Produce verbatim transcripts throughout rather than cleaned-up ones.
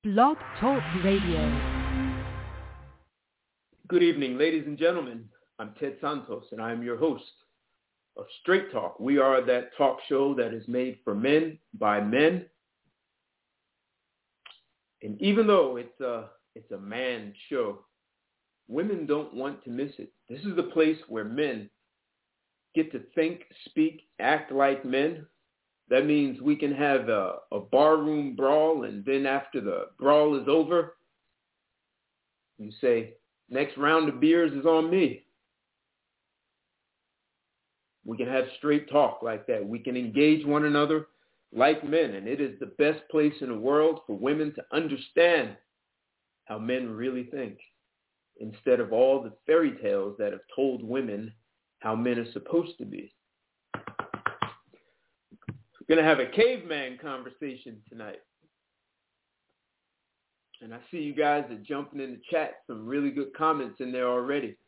Blog Talk Radio. Good evening, ladies and gentlemen. I'm Ted Santos, and I am your host of Straight Talk. We are that talk show that is made for men by men. And even though it's a, it's a man show, women don't want to miss it. This is the place where men get to think, speak, act like men. That means we can have a, a barroom brawl, and then after the brawl is over, you say, next round of beers is on me. We can have straight talk like that. We can engage one another like men, and it is the best place in the world for women to understand how men really think, instead of all the fairy tales that have told women how men are supposed to be. We're going to have a caveman conversation tonight. And I see you guys are jumping in the chat. Some really good comments in there already.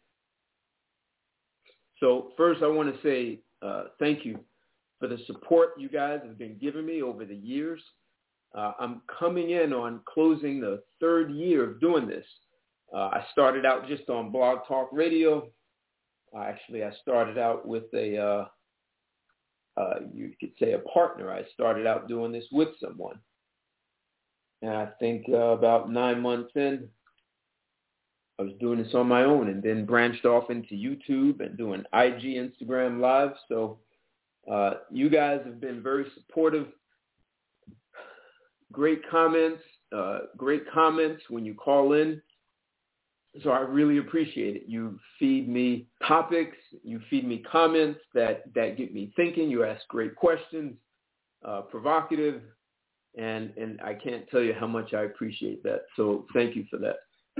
So first I want to say uh, thank you for the support you guys have been giving me over the years. Uh, I'm coming in on closing the third year of doing this. Uh, I started out just on Blog Talk Radio. Uh, actually, I started out with a, uh, uh, you could say a partner. I started out doing this with someone. And I think uh, about nine months in, I was doing this on my own, and then branched off into YouTube and doing I G, Instagram Live. So uh, you guys have been very supportive. Great comments, uh, great comments when you call in. So I really appreciate it. You feed me topics, you feed me comments that, that get me thinking. You ask great questions, uh, provocative, and, and I can't tell you how much I appreciate that. So thank you for that.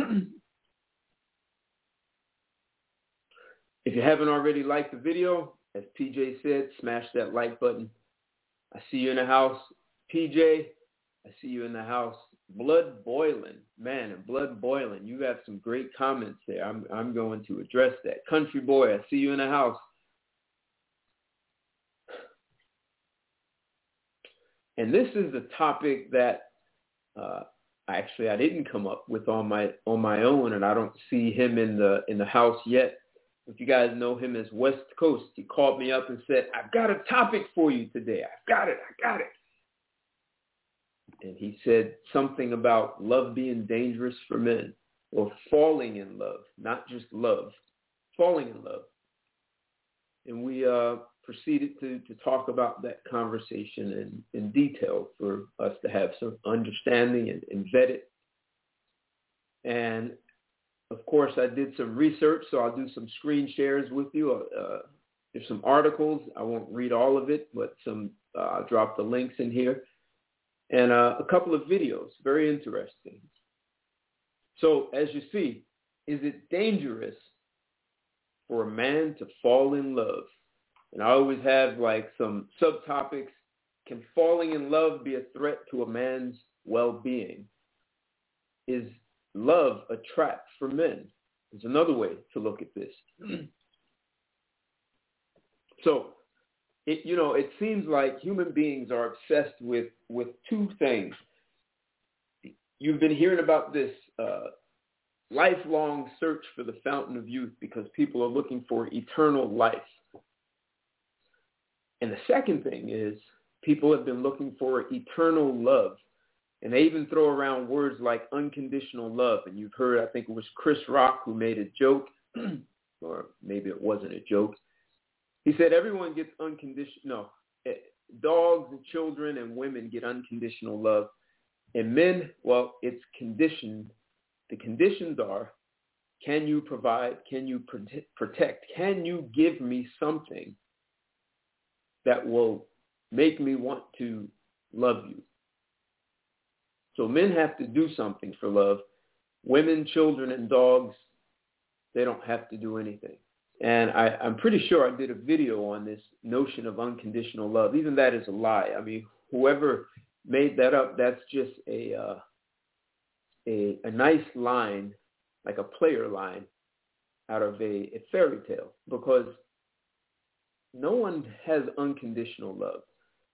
If you haven't already liked the video, as P J said, smash that like button. I see you in the house. P J, I see you in the house. Blood boiling, man, and blood boiling. You got some great comments there. I'm I'm going to address that. Country boy, I see you in the house. And this is the topic that uh, actually I didn't come up with on my on my own, and I don't see him in the in the house yet. If you guys know him as West Coast, he called me up and said, "I've got a topic for you today. I've got it. I got it." And he said something about love being dangerous for men, or falling in love, not just love, falling in love. And we uh, proceeded to, to talk about that conversation in, in detail for us to have some understanding and, and vet it. And, of course, I did some research, so I'll do some screen shares with you. Uh, there's some articles. I won't read all of it, but some uh, I'll drop the links in here. And uh, a couple of videos, very interesting. So as you see, is it dangerous for a man to fall in love? And I always have like some subtopics. Can falling in love be a threat to a man's well-being? Is love a trap for men? There's another way to look at this. So, It, you know, it seems like human beings are obsessed with, with two things. You've been hearing about this uh, lifelong search for the fountain of youth because people are looking for eternal life. And the second thing is people have been looking for eternal love. And they even throw around words like unconditional love. And you've heard, I think it was Chris Rock who made a joke, or maybe it wasn't a joke. He said everyone gets unconditional, no, dogs and children and women get unconditional love. And men, well, it's conditioned. The conditions are, can you provide, can you protect, can you give me something that will make me want to love you? So men have to do something for love. Women, children, and dogs, they don't have to do anything. And I, I'm pretty sure I did a video on this notion of unconditional love. Even that is a lie. I mean, whoever made that up, that's just a uh, a, a nice line, like a player line, out of a, a fairy tale. Because no one has unconditional love.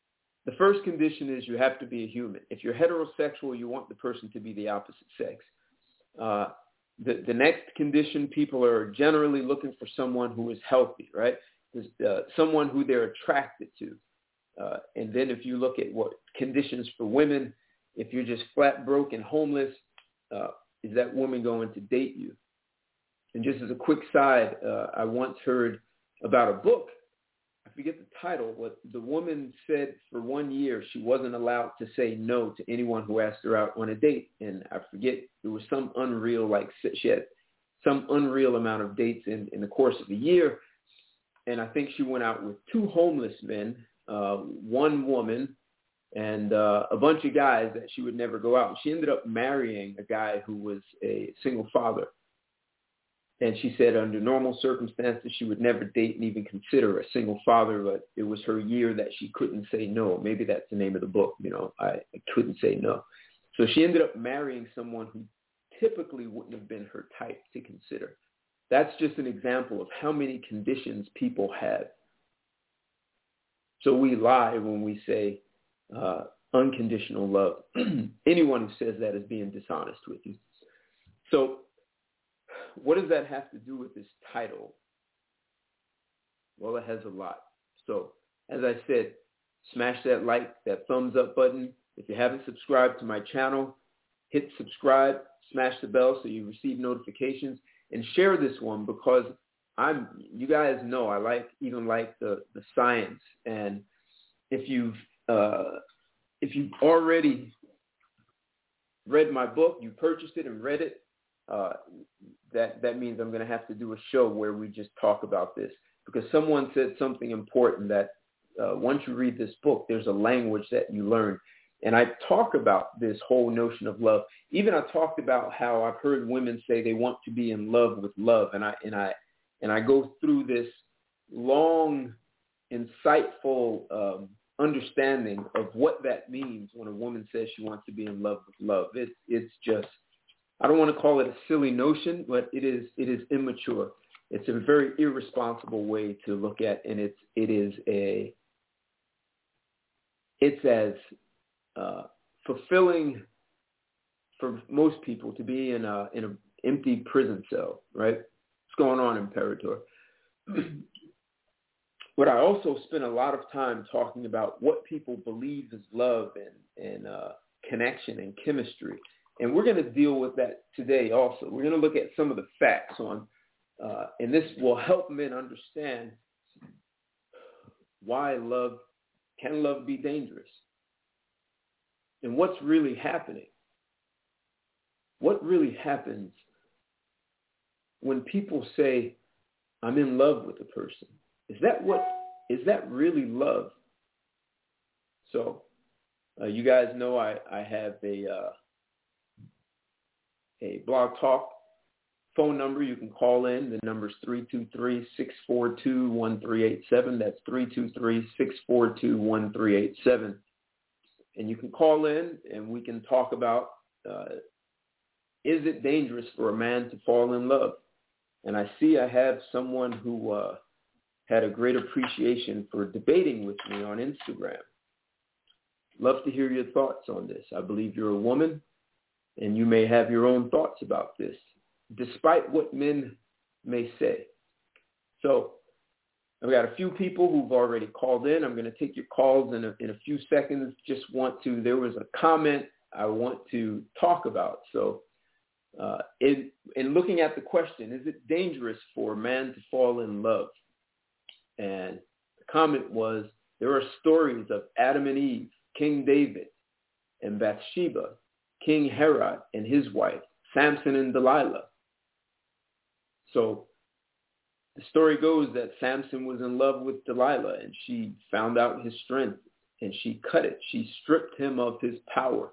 the first condition is you have to be a human. If you're heterosexual, you want the person to be the opposite sex. Uh, the, the next condition, people are generally looking for someone who is healthy, right? Uh, someone who they're attracted to. Uh, and then if you look at what conditions for women, if you're just flat broke and homeless, uh, is that woman going to date you? And just as a quick side, uh, I once heard about a book. I forget the title, but the woman said for one year she wasn't allowed to say no to anyone who asked her out on a date. And I forget, it was some unreal, like she had some unreal amount of dates in, in the course of a year. And I think she went out with two homeless men, uh, one woman, and uh, a bunch of guys that she would never go out. And she ended up marrying a guy who was a single father. And she said under normal circumstances, she would never date and even consider a single father, but it was her year that she couldn't say no. Maybe that's the name of the book, you know, I, I couldn't say no. So she ended up marrying someone who typically wouldn't have been her type to consider. That's just an example of how many conditions people have. So we lie when we say uh, unconditional love. Anyone who says that is being dishonest with you. So what does that have to do with this title? Well, it has a lot. So as I said, smash that like, that thumbs up button. If you haven't subscribed to my channel, hit subscribe, smash the bell so you receive notifications, and share this one because I'm, you guys know I like, even like the, the science. And if you've, uh, if you've already read my book, you purchased it and read it, uh, that, that means I'm going to have to do a show where we just talk about this because someone said something important that uh, once you read this book, there's a language that you learn. And I talk about this whole notion of love. Even I talked about how I've heard women say they want to be in love with love. And I, and I, and I go through this long, insightful um, understanding of what that means when a woman says she wants to be in love with love. It, it's just, I don't want to call it a silly notion, but it is, it is immature. It's a very irresponsible way to look at, and it's, it is a, it's as uh, fulfilling for most people to be in a, in an empty prison cell, right? What's going on, Imperator? But I also spend a lot of time talking about what people believe is love and, and uh, connection and chemistry. And we're going to deal with that today also. We're going to look at some of the facts on, uh, and this will help men understand why love, can love be dangerous? And what's really happening? What really happens when people say, I'm in love with a person? Is that what, is that really love? So uh, you guys know I, I have a, uh, a Blog Talk phone number. You can call in. The number is three two three, six four two, one three eight seven. That's three two three, six four two, one three eight seven. And you can call in and we can talk about, uh, is it dangerous for a man to fall in love? And I see I have someone who uh, had a great appreciation for debating with me on Instagram. Love to hear your thoughts on this. I believe you're a woman and you may have your own thoughts about this, despite what men may say. So I've got a few people who've already called in. I'm going to take your calls in a, in a few seconds. Just want to, there was a comment I want to talk about. So uh, in, in looking at the question, is it dangerous for a man to fall in love? And the comment was, there are stories of Adam and Eve, King David and Bathsheba, King Herod and his wife, Samson and Delilah. So the story goes that Samson was in love with Delilah and she found out his strength and she cut it. She stripped him of his power.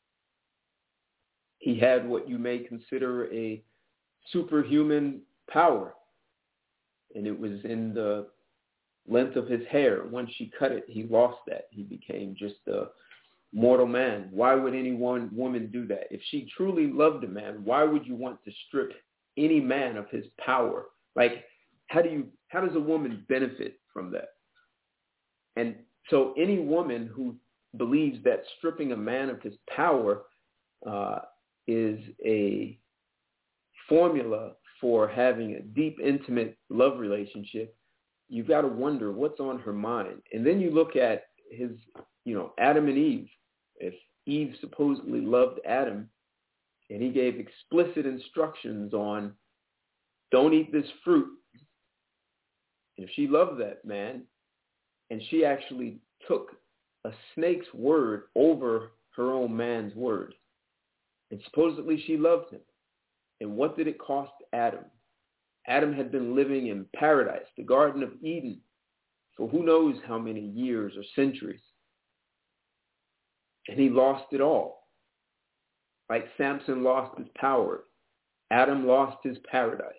He had what you may consider a superhuman power, and it was in the length of his hair. Once she cut it, he lost that. He became just a mortal man. Why would any one woman do that? If she truly loved a man, why would you want to strip any man of his power? Like, how do you, how does a woman benefit from that? And So any woman who believes that stripping a man of his power uh, is a formula for having a deep, intimate love relationship, you've got to wonder what's on her mind. And then you look at his, you know, Adam and Eve. If Eve supposedly loved Adam, and he gave explicit instructions on don't eat this fruit. And if she loved that man, and she actually took a snake's word over her own man's word, and supposedly she loved him. And what did it cost Adam? Adam had been living in paradise, the Garden of Eden, for who knows how many years or centuries. And he lost it all. Like Samson lost his power, Adam lost his paradise.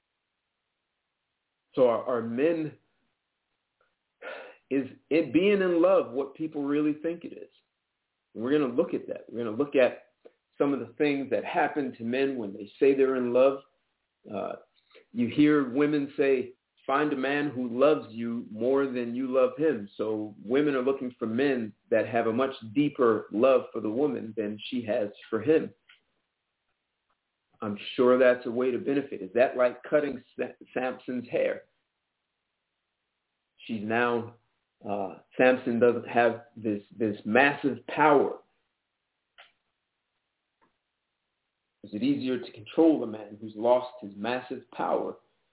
So are, are men, is it being in love what people really think it is? And we're going to look at that. We're going to look at some of the things that happen to men when they say they're in love. Uh, you hear women say, find a man who loves you more than you love him. So women are looking for men that have a much deeper love for the woman than she has for him. I'm sure that's a way to benefit. Is that like cutting Samson's hair? She's now, uh, Samson doesn't have this, this massive power. Is it easier to control a man who's lost his massive power?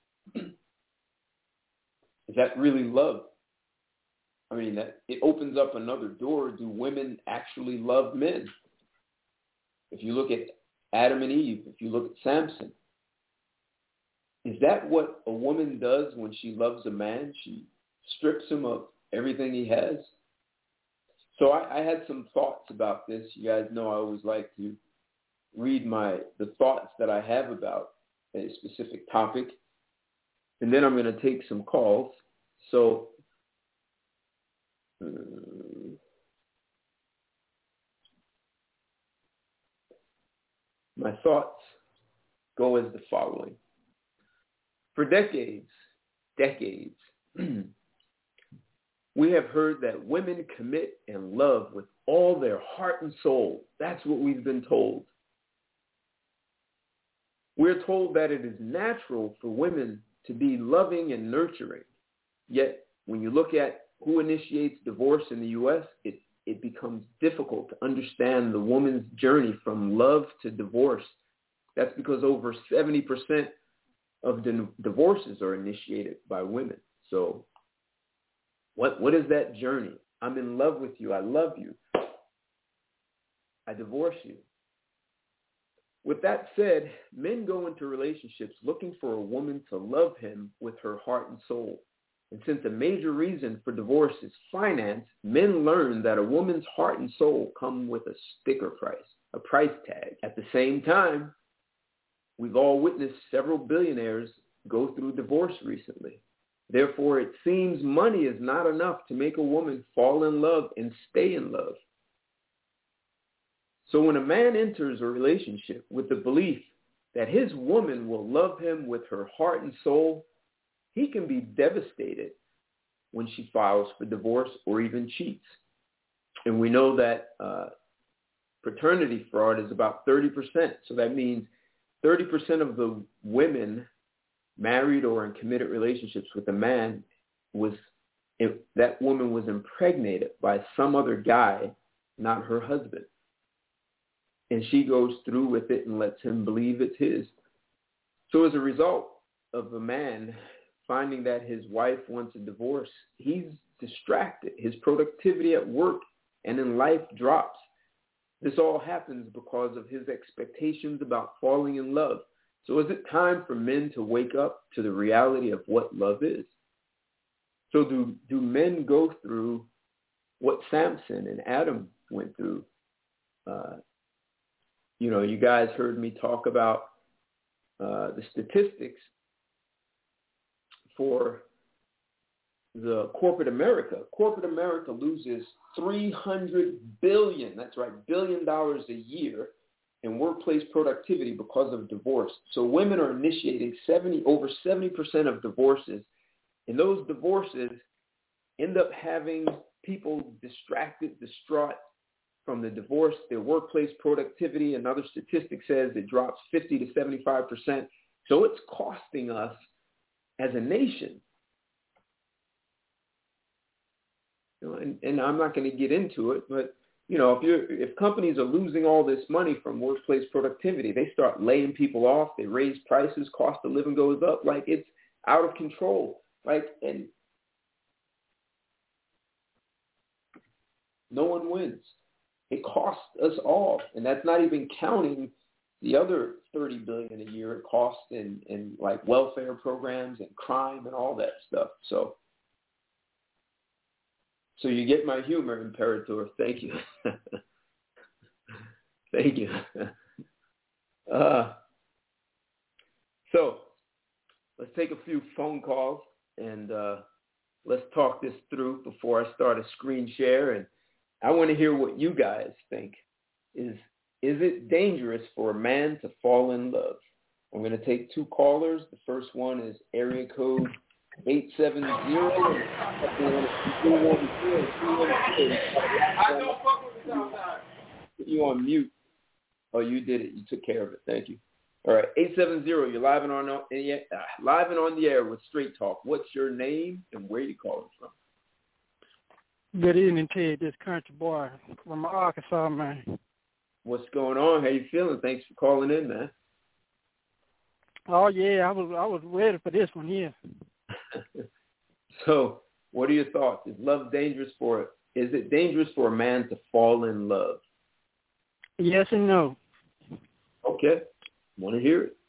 Is that really love? I mean, that it opens up another door. Do women actually love men? If you look at Adam and Eve, if you look at Samson, is that what a woman does when she loves a man? She strips him of everything he has. So I, I had some thoughts about this. You guys know I always like to read my the thoughts that I have about a specific topic. And then I'm going to take some calls. So uh, my thoughts go as the following. For decades, decades, we have heard that women commit and love with all their heart and soul. That's what we've been told. We're told that it is natural for women to be loving and nurturing. Yet, when you look at who initiates divorce in the U S, it, it becomes difficult to understand the woman's journey from love to divorce. That's because over seventy percent of the divorces are initiated by women. So what what is that journey? I'm in love with you. I love you. I divorce you. With that said, men go into relationships looking for a woman to love him with her heart and soul. And since a major reason for divorce is finance, men learn that a woman's heart and soul come with a sticker price, a price tag. At the same time, we've all witnessed several billionaires go through divorce recently. Therefore, it seems money is not enough to make a woman fall in love and stay in love. So when a man enters a relationship with the belief that his woman will love him with her heart and soul, he can be devastated when she files for divorce or even cheats. And we know that uh, paternity fraud is about thirty percent. So that means thirty percent of the women married or in committed relationships with a man was, if that woman was impregnated by some other guy, not her husband. And she goes through with it and lets him believe it's his. So as a result of a man finding that his wife wants a divorce, he's distracted. His productivity at work and in life drops. This all happens because of his expectations about falling in love. So is it time for men to wake up to the reality of what love is? So do, do men go through what Samson and Adam went through? Uh, you know, you guys heard me talk about uh, the statistics for the corporate America. Corporate America loses three hundred billion, that's right, billion dollars a year in workplace productivity because of divorce. So women are initiating seventy over seventy percent of divorces, and those divorces end up having people distracted, distraught from the divorce. Their workplace productivity, another statistic says it drops fifty to seventy-five percent. So it's costing us as a nation. You know, and, and I'm not going to get into it, but you know, if you're if companies are losing all this money from workplace productivity, they start laying people off, they raise prices, cost of living goes up, like it's out of control. Like, and no one wins. It costs us all, and that's not even counting the other thirty billion dollars a year it costs in, in like welfare programs and crime and all that stuff. So, so you get my humor, Imperator. Thank you. Thank you. Uh, so let's take a few phone calls and uh, let's talk this through before I start a screen share. And I want to hear what you guys think. Is is it dangerous for a man to fall in love? I'm going to take two callers. The first one is area code eight seven zero. I don't fuck with the Southside. Put you on mute. Oh, you did it. You took care of it. Thank you. All right, eight seven zero. You're live and on uh, live and on the air with Straight Talk. What's your name and where are you calling from? Good evening, Ted. This country boy from Arkansas, man. What's going on? How you feeling? Thanks for calling in, man. Oh yeah, I was I was ready for this one here. So, what are your thoughts? Is love dangerous for it? Is it dangerous for a man to fall in love? Yes and no. Okay, want to hear it.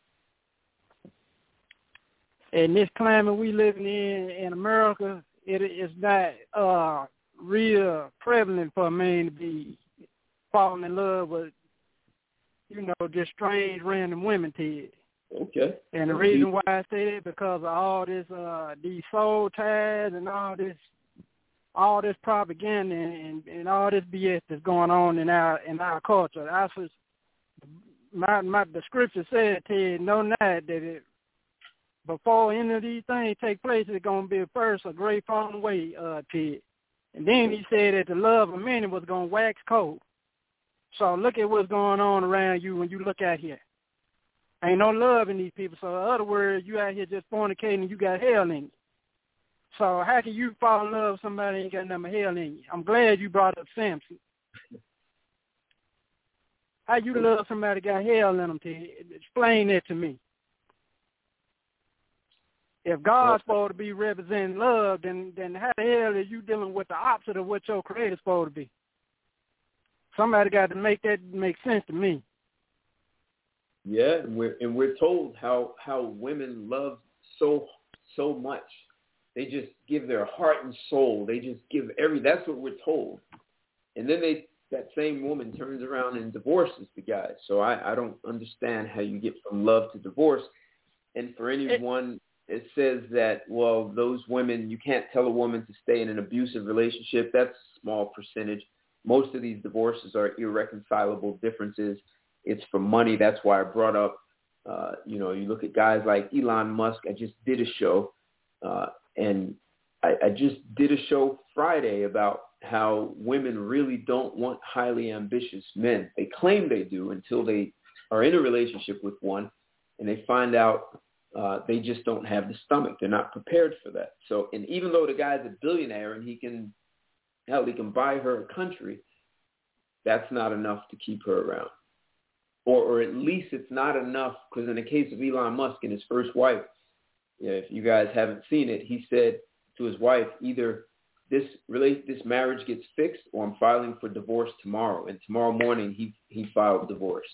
In this climate we living in in America, it is not uh, real prevalent for a man to be falling in love with, you know, just strange random women, Ted. Okay. And the reason why I say that because of all this, uh, these soul ties and all this, all this propaganda and, and all this B S that's going on in our in our culture. I was, my my the scripture said, Ted, no night that it, before any of these things take place, it's gonna be first a great falling away, uh, Ted. And then he said that the love of many was gonna wax cold. So look at what's going on around you when you look out here. Ain't no love in these people. So in other words, you out here just fornicating and you got hell in you. So how can you fall in love with somebody that ain't got nothing hell in you? I'm glad you brought up Samson. How you love somebody that got hell in them? To explain that to me. If God's supposed to be representing love, then then how the hell are you dealing with the opposite of what your creator's supposed to be? Somebody got to make that make sense to me. Yeah, and we're and we're told how how women love so so much. They just give their heart and soul. They just give every. That's what we're told. And then they that same woman turns around and divorces the guy. So I, I don't understand how you get from love to divorce. And for anyone, it says that, well, those women, you can't tell a woman to stay in an abusive relationship. That's a small percentage. Most of these divorces are irreconcilable differences. It's for money. That's why I brought up, uh, you know, you look at guys like Elon Musk. I just did a show, uh, and I, I just did a show Friday about how women really don't want highly ambitious men. They claim they do until they are in a relationship with one, and they find out uh, they just don't have the stomach. They're not prepared for that. So, and even though the guy's a billionaire and he can, hell, he can buy her a country, that's not enough to keep her around. Or, or at least it's not enough, because in the case of Elon Musk and his first wife, yeah, if you guys haven't seen it, he said to his wife, either this relate this marriage gets fixed or I'm filing for divorce tomorrow. And tomorrow morning he, he filed divorce.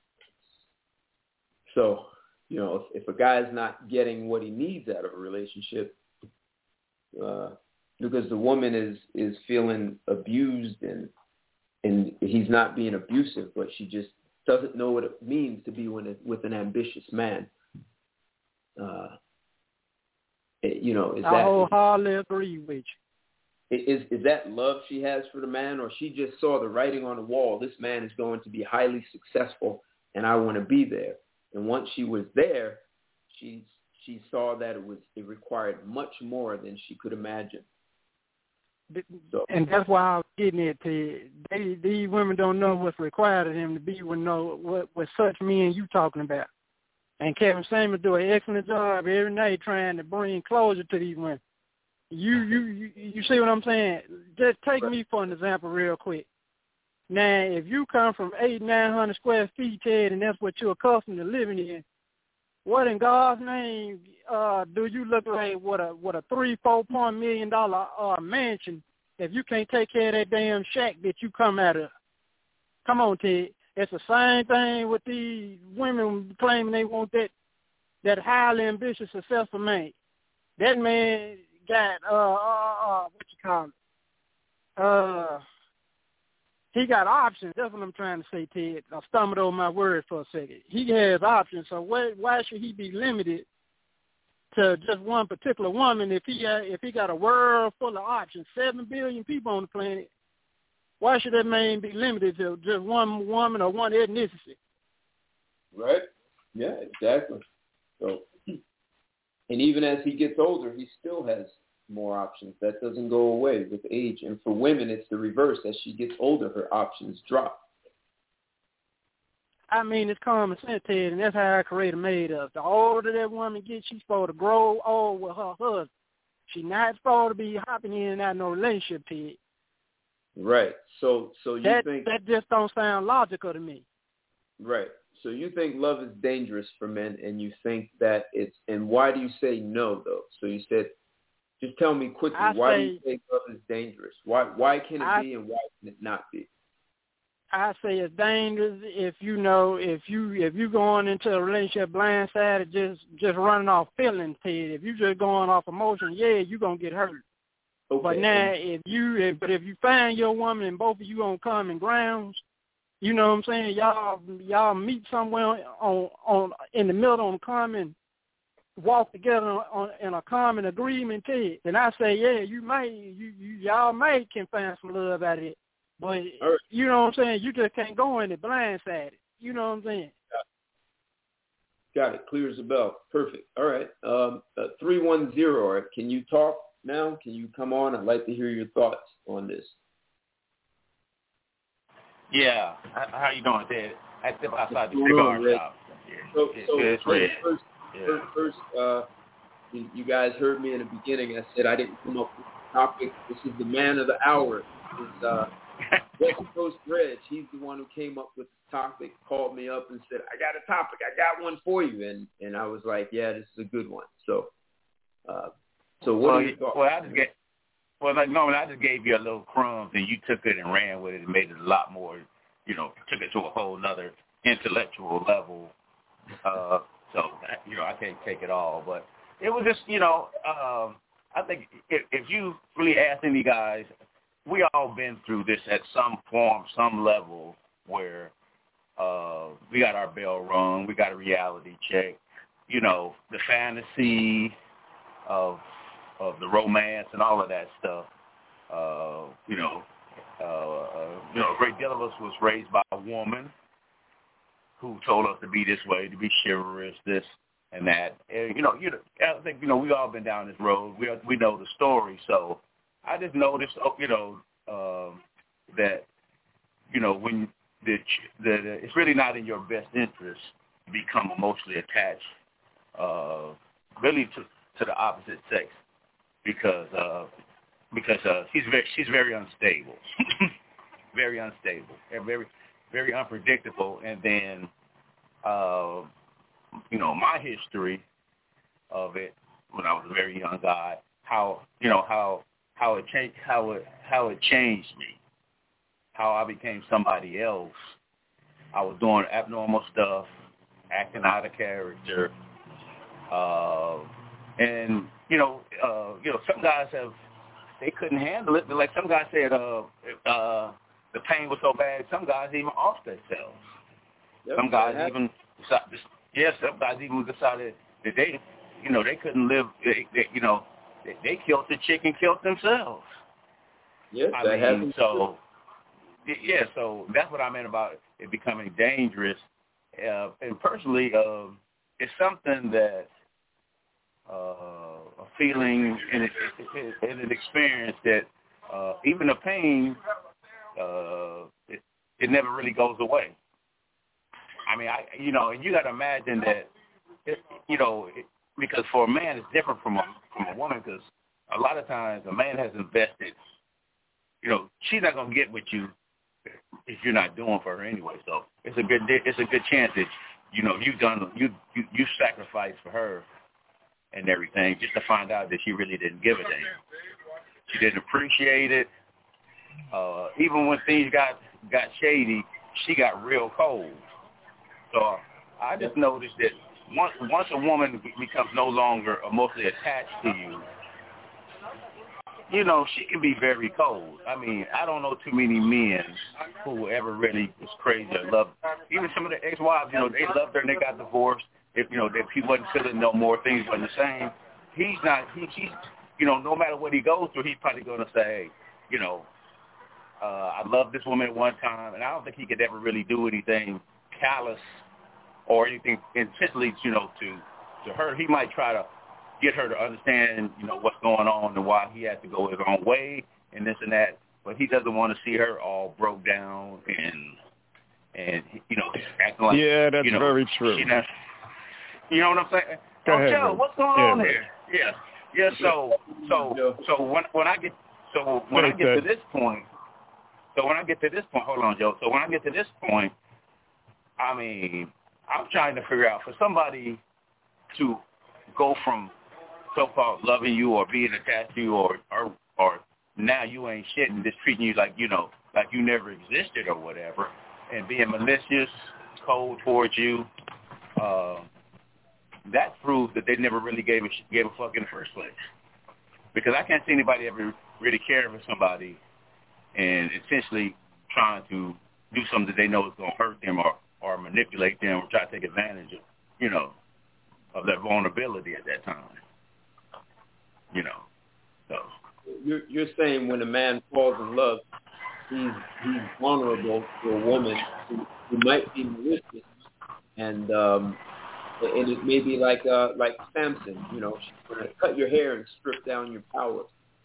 So, you know, if, if a guy's not getting what he needs out of a relationship, uh, because the woman is, is feeling abused and and he's not being abusive, but she just doesn't know what it means to be with, a, with an ambitious man. Uh, it, you know, is I that wholeheartedly agree with you. Is is that love she has for the man, or she just saw the writing on the wall? This man is going to be highly successful, and I want to be there. And once she was there, she she saw that it was it required much more than she could imagine. So. And that's why I was getting it to they these women don't know what's required of them to be with no what with such men you talking about. And Kevin Samuels do an excellent job every night trying to bring closure to these women. You you you, you see what I'm saying? Just take me for an example real quick. Now, if you come from eight, nine hundred square feet, Ted, and that's what you're accustomed to living in, what in God's name uh, do you look like? What a what a three, four point million dollar uh, mansion if you can't take care of that damn shack that you come out of? Come on, Ted. It's the same thing with these women claiming they want that that highly ambitious, successful man. That man got uh, uh, uh what you call it? Uh. He got options. That's what I'm trying to say, Ted. I stumbled over my word for a second. He has options, so why, why should he be limited to just one particular woman if he uh, if he got a world full of options, seven billion people on the planet? Why should that man be limited to just one woman or one ethnicity? Right. Yeah, exactly. So, and even as he gets older, he still has more options. That doesn't go away with age. And for women, it's the reverse. As she gets older, her options drop. I mean, it's common sense, Ted, and that's how our Creator made us. The older that woman gets, she's supposed to grow old with her husband. She's not supposed to be hopping in and out of no relationship, Ted. Right. So, so you that, think that just don't sound logical to me. Right. So you think love is dangerous for men, and you think that it's. And why do you say no, though? So you said. Just tell me quickly, I why say, do you think love is dangerous? Why why can it I, be and why can it not be? I say it's dangerous if you know if you if you going into a relationship blindsided, just just running off feelings, Ted. If you just going off emotion, yeah, you gonna get hurt. Okay. But now if you if, but if you find your woman and both of you on common grounds, you know what I'm saying? Y'all y'all meet somewhere on on in the middle on common. Walk together on, in a common agreement, Ted. And I say, yeah, you might, you, you y'all might can find some love out of it, but right. You know what I'm saying? You just can't go in it blindsided. You know what I'm saying? Got it. Clear as a bell. Perfect. All right. Um, uh, three one zero. Can you talk now? Can you come on? I'd like to hear your thoughts on this. Yeah. How you doing, Ted? I step outside the cigar shop. Yeah. So, so it's first, first, Yeah. First, first uh, you, you guys heard me in the beginning. I said I didn't come up with the topic. This is the man of the hour. This is uh, West Coast Reg. He's the one who came up with the topic, called me up and said, I got a topic. I got one for you. And, and I was like, yeah, this is a good one. So, uh, so what well, are your thoughts? Well, I just get, well, like normally I just gave you a little crumbs and you took it and ran with it and made it a lot more, you know, took it to a whole nother intellectual level. Uh, So, you know, I can't take it all, but it was just, you know, um, I think if, if you really ask any guys, we all been through this at some form, some level where uh, we got our bell rung, we got a reality check, you know, the fantasy of of the romance and all of that stuff. Uh, you know, uh, uh, you know, a great deal of us was raised by a woman who told us to be this way, to be chivalrous, this and that. And, you know, you know, I think, you know, we've all been down this road. We we know the story. So I just noticed, you know, um, that, you know, when the, the, the it's really not in your best interest to become emotionally attached, uh, really to, to the opposite sex, because uh, because uh, she's very she's very unstable, very unstable, and very. very unpredictable. And then, uh, you know, my history of it when I was a very young guy, how, you know, how, how it changed, how it, how it changed me, how I became somebody else. I was doing abnormal stuff, acting out of character. Uh, and, you know, uh, you know, some guys have, they couldn't handle it. But like some guys said, uh, uh, the pain was so bad, some guys even off themselves. Yep, some guys even, decided, yeah, some guys even decided that they, you know, they couldn't live, they, they, you know, they, they killed the chick and killed themselves. Yes, I that mean, happens. So, yeah, so that's what I meant about it becoming dangerous. Uh, and personally, uh, it's something that, uh, a feeling and, it, it, and an experience that uh, even the pain, uh, it, it never really goes away. I mean, I you know, you got to imagine that, it, you know, it, because for a man it's different from a from a woman, because a lot of times a man has invested. You know, she's not gonna get with you if you're not doing for her anyway. So it's a good it's a good chance that you know you've done you you, you sacrificed for her and everything just to find out that she really didn't give a damn. She didn't appreciate it. Uh, even when things got got shady, she got real cold. So I just noticed that once once a woman becomes no longer emotionally attached to you, you know, she can be very cold. I mean, I don't know too many men who ever really was crazy or loved. Even some of the ex-wives, you know, they loved her and they got divorced. If, you know, if he wasn't feeling no more, things wasn't the same. He's not, he, he's, you know, no matter what he goes through, he's probably going to say, hey, you know, uh, I loved this woman at one time, and I don't think he could ever really do anything callous or anything intentionally, you know, to, to her. He might try to get her to understand, you know, what's going on and why he has to go his own way and this and that. But he doesn't want to see her all broke down and, and you know, acting like, yeah, that's you know, very true. She not, you know what I'm saying? Go oh, ahead, Joe, man. what's going yeah, on man. here? Yeah, yeah. So, so, so when when I get, so when I get to this point, so when I get to this point, hold on, Joe. So when I get to this point, I mean, I'm trying to figure out for somebody to go from so-called loving you or being attached to you or, or or now you ain't shit and just treating you like, you know, like you never existed or whatever, and being malicious, cold towards you, uh, that proves that they never really gave a, gave a fuck in the first place. Because I can't see anybody ever really caring for somebody and essentially trying to do something that they know is going to hurt them or, or manipulate them or try to take advantage of, you know, of their vulnerability at that time. You know, so you're you're saying when a man falls in love, he's he's vulnerable to a woman who, who might be malicious, and um, and it may be like uh like Samson, you know, she's gonna cut your hair and strip down your powers.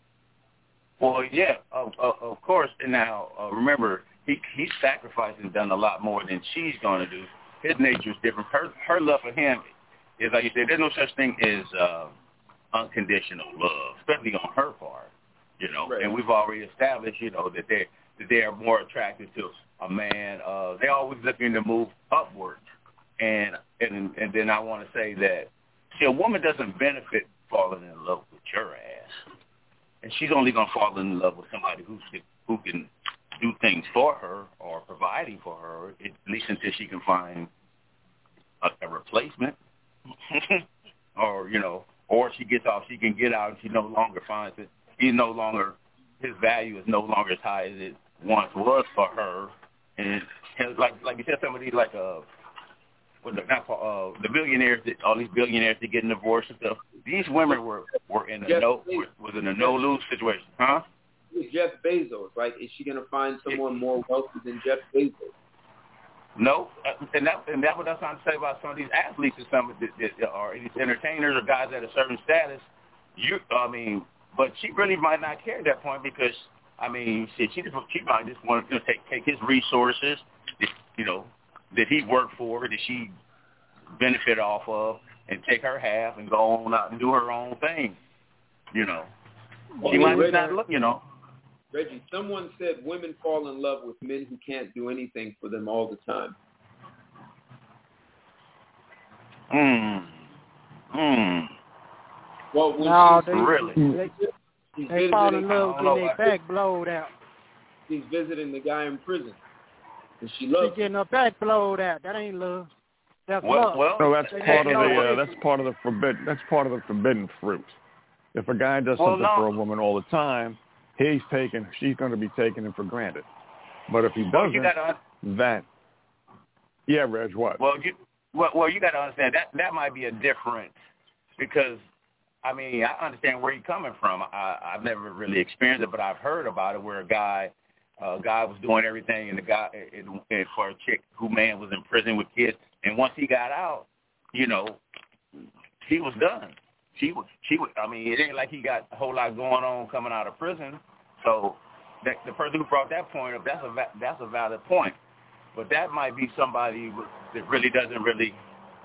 Well, yeah, of of, of course. And now uh, remember, he he's sacrificed and done a lot more than she's going to do. His nature is different. Her her love for him is, like you said, there's no such thing as uh, unconditional love, especially on her part, you know. Right. And we've already established, you know, that they that they are more attracted to a man. Uh, they're always looking to move upward, and and and then I want to say that, see, a woman doesn't benefit falling in love with your ass, and she's only gonna fall in love with somebody who who can do things for her or providing for her, at least until she can find a, a replacement, or you know. Or she gets off, she can get out, and she no longer finds it. He no longer, his value is no longer as high as it once was for her. And, and like like you said, some of these, like, uh, what the, not, uh, the billionaires, that, all these billionaires that get divorced and stuff, these women were, were in a Jeff no, Bezos. was in a no-lose situation. Huh? Jeff Bezos, like, is she going to find someone more wealthy than Jeff Bezos? No, and that and that's what I'm trying to say about some of these athletes and some of the, the, or these entertainers or guys at a certain status. You, I mean, but she really might not care at that point because, I mean, she she, she might just want to take take his resources, that, you know, that he worked for, that she benefit off of, and take her half and go on out and do her own thing. You know, she might just not look, you know. Reggie, someone said women fall in love with men who can't do anything for them all the time. Hmm. Hmm. Well, when no, she's, they, really? they, she's they fall in visiting, love know, getting their back blowed out. She's visiting the guy in prison, and she loves She's getting her back blowed out. That ain't love. That's well, love. well, So that's They part of know the uh, it. that's part of the forbidden that's part of the forbidden fruit. If a guy does Well, something no. for a woman all the time, he's taken she's going to be taking him for granted. But if he well, doesn't, you gotta, that yeah, Reg, what? Well, you well, well you got to understand that that might be a difference because, I mean, I understand where you're coming from. I, I've never really experienced it, but I've heard about it where a guy, a guy was doing everything, and the guy, and, and for a chick who man was in prison with kids, and once he got out, you know, he was done. She was, she was. I mean, it ain't like he got a whole lot going on coming out of prison. So that, the person who brought that point up, that's a that's a valid point. But that might be somebody that really doesn't really.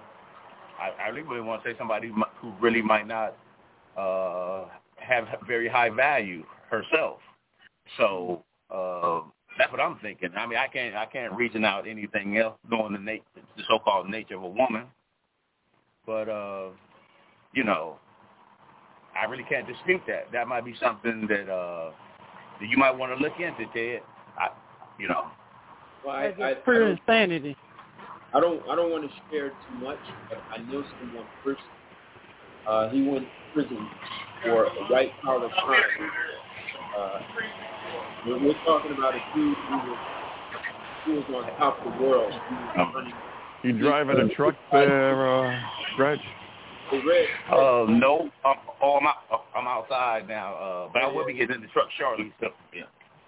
I, I really want to say somebody who really might not uh, have very high value herself. So uh, that's what I'm thinking. I mean, I can't I can't reason out anything else knowing the, nat- the so-called nature of a woman. But uh, you know, I really can't dispute that. That might be something that uh, that you might want to look into, Ted. I, you know. Well, I, I, pure I insanity. I don't I don't want to share too much, but I know someone person. Uh, he went to prison for a white collar crime. Uh, we're, we're talking about a dude who was who was on top of the world. He was running. You driving a truck there, uh, Stretch? Hey, Red. Uh, no. Um, oh, I'm out, I'm outside now. Uh, but I will be getting in the truck shortly. So yeah.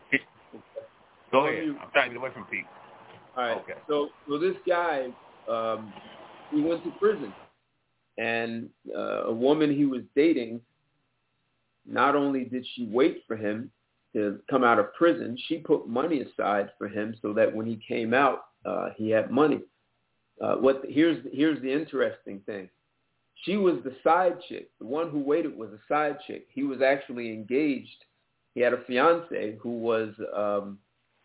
Go ahead. I'm trying to get away from Pete. All right. Okay. So, so this guy, um, he went to prison, and uh, a woman he was dating. Not only did she wait for him to come out of prison, she put money aside for him so that when he came out, uh, he had money. Uh, what here's here's the interesting thing. She was the side chick. The one who waited was a side chick. He was actually engaged. He had a fiance who was. Um,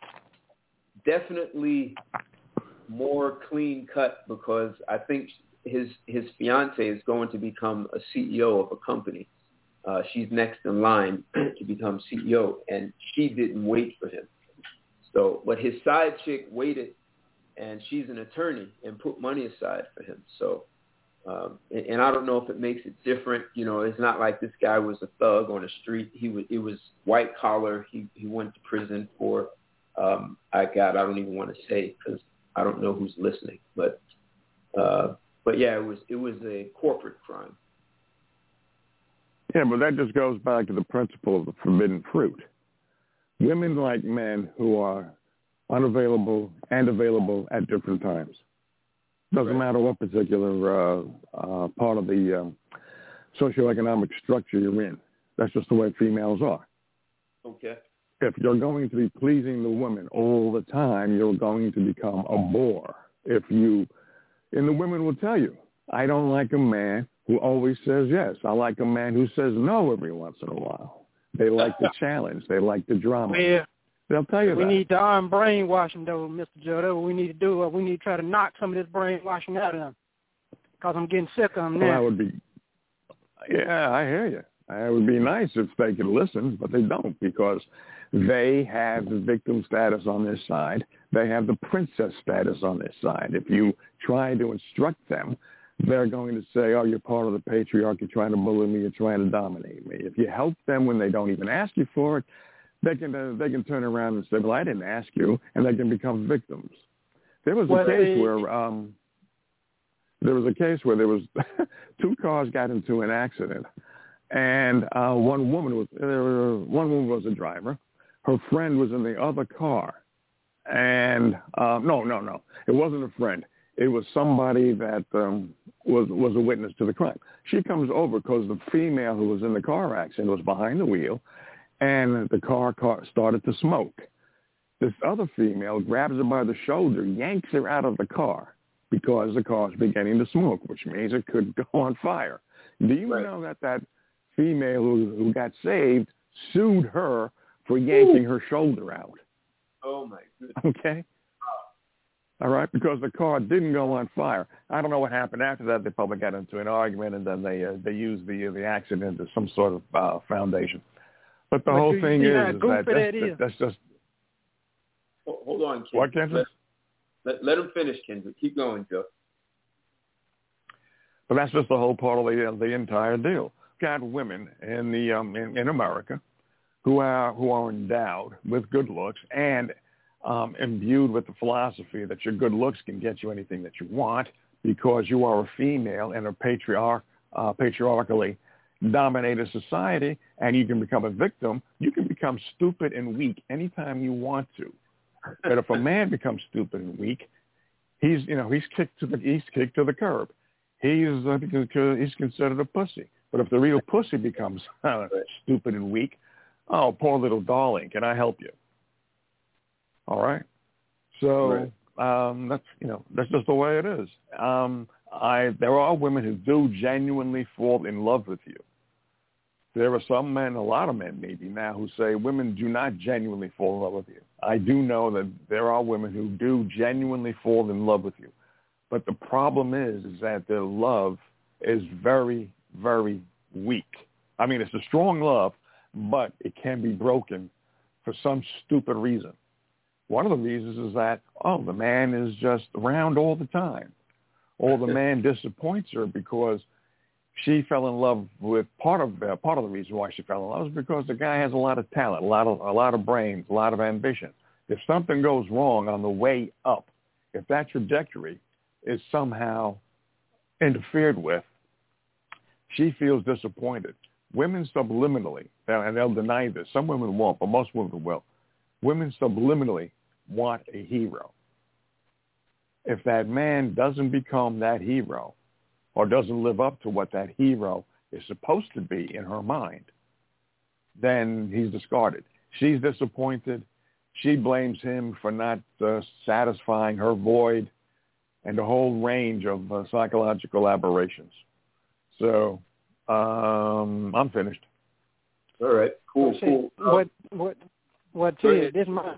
Definitely more clean cut because I think his his fiance is going to become a C E O of a company. Uh, she's next in line to become C E O, and she didn't wait for him. So, but his side chick waited, and she's an attorney and put money aside for him. So, um, and, and I don't know if it makes it different. You know, it's not like this guy was a thug on the street. He was it was white collar. He he went to prison for. Um, I got, I don't even want to say because I don't know who's listening, but, uh, but yeah, it was, it was a corporate crime. Yeah, but that just goes back to the principle of the forbidden fruit. Women like men who are unavailable and available at different times. Doesn't right. matter what particular uh, uh, part of the um, socioeconomic structure you're in. That's just the way females are. Okay. If you're going to be pleasing the women all the time, you're going to become a bore. If you, and the women will tell you, I don't like a man who always says yes. I like a man who says no every once in a while. They like the challenge. They like the drama. Yeah. They'll tell you we that. need to arm brainwashing, though, Mister Joe. That's what we need to do. Uh, we need to try to knock some of this brainwashing out of them because I'm getting sick of them now. Well, that would be, yeah, I hear you. It would be nice if they could listen, but they don't because they have the victim status on their side. They have the princess status on their side. If you try to instruct them, they're going to say, oh, you're part of the patriarchy, you're trying to bully me, you're trying to dominate me. If you help them when they don't even ask you for it, they can uh, they can turn around and say, well, I didn't ask you, and they can become victims. There was a well, case they... where um, there was a case where there was two cars got into an accident, and uh, one woman was uh, one woman was a driver. Her friend was in the other car, and uh, no, no, no, it wasn't a friend. It was somebody that um, was was a witness to the crime. She comes over because the female who was in the car accident was behind the wheel, and the car, car started to smoke. This other female grabs her by the shoulder, yanks her out of the car because the car is beginning to smoke, which means it could go on fire. Do you right. know that that female who, who got saved sued her for yanking Ooh. her shoulder out? Oh, my goodness. Okay. All right, because the car didn't go on fire. I don't know what happened after that. They probably got into an argument, and then they uh, they used the uh, the accident as some sort of uh, foundation. But the but whole thing is, is that, that that's, is that's just. Hold on, Kendrick. What, Kendrick? Let, let, let him finish, Kendrick. Keep going, Joe. But that's just the whole part of the uh, the entire deal. Got women in the um, in, in America who are who are endowed with good looks and Um, imbued with the philosophy that your good looks can get you anything that you want because you are a female in a patriarch, uh, patriarchally dominated society, and you can become a victim. You can become stupid and weak anytime you want to. But if a man becomes stupid and weak, he's you know he's kicked to the he's kicked to the curb. He's uh, he's considered a pussy. But if the real pussy becomes uh, stupid and weak, oh, poor little darling, can I help you? All right. So right. Um, that's, you know, that's just the way it is. Um, I, there are women who do genuinely fall in love with you. There are some men, a lot of men maybe now, who say women do not genuinely fall in love with you. I do know that there are women who do genuinely fall in love with you. But the problem is, is that their love is very, very weak. I mean, it's a strong love, but it can be broken for some stupid reason. One of the reasons is that, oh, the man is just around all the time. Or the man disappoints her because she fell in love with part of uh, part of the reason why she fell in love is because the guy has a lot of talent, a lot of a lot of brains, a lot of ambition. If something goes wrong on the way up, if that trajectory is somehow interfered with, she feels disappointed. Women subliminally, and they'll deny this, some women won't, but most women will, women subliminally want a hero. If that man doesn't become that hero or doesn't live up to what that hero is supposed to be in her mind, then he's discarded. She's disappointed. She blames him for not uh, satisfying her void and a whole range of uh, psychological aberrations. So um, I'm finished. All right, cool, See, cool. What, what, what, Ted, this my,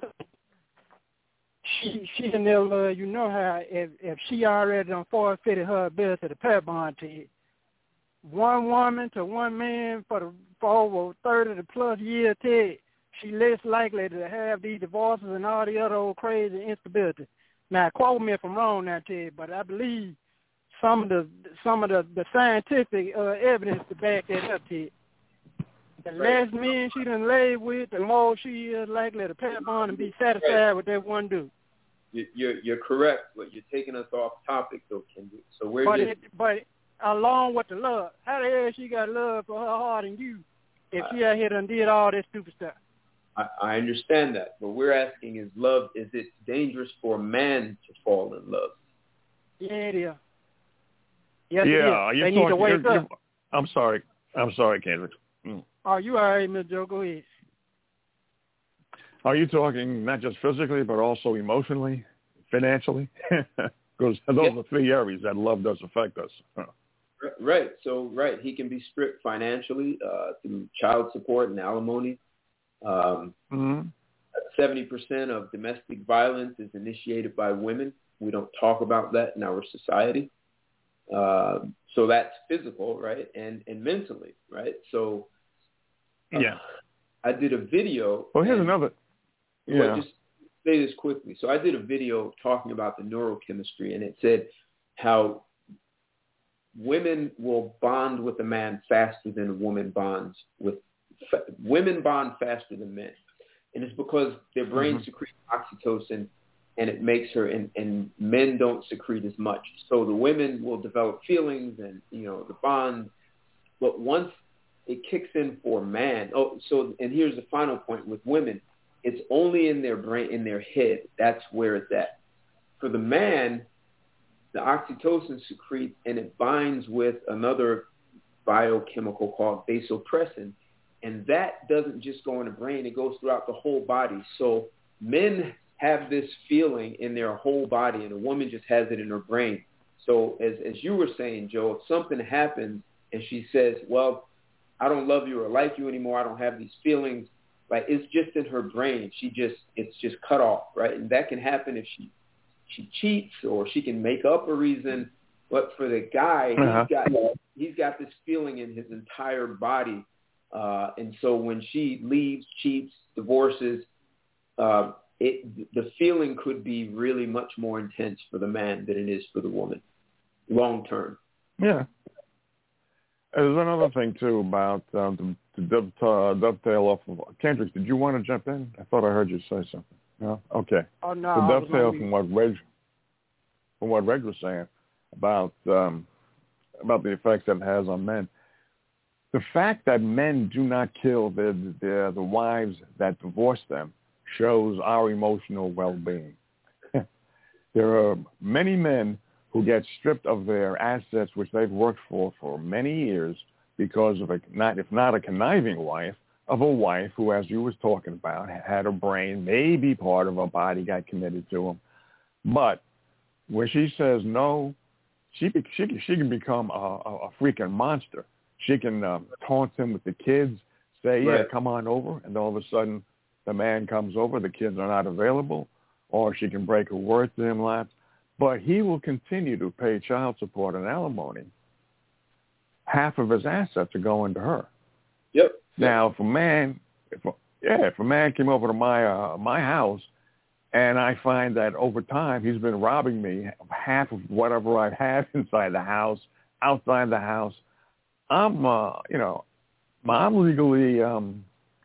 she, she can never, uh, you know how if, if she already done forfeited her ability to pay bond to it, one woman to one man for the for over thirty to plus years, Ted, she less likely to have these divorces and all the other old crazy instability. Now, quote me if I'm wrong now, Ted, but I believe some of the some of the, the scientific uh, evidence to back that up, Ted. The less men she done laid with, the more she is likely to pay bond and be satisfied with that one dude. You're you're correct, but you're taking us off topic, though, Kendrick. So we're but just... it, but along with the love, how the hell she got love for her heart and you if she out here done did all this stupid stuff? I, I understand that, but we're asking: is love? Is it dangerous for a man to fall in love? Yeah, it is. Yes, yeah, it is. You're they need talking, to wake you're, up. You're, I'm sorry. I'm sorry, Kendrick. Mm. Oh, you all right, Miss Joe? Go ahead. Are you talking not just physically, but also emotionally, financially? Because those yeah. are three areas that love does affect us. Huh. Right. So, right, he can be stripped financially uh, through child support and alimony. Um, mm-hmm. seventy percent of domestic violence is initiated by women. We don't talk about that in our society. Uh, so that's physical, right, and, and mentally, right? So uh, yeah, I did a video. Well, here's another. Yeah. Well, just say this quickly. So I did a video talking about the neurochemistry, and it said how women will bond with a man faster than a woman bonds with fa- women bond faster than men, and it's because their brains mm-hmm. secrete oxytocin, and it makes her and, and men don't secrete as much. So the women will develop feelings and you know the bond, but once it kicks in for a man, oh, so and here's the final point with women: it's only in their brain, in their head. That's where it's at. For the man, the oxytocin secretes and it binds with another biochemical called vasopressin. And that doesn't just go in the brain, it goes throughout the whole body. So men have this feeling in their whole body and a woman just has it in her brain. So as, as you were saying, Joe, if something happens and she says, well, I don't love you or like you anymore, I don't have these feelings, like it's just in her brain. She just, it's just cut off, right? And that can happen if she she cheats or she can make up a reason. But for the guy, uh-huh. he's got he's got this feeling in his entire body. Uh, and so when she leaves, cheats, divorces, uh, it the feeling could be really much more intense for the man than it is for the woman, long term. Yeah. There's another thing too about um, to, to dove, uh, dovetail off of Kendrick. Did you want to jump in? I thought I heard you say something. No? Okay. Oh, no. To dovetail from what Reg, from what Reg was saying about um, about the effects that it has on men. The fact that men do not kill their, their the wives that divorce them shows our emotional well-being. There are many men who get stripped of their assets, which they've worked for for many years, because of a not if not a conniving wife, of a wife who, as you was talking about, had a brain, maybe part of her body got committed to him. But when she says no, she she can, she can become a, a, a freaking monster. She can um, taunt him with the kids, say, yeah, right. come on over, and all of a sudden the man comes over, the kids are not available, or she can break a word to him, laugh. But he will continue to pay child support and alimony. Half of his assets are going to her. Yep. Now, if a man, if a, yeah, if a man came over to my uh, my house, and I find that over time he's been robbing me of half of whatever I have inside the house, outside the house, I'm, uh, you know, I'm legally um,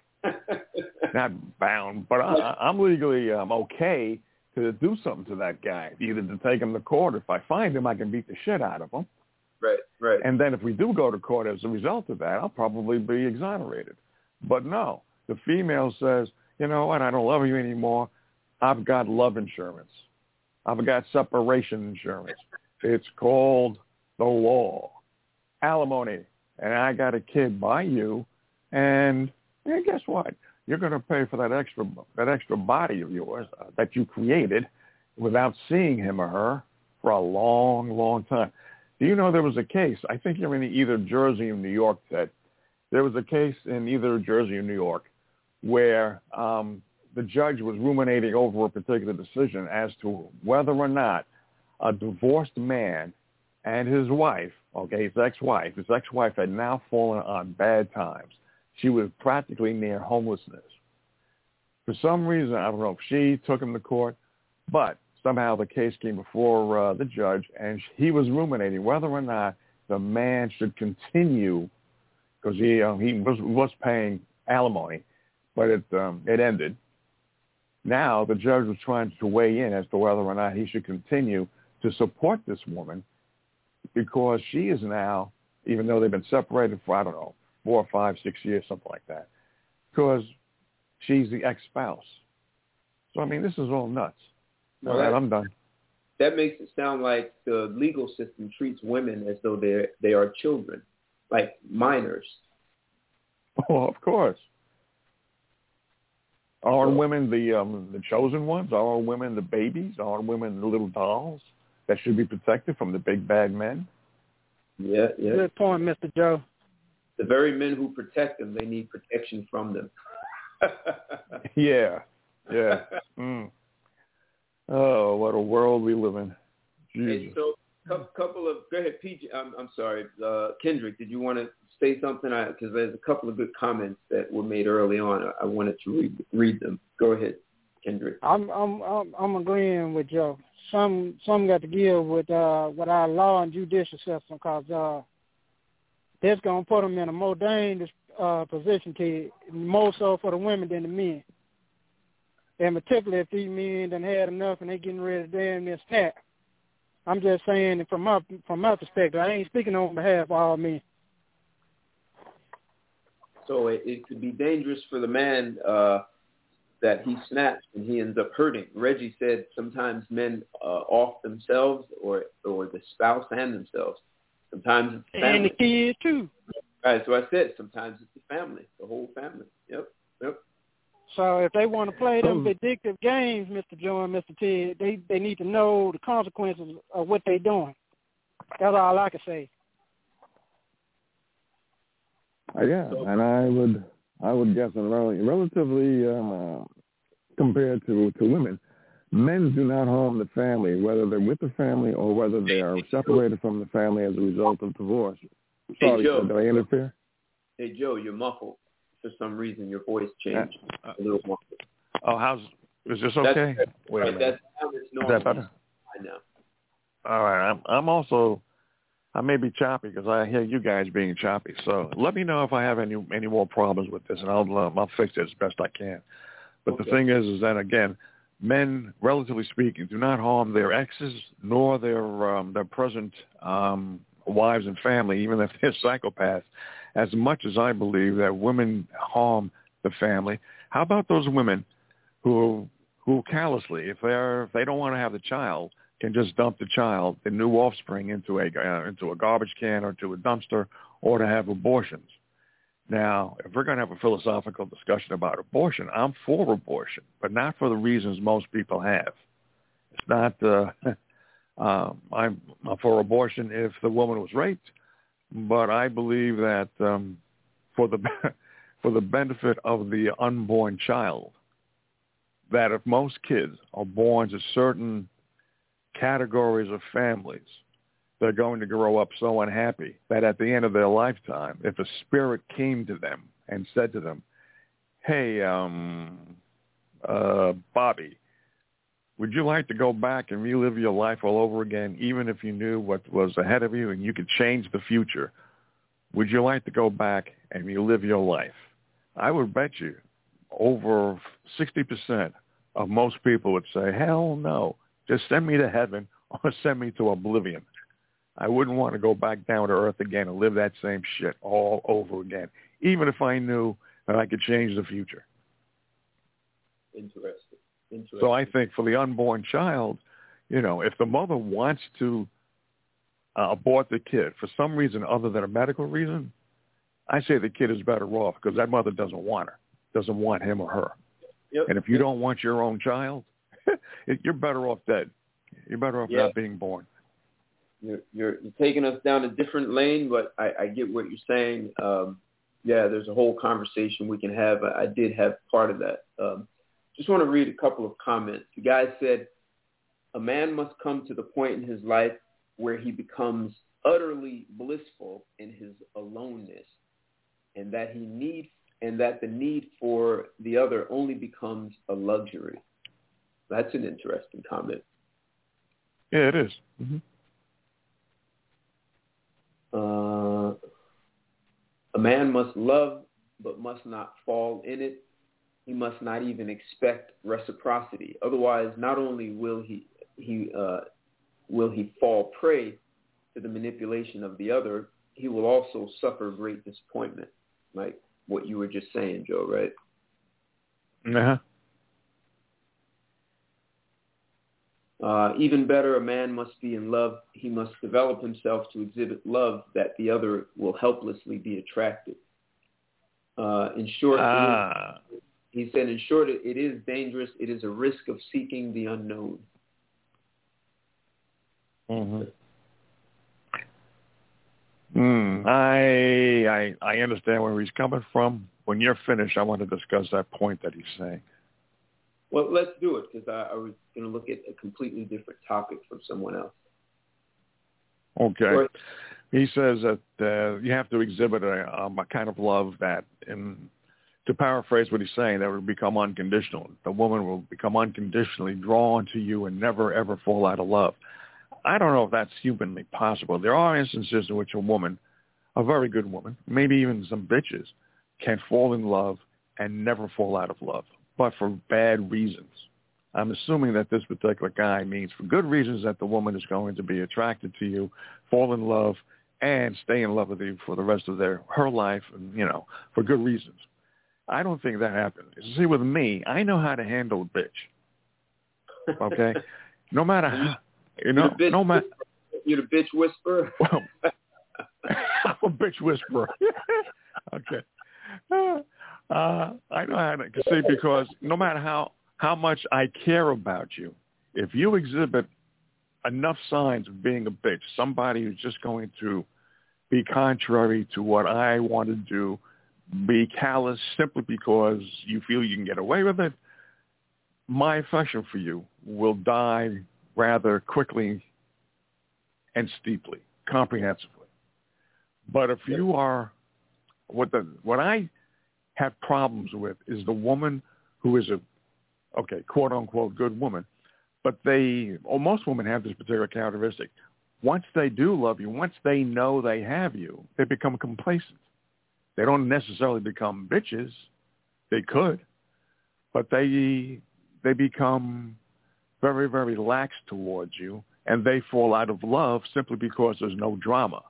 not bound, but I, I'm legally um, okay to do something to that guy, either to take him to court. If I find him, I can beat the shit out of him. Right, right. And then if we do go to court as a result of that, I'll probably be exonerated. But no, the female says, you know what, I don't love you anymore. I've got love insurance. I've got separation insurance. It's called the law. Alimony. And I got a kid by you, and yeah, guess what? You're going to pay for that extra that extra body of yours uh, that you created without seeing him or her for a long, long time. Do you know there was a case, I think you're in either Jersey or New York, Ted. There was a case in either Jersey or New York where um, the judge was ruminating over a particular decision as to whether or not a divorced man and his wife, okay, his ex-wife, his ex-wife had now fallen on bad times. She was practically near homelessness. For some reason, I don't know if she took him to court, but somehow the case came before uh, the judge, and he was ruminating whether or not the man should continue, because he um, he was, was paying alimony, but it um, it ended. Now the judge was trying to weigh in as to whether or not he should continue to support this woman, because she is now, even though they've been separated for, I don't know, four or five, six years, something like that, because she's the ex-spouse. So, I mean, this is all nuts. Well, all right, that, I'm done. That makes it sound like the legal system treats women as though they they are children, like minors. Oh, of course. Are women the um, the chosen ones? Are women the babies? Are women the little dolls that should be protected from the big bad men? Yeah, yeah. Good point, Mister Joe. The very men who protect them, they need protection from them. yeah, yeah. Mm. Oh, what a world we live in. Jesus. Hey, so, a couple of, go ahead, P J. I'm, I'm sorry, uh, Kendrick, did you want to say something? Because there's a couple of good comments that were made early on. I, I wanted to read, read them. Go ahead, Kendrick. I'm I'm I'm, I'm agreeing with Joe. Some some got to give with uh, with our law and judicial system, because uh, that's gonna put them in a more dangerous uh, position, to more so for the women than the men. And particularly if these men done had enough and they getting ready to damn near snap. I'm just saying from my from my perspective, I ain't speaking on behalf of all men. So it, it could be dangerous for the man uh, that he snaps and he ends up hurting. Reggie said sometimes men uh, off themselves, or or the spouse and themselves. Sometimes it's the family. And the kids too. Right, so I said sometimes it's the family, the whole family. Yep, yep. So if they want to play them addictive games, Mister Joe and Mister Ted, they, they need to know the consequences of what they're doing. That's all I can say. Uh, yeah, and I would I would guess that relatively um, uh, compared to, to women, men do not harm the family, whether they're with the family or whether they are separated from the family as a result of divorce. Sorry, hey, Joe, did I interfere? Hey, Joe, you're muffled. For some reason, your voice changed uh, a little more. Oh, how's is this okay? That's, Wait a right, minute. That's, is that better? I know. All right. I'm I'm also I may be choppy because I hear you guys being choppy. So let me know if I have any any more problems with this, and I'll uh, I'll fix it as best I can. But okay. The thing is, is that again, men, relatively speaking, do not harm their exes nor their um, their present um, wives and family, even if they're psychopaths, as much as I believe that women harm the family. How about those women who who callously, if they're if they don't want to have the child, can just dump the child, the new offspring, into a uh, into a garbage can or to a dumpster, or to have abortions? Now, if we're going to have a philosophical discussion about abortion, I'm for abortion, but not for the reasons most people have. It's not, uh, uh, I'm for abortion if the woman was raped, but I believe that um, for the for the benefit of the unborn child, that if most kids are born to certain categories of families, they're going to grow up so unhappy that at the end of their lifetime, if a spirit came to them and said to them, hey, um, uh, Bobby, would you like to go back and relive your life all over again, even if you knew what was ahead of you and you could change the future? Would you like to go back and relive your life? I would bet you over sixty percent of most people would say, hell no, just send me to heaven or send me to oblivion. I wouldn't want to go back down to earth again and live that same shit all over again, even if I knew that I could change the future. Interesting. Interesting. So I think for the unborn child, you know, if the mother wants to uh, abort the kid for some reason other than a medical reason, I say the kid is better off because that mother doesn't want her, doesn't want him or her. Yep. And if you don't want your own child, you're better off dead. You're better off yep. not being born. You're, you're, you're taking us down a different lane, but I, I get what you're saying. Um, yeah, there's a whole conversation we can have. I, I did have part of that. Um, just want to read a couple of comments. The guy said, a man must come to the point in his life where he becomes utterly blissful in his aloneness, and that he need and that the need for the other only becomes a luxury. That's an interesting comment. Yeah, it is. Mm-hmm. Uh, a man must love, but must not fall in it. He must not even expect reciprocity. Otherwise, not only will he he uh, will he fall prey to the manipulation of the other, he will also suffer great disappointment, like what you were just saying, Joe. Right? Uh-huh. Uh, even better, a man must be in love. He must develop himself to exhibit love that the other will helplessly be attracted. Uh, in short, ah. it is, he said, in short, it, it is dangerous. It is a risk of seeking the unknown. Mm-hmm. Mm, I, I I understand where he's coming from. When you're finished, I want to discuss that point that he's saying. Well, let's do it, because I, I was going to look at a completely different topic from someone else. Okay. Right. He says that uh, you have to exhibit a, um, a kind of love that, in, to paraphrase what he's saying, that will become unconditional. The woman will become unconditionally drawn to you and never, ever fall out of love. I don't know if that's humanly possible. There are instances in which a woman, a very good woman, maybe even some bitches, can fall in love and never fall out of love, but for bad reasons. I'm assuming that this particular guy means for good reasons that the woman is going to be attracted to you, fall in love, and stay in love with you for the rest of their her life, and, you know, for good reasons. I don't think that happens. See, with me, I know how to handle a bitch. Okay? No matter how, you know, you're no matter. You're the bitch whisperer? Well, I'm a bitch whisperer. Okay. Uh, I know how to see, because no matter how, how much I care about you, if you exhibit enough signs of being a bitch, somebody who's just going to be contrary to what I want to do, be callous simply because you feel you can get away with it, my affection for you will die rather quickly and steeply, comprehensively. But if you are, what the what I have problems with is the woman who is a, okay, quote unquote good woman, but they, or most women have this particular characteristic. Once they do love you, once they know they have you, they become complacent. They don't necessarily become bitches. They could, but they they become very, very lax towards you, and they fall out of love simply because there's no drama.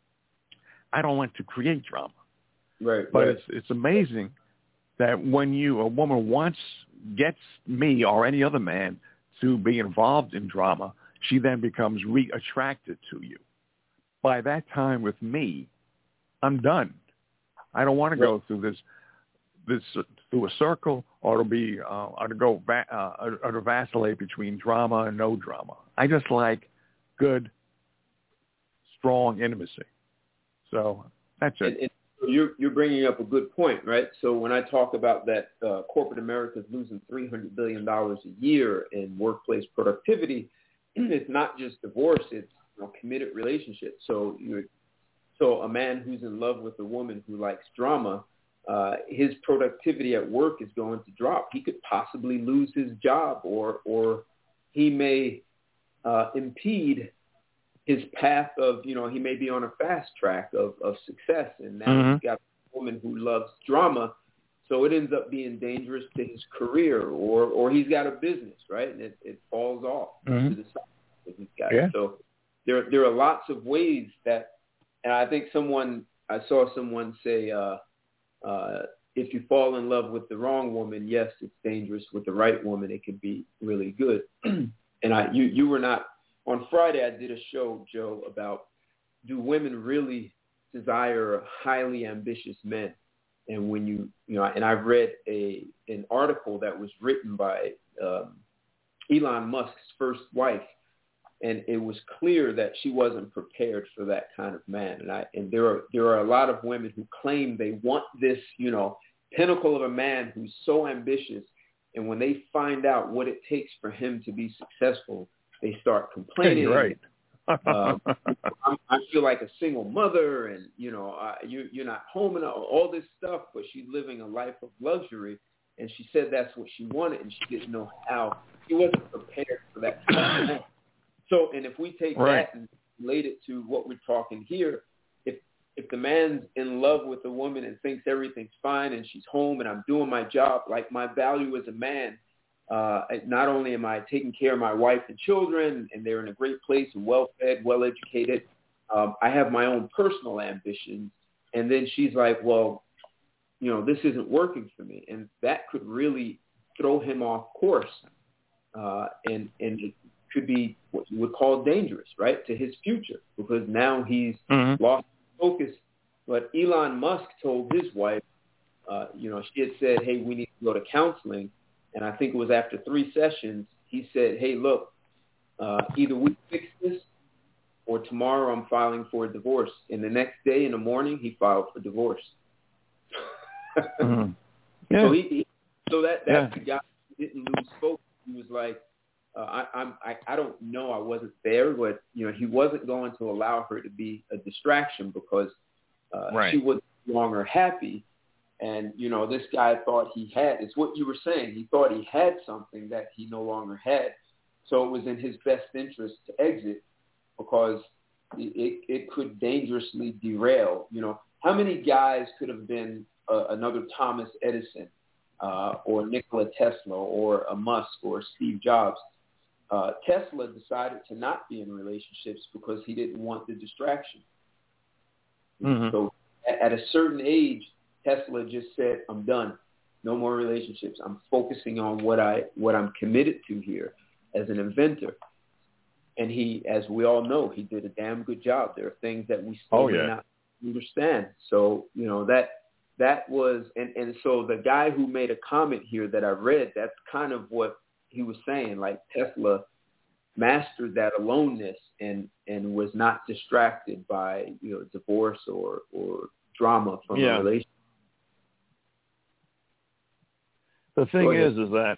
I don't like to create drama. Right. But right. it's it's amazing that when you, a woman wants, gets me or any other man to be involved in drama, she then becomes re-attracted to you. By that time with me, I'm done. I don't want to right. go through this this uh, through a circle, or to be uh, or to go va- uh, or, or to vacillate between drama and no drama. I just like good, strong intimacy. So that's it. And, and you're you're bringing up a good point, right? So when I talk about that, uh, corporate America is losing three hundred billion dollars a year in workplace productivity. It's not just divorce; it's, you know, committed relationships. So you're so a man who's in love with a woman who likes drama, uh, his productivity at work is going to drop. He could possibly lose his job, or or he may uh, impede his path of, you know, he may be on a fast track of, of success, and now mm-hmm. he's got a woman who loves drama, so it ends up being dangerous to his career, or or he's got a business, right, and it, it falls off mm-hmm. to the side that he's got. Yeah. So there there are lots of ways that, and I think someone, I saw someone say, uh, uh, if you fall in love with the wrong woman, yes, it's dangerous. With the right woman, it can be really good. And I, you, you were not. On Friday, I did a show, Joe, about do women really desire highly ambitious men? And when you, you know, and I've read a an article that was written by um, Elon Musk's first wife, and it was clear that she wasn't prepared for that kind of man. And I, and there are there are a lot of women who claim they want this, you know, pinnacle of a man who's so ambitious, and when they find out what it takes for him to be successful, they start complaining. Right. uh, I feel like a single mother, and you know, uh, you, you're not home enough, all this stuff. But she's living a life of luxury, and she said that's what she wanted, and she didn't know how. She wasn't prepared for that. So, and if we take right. that and relate it to what we're talking here, if if the man's in love with the woman and thinks everything's fine, and she's home, and I'm doing my job, like my value as a man. Uh, not only am I taking care of my wife and children, and they're in a great place and well-fed, well-educated, um, I have my own personal ambitions. And then she's like, well, you know, this isn't working for me. And that could really throw him off course. Uh, and, and it could be what you would call dangerous, right, to his future, because now he's mm-hmm. lost focus. But Elon Musk told his wife, uh, you know, she had said, hey, we need to go to counseling. And I think it was after three sessions, he said, hey, look, uh, either we fix this or tomorrow I'm filing for a divorce. And the next day in the morning, he filed for divorce. mm-hmm. yeah. So he, he so that that's yeah. the guy who didn't lose focus. He was like, uh, I, I'm, I, I don't know, I wasn't there, but, you know, he wasn't going to allow her to be a distraction because uh, right. she was no longer happy. And, you know, this guy thought he had, it's what you were saying, he thought he had something that he no longer had. So it was in his best interest to exit because it, it, it could dangerously derail. You know, how many guys could have been uh, another Thomas Edison uh, or Nikola Tesla or a Musk or Steve Jobs? Uh, Tesla decided to not be in relationships because he didn't want the distraction. Mm-hmm. So at, at a certain age, Tesla just said, I'm done. No more relationships. I'm focusing on what, I, what I'm committed to here as an inventor. And he, as we all know, he did a damn good job. There are things that we still oh, may yeah. not understand. So, you know, that that was, and, and so the guy who made a comment here that I read, that's kind of what he was saying. Like Tesla mastered that aloneness and, and was not distracted by, you know, divorce or, or drama from yeah. a relationship. The thing is, is that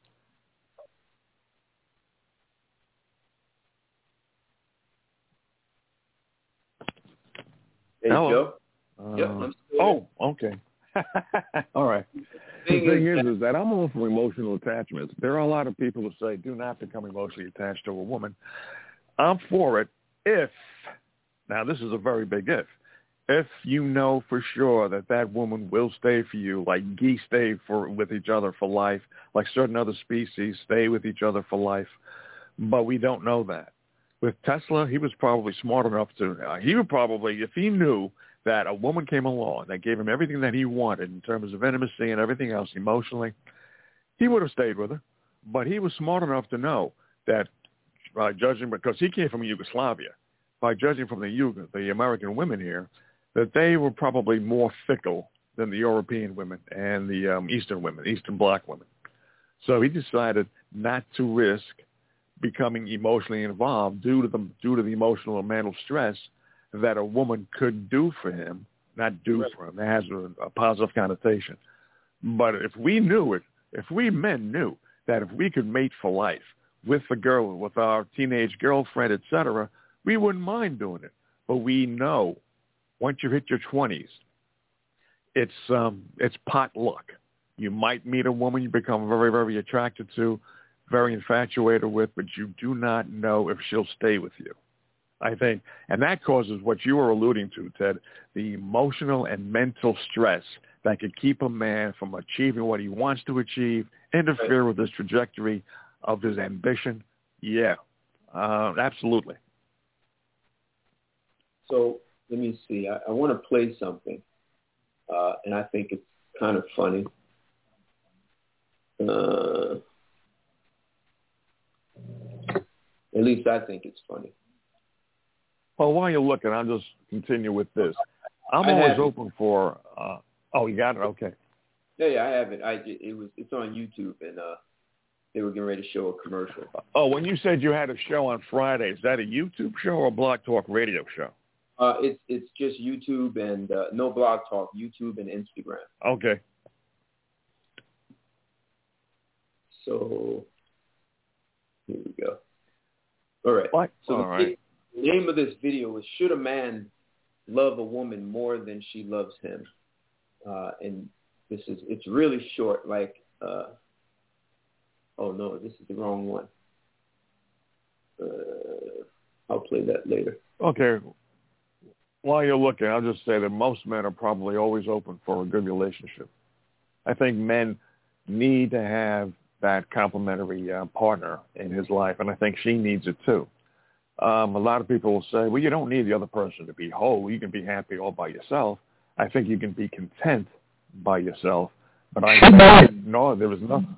There you go. Uh, yep, I'm oh, okay. All right. The thing, the thing is, is, is that I'm all for emotional attachments. There are a lot of people who say do not become emotionally attached to a woman. I'm for it if, now this is a very big if, if you know for sure that that woman will stay for you, like geese stay for with each other for life, like certain other species stay with each other for life, but we don't know that. With Tesla, he was probably smart enough to, uh, he would probably, if he knew that a woman came along that gave him everything that he wanted in terms of intimacy and everything else emotionally, he would have stayed with her. But he was smart enough to know that, uh, judging, because he came from Yugoslavia, by judging from the Yug- the American women here, that they were probably more fickle than the European women and the um, Eastern women, Eastern Black women. So he decided not to risk becoming emotionally involved due to the due to the emotional and mental stress that a woman could do for him, not do right. for him. That has a, a positive connotation. But if we knew it, if we men knew that if we could mate for life with the girl, with our teenage girlfriend, et cetera, we wouldn't mind doing it. But we know once you hit your twenties, it's um, it's pot luck. You might meet a woman you become very, very attracted to, very infatuated with, but you do not know if she'll stay with you, I think. And that causes what you were alluding to, Ted, the emotional and mental stress that could keep a man from achieving what he wants to achieve, interfere with his trajectory of his ambition. Yeah, uh, absolutely. So let me see. I, I want to play something, uh, and I think it's kind of funny. Uh, at least I think it's funny. Well, while you're looking, I'll just continue with this. I'm I always open for. Uh, oh, you got it. Okay. Yeah, yeah, I have it. I it was it's on YouTube, and uh, they were getting ready to show a commercial. Oh, when you said you had a show on Friday, is that a YouTube show or a Blog Talk Radio show? Uh, it's it's just YouTube and uh, no Blog Talk, YouTube and Instagram. Okay. So here we go. All right. What? So All the, right. the name of this video is "Should a Man Love a Woman More Than She Loves Him?" Uh, and this is it's really short. Like, uh, oh no, this is the wrong one. Uh, I'll play that later. Okay. While you're looking, I'll just say that most men are probably always open for a good relationship. I think men need to have that complementary uh, partner in his life, and I think she needs it too. Um, a lot of people will say, well, you don't need the other person to be whole. You can be happy all by yourself. I think you can be content by yourself, but I think, no, there is nothing.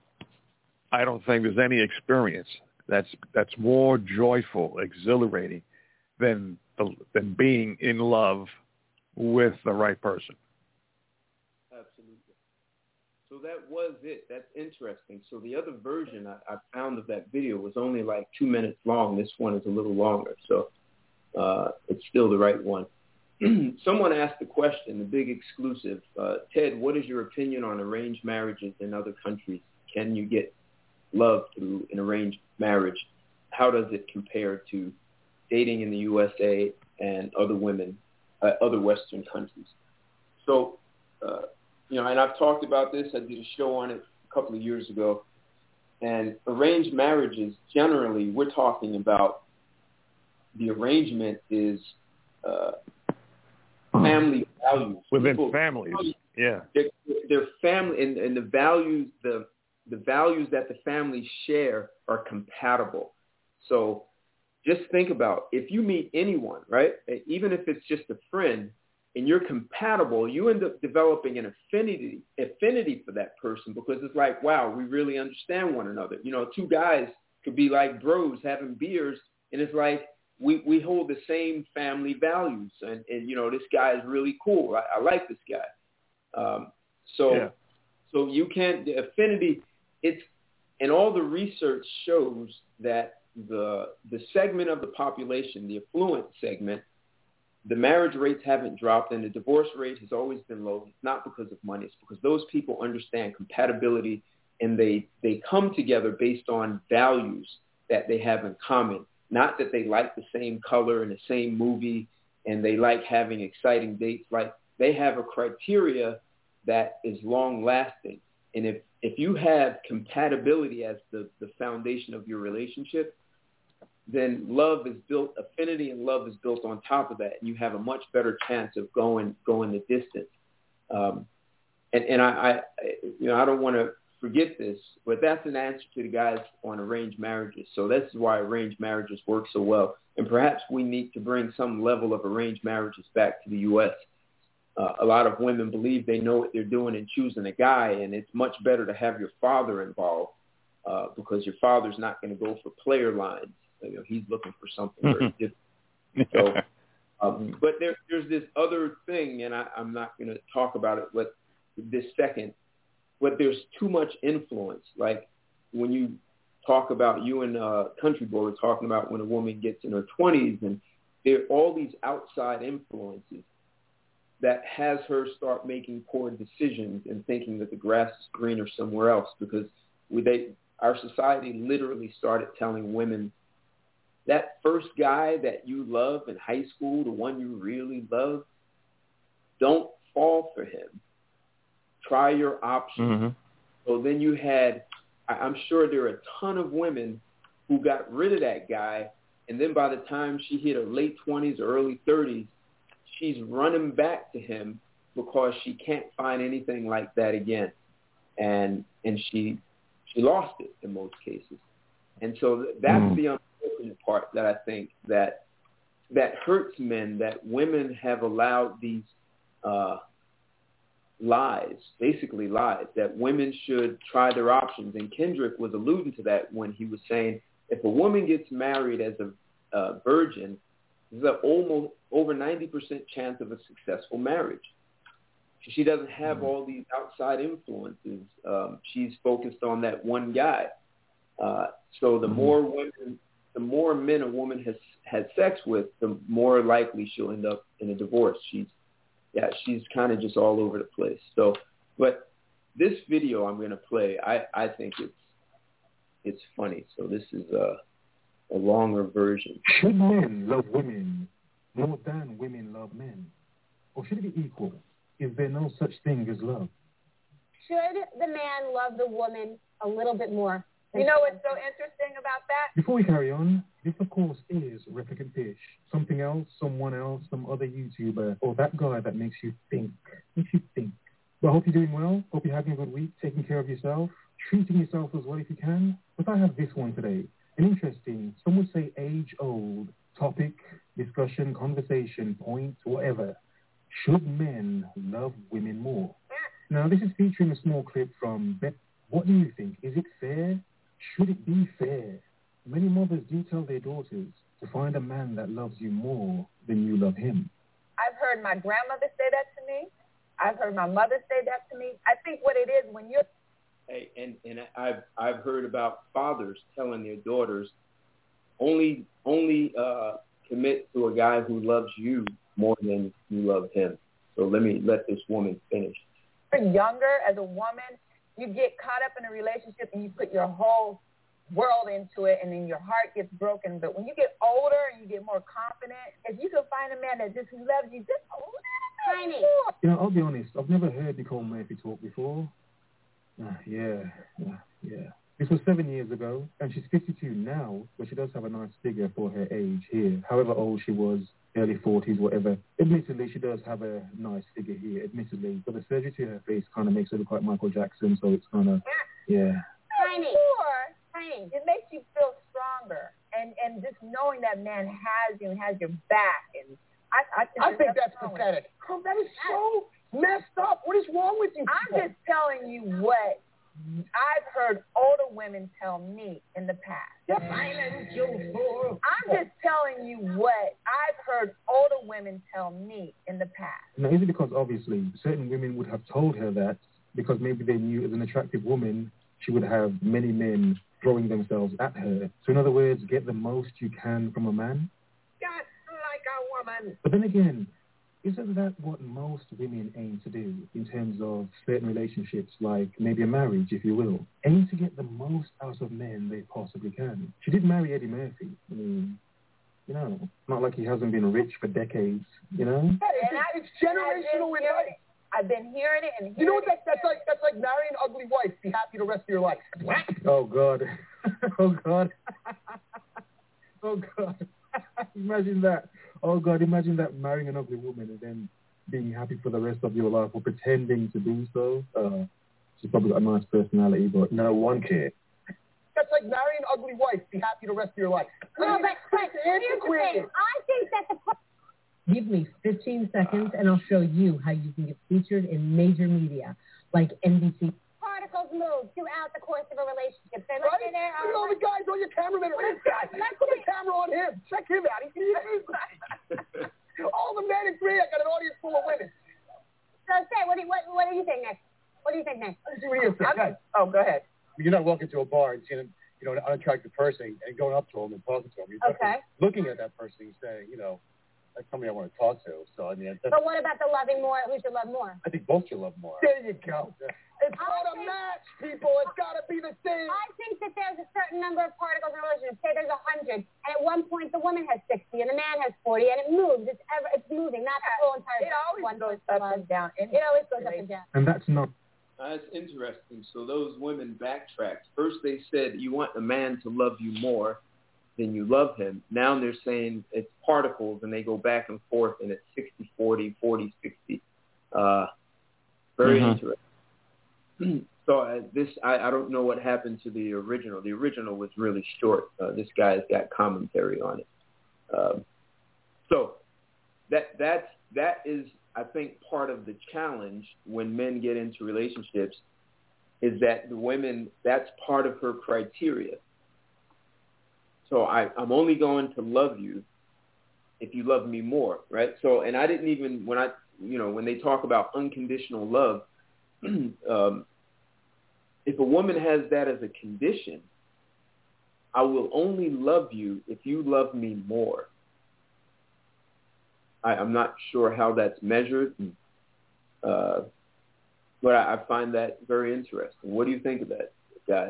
I don't think there's any experience that's that's more joyful, exhilarating than than being in love with the right person. Absolutely. So that was it. That's interesting. So the other version I, I found of that video was only like two minutes long. This one is a little longer, so uh, it's still the right one. Someone asked the question, the big exclusive, uh, Ted, what is your opinion on arranged marriages in other countries? Can you get love through an arranged marriage? How does it compare to dating in the U S A and other women, uh, other Western countries? So, uh, you know, and I've talked about this. I did a show on it a couple of years ago. And arranged marriages, generally, we're talking about the arrangement is uh, family values. Within People, families, yeah. Their, their family and, and the values, the the values that the families share are compatible. So just think about if you meet anyone, right? Even if it's just a friend, and you're compatible, you end up developing an affinity affinity for that person because it's like, wow, we really understand one another. You know, two guys could be like bros having beers, and it's like we, we hold the same family values, and, and you know, this guy is really cool. I, I like this guy. Um, so yeah. so you can't the affinity. It's and all the research shows that the the segment of the population, the affluent segment, the marriage rates haven't dropped and the divorce rate has always been low. It's not because of money. It's because those people understand compatibility and they, they come together based on values that they have in common. Not that they like the same color and the same movie and they like having exciting dates. Like they have a criteria that is long lasting. And if, if you have compatibility as the, the foundation of your relationship, then love is built, affinity and love is built on top of that, and you have a much better chance of going going the distance. Um, and and I, I, you know, I don't want to forget this, but that's an answer to the guys on arranged marriages. So this is why arranged marriages work so well. And perhaps we need to bring some level of arranged marriages back to the U S Uh, a lot of women believe they know what they're doing in choosing a guy, and it's much better to have your father involved uh, because your father's not going to go for player lines. You know, he's looking for something very different. So Um, but there, there's this other thing, and I, I'm not going to talk about it but this second, but there's too much influence. Like when you talk about, you and uh, Country Boy were talking about when a woman gets in her twenties, and there are all these outside influences that has her start making poor decisions and thinking that the grass is greener somewhere else, because we, they, our society literally started telling women, that first guy that you love in high school, the one you really love, don't fall for him. Try your options. Mm-hmm. So then you had, I'm sure there are a ton of women who got rid of that guy, and then by the time she hit her late twenties or early thirties, she's running back to him because she can't find anything like that again. And and she she lost it in most cases. And so that's mm. the unfortunate part that I think that that hurts men, that women have allowed these uh, lies, basically lies, that women should try their options. And Kendrick was alluding to that when he was saying, if a woman gets married as a uh, virgin, there's an almost over ninety percent chance of a successful marriage. She doesn't have all these outside influences. Um, she's focused on that one guy. Uh, so the more women, the more men a woman has had sex with, the more likely she'll end up in a divorce. She's, yeah, she's kind of just all over the place. So, but this video I'm going to play, I, I think it's it's funny. So this is a, a longer version. Should men love women more than women love men? Or should it be equal? Is there no such thing as love? Should the man love the woman a little bit more? You know what's so interesting about that? Before we carry on, this of course is Replicant Fish. Something else, someone else, some other YouTuber, or that guy that makes you think. Makes you think. Well, I hope you're doing well. Hope you're having a good week, taking care of yourself, treating yourself as well if you can. But I have this one today. An interesting, some would say age-old topic, discussion, conversation, point, whatever. Should men love women more? Now, this is featuring a small clip from Beth. What do you think? Is it fair? Should it be fair? Many mothers do tell their daughters to find a man that loves you more than you love him. I've heard my grandmother say that to me. I've heard my mother say that to me. I think what it is when you're... Hey, and, and I've, I've heard about fathers telling their daughters, only, only uh, commit to a guy who loves you more than you love him. So let me let this woman finish. When you're younger, as a woman, you get caught up in a relationship and you put your whole world into it, and then your heart gets broken. But when you get older and you get more confident, if you can find a man that just loves you just a little bit more. You know, I'll be honest, I've never heard Nicole Murphy talk before. Uh, yeah, yeah, yeah. This was seven years ago, and she's fifty-two now, but she does have a nice figure for her age here. However old she was, early forties, whatever. Admittedly, she does have a nice figure here, admittedly. But the surgery to her face kind of makes her look like Michael Jackson, so it's kind of, yeah. Tiny. Sure, tiny. It makes you feel stronger. And and just knowing that man has you and has your back. And I, I think, I think that's pathetic. Oh, that is so messed up. What is wrong with you people? I'm just telling you what I've heard older women tell me in the past. Yep. I'm just telling you what I've heard older women tell me in the past. Now, is it because obviously certain women would have told her that because maybe they knew as an attractive woman she would have many men throwing themselves at her? So in other words, get the most you can from a man? Just like a woman. But then again, isn't that what most women aim to do in terms of certain relationships, like maybe a marriage, if you will? Aim to get the most out of men they possibly can. She did marry Eddie Murphy. I mean, you know, not like he hasn't been rich for decades, you know? Yeah, it's, it's generational in life. I've been hearing it and hearing You know what? That, it that's like that's like marrying an ugly wife. Be happy the rest of your life. Oh, God. Oh, God. Oh, God. Imagine that. Oh, God, imagine that, marrying an ugly woman and then being happy for the rest of your life or pretending to do so. Uh, she's probably got a nice personality, but no one cares. That's like marrying an ugly wife. Be happy the rest of your life. No, but, but here's the thing. I think that the... Give me fifteen seconds and I'll show you how you can get featured in major media like N B C. Particles move throughout the course of a relationship. They're Right? like, they're, Look at all the guys on your cameraman. This guy. Put the camera on him. Check him out. He's All the men agree. I got an audience full of women. So say, what do you, what, what do you think next? What do you think next? Let's see what he has to say. Oh, go ahead. You're not walking to a bar and seeing, you know, an unattractive person and going up to him and talking to him. You're Okay. looking at that person and saying, you know, that's somebody I want to talk to. So, I mean, that's, But what about the loving more? Who should love more? I think both should love more. There you go. Yeah. It's called a match, people. It's got to be the thing. I think that there's a certain number of particles in a relationship. Say there's a hundred, and at one point the woman has sixty and the man has forty, and it moves. It's ever, it's moving, not the whole entire. It always one goes person up loves. and down. It always goes up and down. And that's not. Uh, that's interesting. So those women backtracked. First they said you want a man to love you more than you love him. Now they're saying it's particles, and they go back and forth, and it's sixty forty, forty sixty. Uh, very Mm-hmm. interesting. So uh, this, I, I don't know what happened to the original. The original was really short. Uh, this guy's got commentary on it. Um, so that that's that is, I think, part of the challenge when men get into relationships is that the women, that's part of her criteria. So I, I'm only going to love you if you love me more, right? So, and I didn't even, when I, you know, when they talk about unconditional love, um, if a woman has that as a condition, I will only love you if you love me more. I, I'm not sure how that's measured, uh, but I, I find that very interesting. What do you think of that, guys?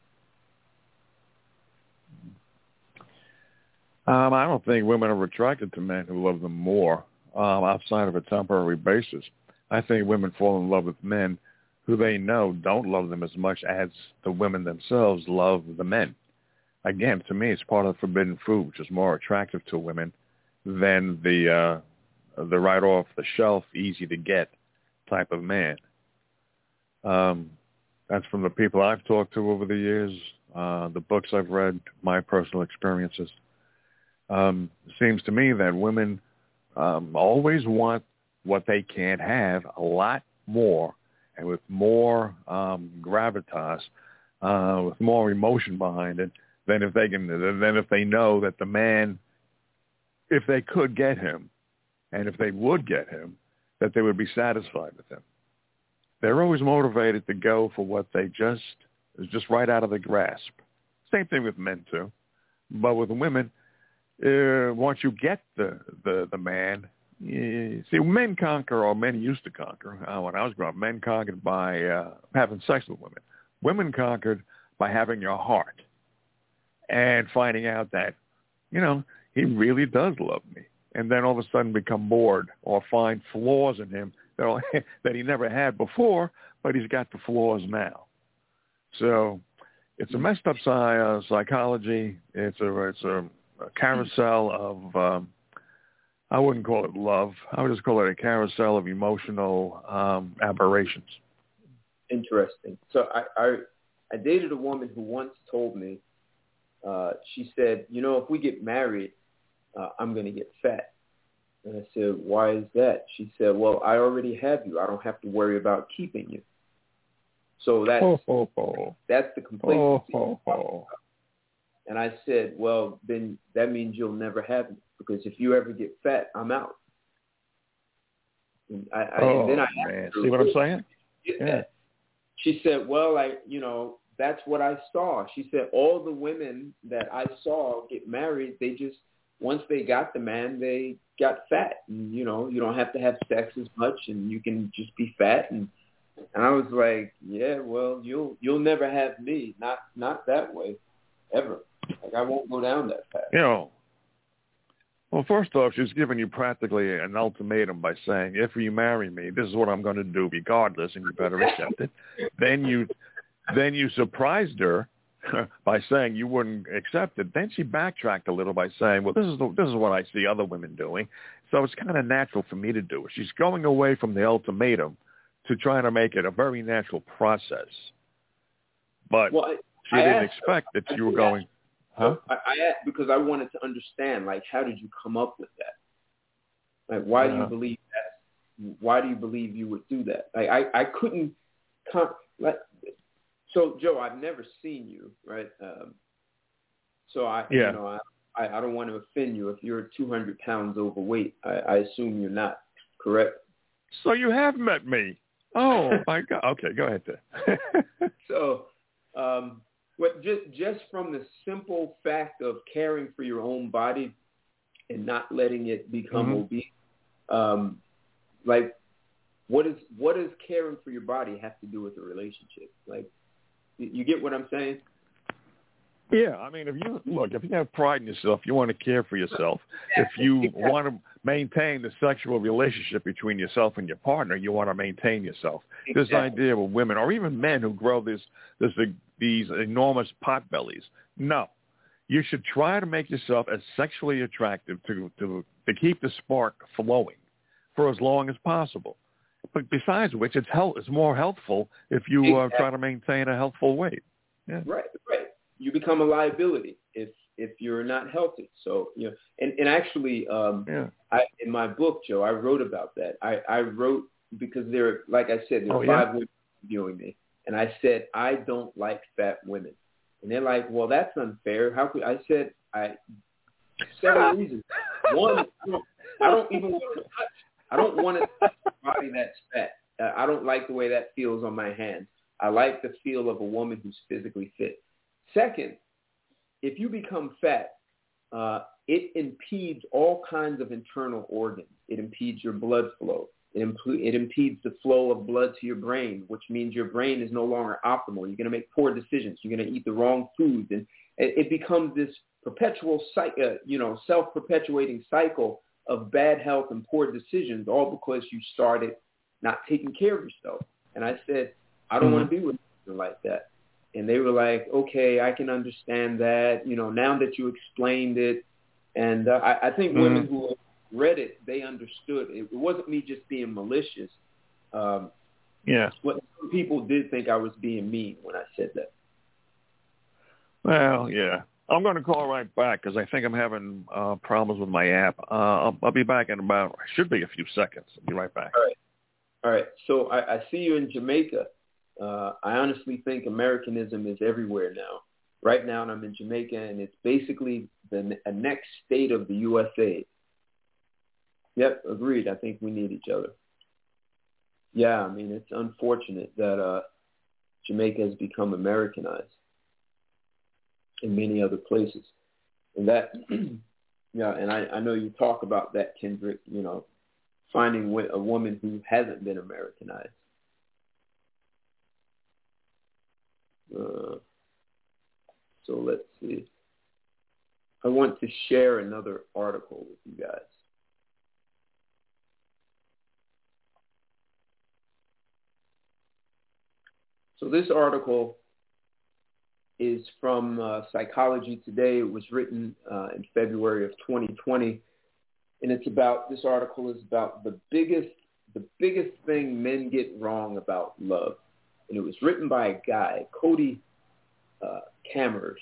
Um, I don't think women are attracted to men who love them more um, outside of a temporary basis. I think women fall in love with men who they know don't love them as much as the women themselves love the men. Again, to me, it's part of the forbidden fruit, which is more attractive to women than the uh, the right off the shelf, easy to get type of man. Um, that's from the people I've talked to over the years, uh, the books I've read, my personal experiences. Um, it seems to me that women um, always want what they can't have a lot more and with more um, gravitas, uh, with more emotion behind it than if they can, than if they know that the man, if they could get him, and if they would get him, that they would be satisfied with him. They're always motivated to go for what they just is just right out of the grasp. Same thing with men too, but with women, uh, once you get the the, the man. Yeah, see, men conquer, or men used to conquer, uh, when I was growing up, men conquered by uh, having sex with women. Women conquered by having your heart and finding out that, you know, he really does love me. And then all of a sudden become bored or find flaws in him that, that he never had before, but he's got the flaws now. So it's a messed up uh, psychology. It's a, it's a, a carousel of... Um, I wouldn't call it love. I would just call it a carousel of emotional um, aberrations. Interesting. So I, I, I dated a woman who once told me, uh, she said, you know, if we get married, uh, I'm going to get fat. And I said, why is that? She said, well, I already have you. I don't have to worry about keeping you. So that's, oh, oh, oh. that's the complacency. Oh, oh, oh. And I said, well, then that means you'll never have me. Because if you ever get fat, I'm out. And, I, I, oh, and then I man. asked her, See what I'm saying? Yeah. She said, well, I, you know, that's what I saw. She said, all the women that I saw get married, they just, once they got the man, they got fat. And, you know, you don't have to have sex as much and you can just be fat. And, and I was like, yeah, well, you'll, you'll never have me. Not, not that way, ever. Like, I won't go down that path. You know, well, first off, she's giving you practically an ultimatum by saying, if you marry me, this is what I'm going to do regardless, and you better accept it. Then you then you surprised her by saying you wouldn't accept it. Then she backtracked a little by saying, well, this is the, this is what I see other women doing, so it's kind of natural for me to do it. She's going away from the ultimatum to trying to make it a very natural process. But well, I, she I didn't asked, expect that I you were going... Huh? I, I asked because I wanted to understand, like, how did you come up with that? Like, why yeah. do you believe that? Why do you believe you would do that? Like, I, I couldn't, come, like, so Joe, I've never seen you, right? Um, so I, yeah. you know, I, I, I don't want to offend you. If you're two hundred pounds overweight, I, I assume you're not, correct? So you have met me. Oh, my God. Okay, go ahead then. So, um, what just, just from the simple fact of caring for your own body and not letting it become mm-hmm. obese, um, like, what is what does caring for your body have to do with a relationship? Like, you get what I'm saying? Yeah, I mean, if you look, if you have pride in yourself, you want to care for yourself. If you exactly. want to maintain the sexual relationship between yourself and your partner, you want to maintain yourself. Exactly. This idea of women or even men who grow this, this these enormous pot bellies, no, you should try to make yourself as sexually attractive to to to keep the spark flowing for as long as possible. But besides which, it's health, it's more healthful if you exactly. uh, try to maintain a healthful weight. Yeah. Right, right. You become a liability if if you're not healthy. So, you know, and, and actually, um, yeah. I, in my book, Joe, I wrote about that. I, I wrote because there, like I said, there are oh, five yeah? women viewing me, and I said I don't like fat women, and they're like, well, that's unfair. How could I said I several reasons. One, I don't, I don't even want to touch. I don't want to touch a body that's fat. Uh, I don't like the way that feels on my hands. I like the feel of a woman who's physically fit. Second, if you become fat, uh, it impedes all kinds of internal organs. It impedes your blood flow. It, imp- it impedes the flow of blood to your brain, which means your brain is no longer optimal. You're going to make poor decisions. You're going to eat the wrong foods. And it, it becomes this perpetual, uh, you know, self-perpetuating cycle of bad health and poor decisions, all because you started not taking care of yourself. And I said, I don't mm-hmm. want to be with something like that. And they were like, okay, I can understand that, you know, now that you explained it. And uh, I, I think mm-hmm. women who read it, they understood. It, it wasn't me just being malicious. Um, yeah. What some people did think I was being mean when I said that. Well, yeah. I'm going to call right back because I think I'm having uh, problems with my app. Uh, I'll, I'll be back in about, should be a few seconds. I'll be right back. All right. All right. So I, I see you in Jamaica. Uh, I honestly think Americanism is everywhere now. Right now, I'm in Jamaica, and it's basically the a next state of the U S A. Yep, agreed. I think we need each other. Yeah, I mean, it's unfortunate that uh, Jamaica has become Americanized in many other places. And that, yeah, and I, I know you talk about that, Kendrick, you know, finding a woman who hasn't been Americanized. Uh, so let's see. I want to share another article with you guys. So this article is from uh, Psychology Today. It was written uh, in February of twenty twenty, and it's about, this article is about the biggest, the biggest thing men get wrong about love. And it was written by a guy, Cody uh, Cammers.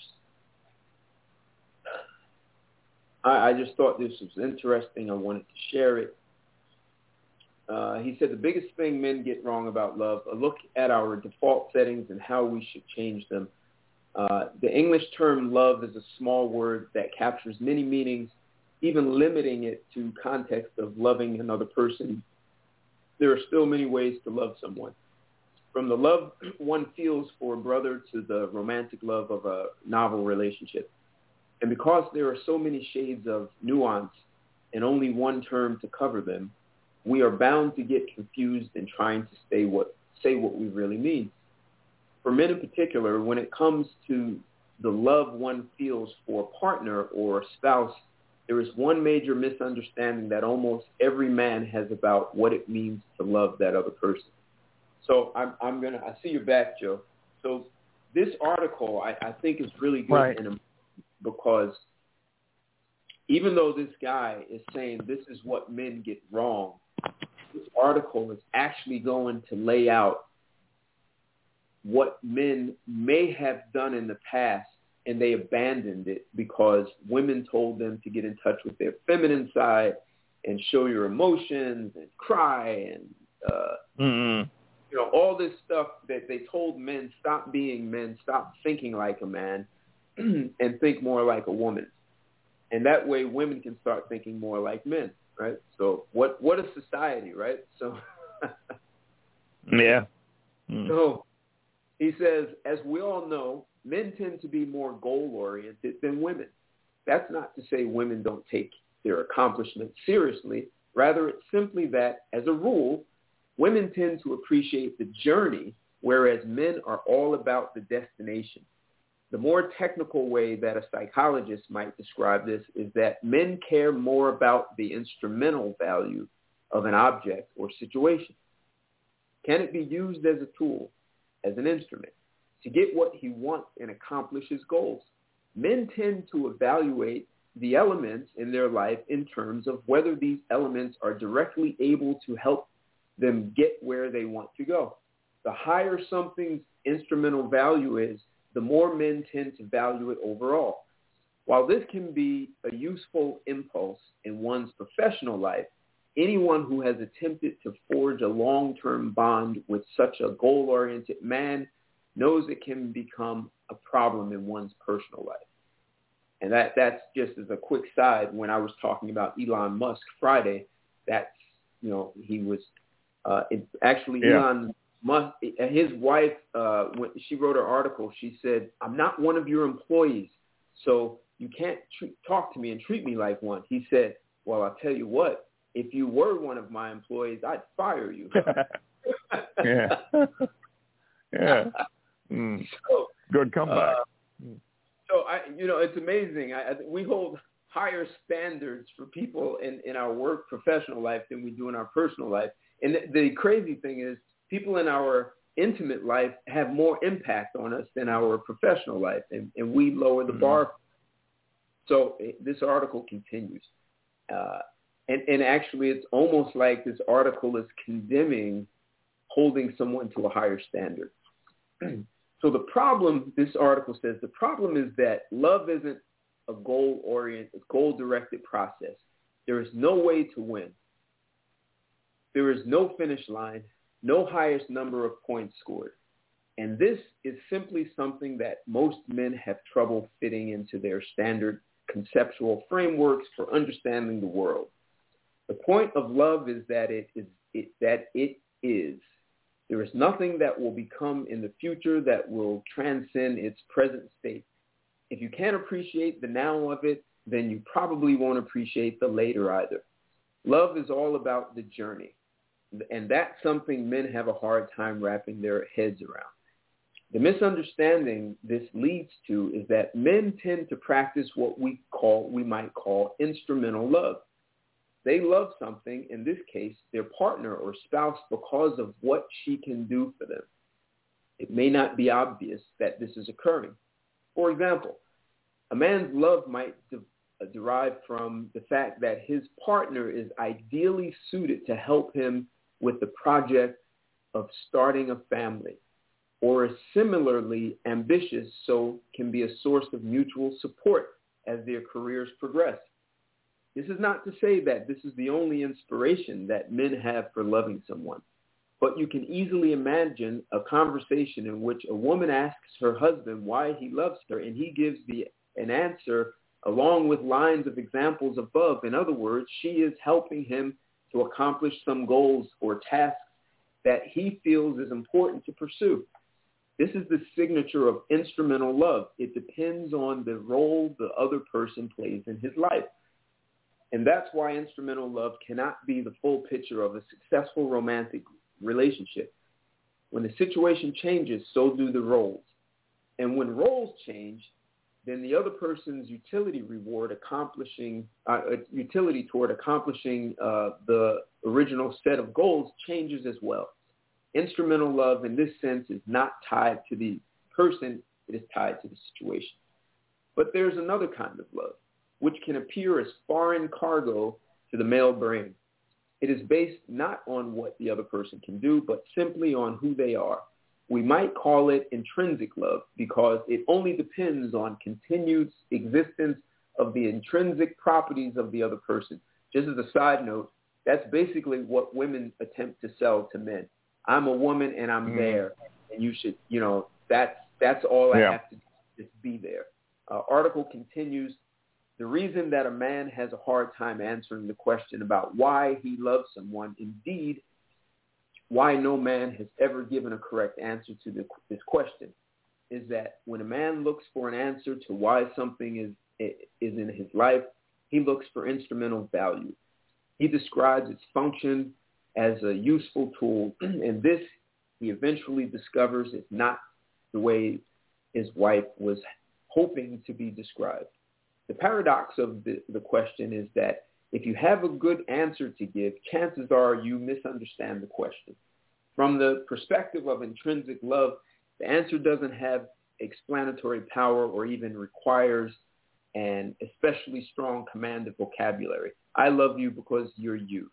I, I just thought this was interesting. I wanted to share it. Uh, he said the biggest thing men get wrong about love, a look at our default settings and how we should change them. Uh, the English term love is a small word that captures many meanings, even limiting it to context of loving another person. There are still many ways to love someone. From the love one feels for a brother to the romantic love of a novel relationship. And because there are so many shades of nuance and only one term to cover them, we are bound to get confused in trying to say what, say what we really mean. For men in particular, when it comes to the love one feels for a partner or a spouse, there is one major misunderstanding that almost every man has about what it means to love that other person. So I'm, I'm gonna. I see your back, Joe. So this article, I, I think, is really good right. and because even though this guy is saying this is what men get wrong, this article is actually going to lay out what men may have done in the past, and they abandoned it because women told them to get in touch with their feminine side and show your emotions and cry and. Uh, mm-hmm. You know, all this stuff that they told men, stop being men, stop thinking like a man, and think more like a woman. And that way women can start thinking more like men, right? So what, what a society, right? So, yeah. Mm. So he says, as we all know, men tend to be more goal-oriented than women. That's not to say women don't take their accomplishments seriously. Rather, it's simply that, as a rule, women tend to appreciate the journey, whereas men are all about the destination. The more technical way that a psychologist might describe this is that men care more about the instrumental value of an object or situation. Can it be used as a tool, as an instrument, to get what he wants and accomplish his goals? Men tend to evaluate the elements in their life in terms of whether these elements are directly able to help them get where they want to go. The higher something's instrumental value is, the more men tend to value it overall. While this can be a useful impulse in one's professional life, anyone who has attempted to forge a long-term bond with such a goal-oriented man knows it can become a problem in one's personal life. And that, that's just as a quick side, when I was talking about Elon Musk Friday, that's, you know, he was uh, it, actually yeah. Elon Musk, his wife, uh, when she wrote her article, she said, I'm not one of your employees, so you can't tr- talk to me and treat me like one. He said, well, I'll tell you what, if you were one of my employees, I'd fire you. yeah. Yeah. Mm. So, good comeback. Uh, so, I, you know, it's amazing. I, I, we hold higher standards for people in, in our work professional life than we do in our personal life. And the, the crazy thing is, people in our intimate life have more impact on us than our professional life, and, and we lower the mm-hmm. bar. So this article continues. Uh, and, and actually, it's almost like this article is condemning holding someone to a higher standard. So the problem, this article says, the problem is that love isn't a goal-oriented, goal-directed process. There is no way to win. There is no finish line, no highest number of points scored. And this is simply something that most men have trouble fitting into their standard conceptual frameworks for understanding the world. The point of love is that it is it, that it is. There is nothing that will become in the future that will transcend its present state. If you can't appreciate the now of it, then you probably won't appreciate the later either. Love is all about the journey. And that's something men have a hard time wrapping their heads around. The misunderstanding this leads to is that men tend to practice what we call, we might call instrumental love. They love something, in this case, their partner or spouse, because of what she can do for them. It may not be obvious that this is occurring. For example, a man's love might de- derive from the fact that his partner is ideally suited to help him with the project of starting a family, or is similarly ambitious, so can be a source of mutual support as their careers progress. This is not to say that this is the only inspiration that men have for loving someone, but you can easily imagine a conversation in which a woman asks her husband why he loves her, and he gives the an answer along with lines of examples above. In other words, she is helping him to accomplish some goals or tasks that he feels is important to pursue. This is the signature of instrumental love. It depends on the role the other person plays in his life. And that's why instrumental love cannot be the full picture of a successful romantic relationship. When the situation changes, so do the roles. And when roles change, then the other person's utility reward accomplishing, uh, utility toward accomplishing uh, the original set of goals changes as well. Instrumental love in this sense is not tied to the person, it is tied to the situation. But there's another kind of love, which can appear as foreign cargo to the male brain. It is based not on what the other person can do, but simply on who they are. We might call it intrinsic love because it only depends on continued existence of the intrinsic properties of the other person. Just as a side note, that's basically what women attempt to sell to men. I'm a woman and I'm mm. there, and you should, you know, that's that's all I yeah. have to do, just be there. Uh, article continues. The reason that a man has a hard time answering the question about why he loves someone, indeed, why no man has ever given a correct answer to the, this question, is that when a man looks for an answer to why something is is in his life, he looks for instrumental value. He describes its function as a useful tool, and this he eventually discovers is not the way his wife was hoping to be described. The paradox of the, the question is that if you have a good answer to give, chances are you misunderstand the question. From the perspective of intrinsic love, the answer doesn't have explanatory power or even requires an especially strong command of vocabulary. I love you because you're you.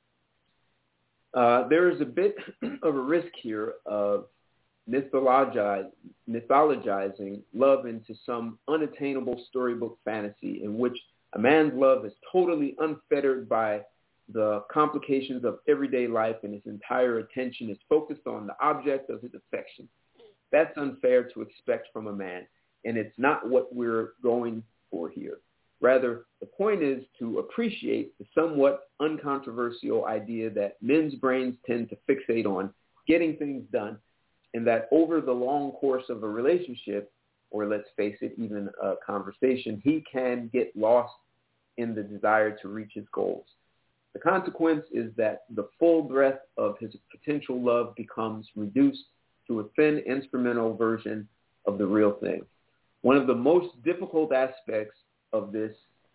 Uh, there is a bit of a risk here of mythologize, mythologizing love into some unattainable storybook fantasy in which a man's love is totally unfettered by the complications of everyday life and his entire attention is focused on the object of his affection. That's unfair to expect from a man, and it's not what we're going for here. Rather, the point is to appreciate the somewhat uncontroversial idea that men's brains tend to fixate on getting things done, and that over the long course of a relationship, or let's face it, even a conversation, he can get lost in the desire to reach his goals. The consequence is that the full breadth of his potential love becomes reduced to a thin instrumental version of the real thing. One of the most difficult aspects of this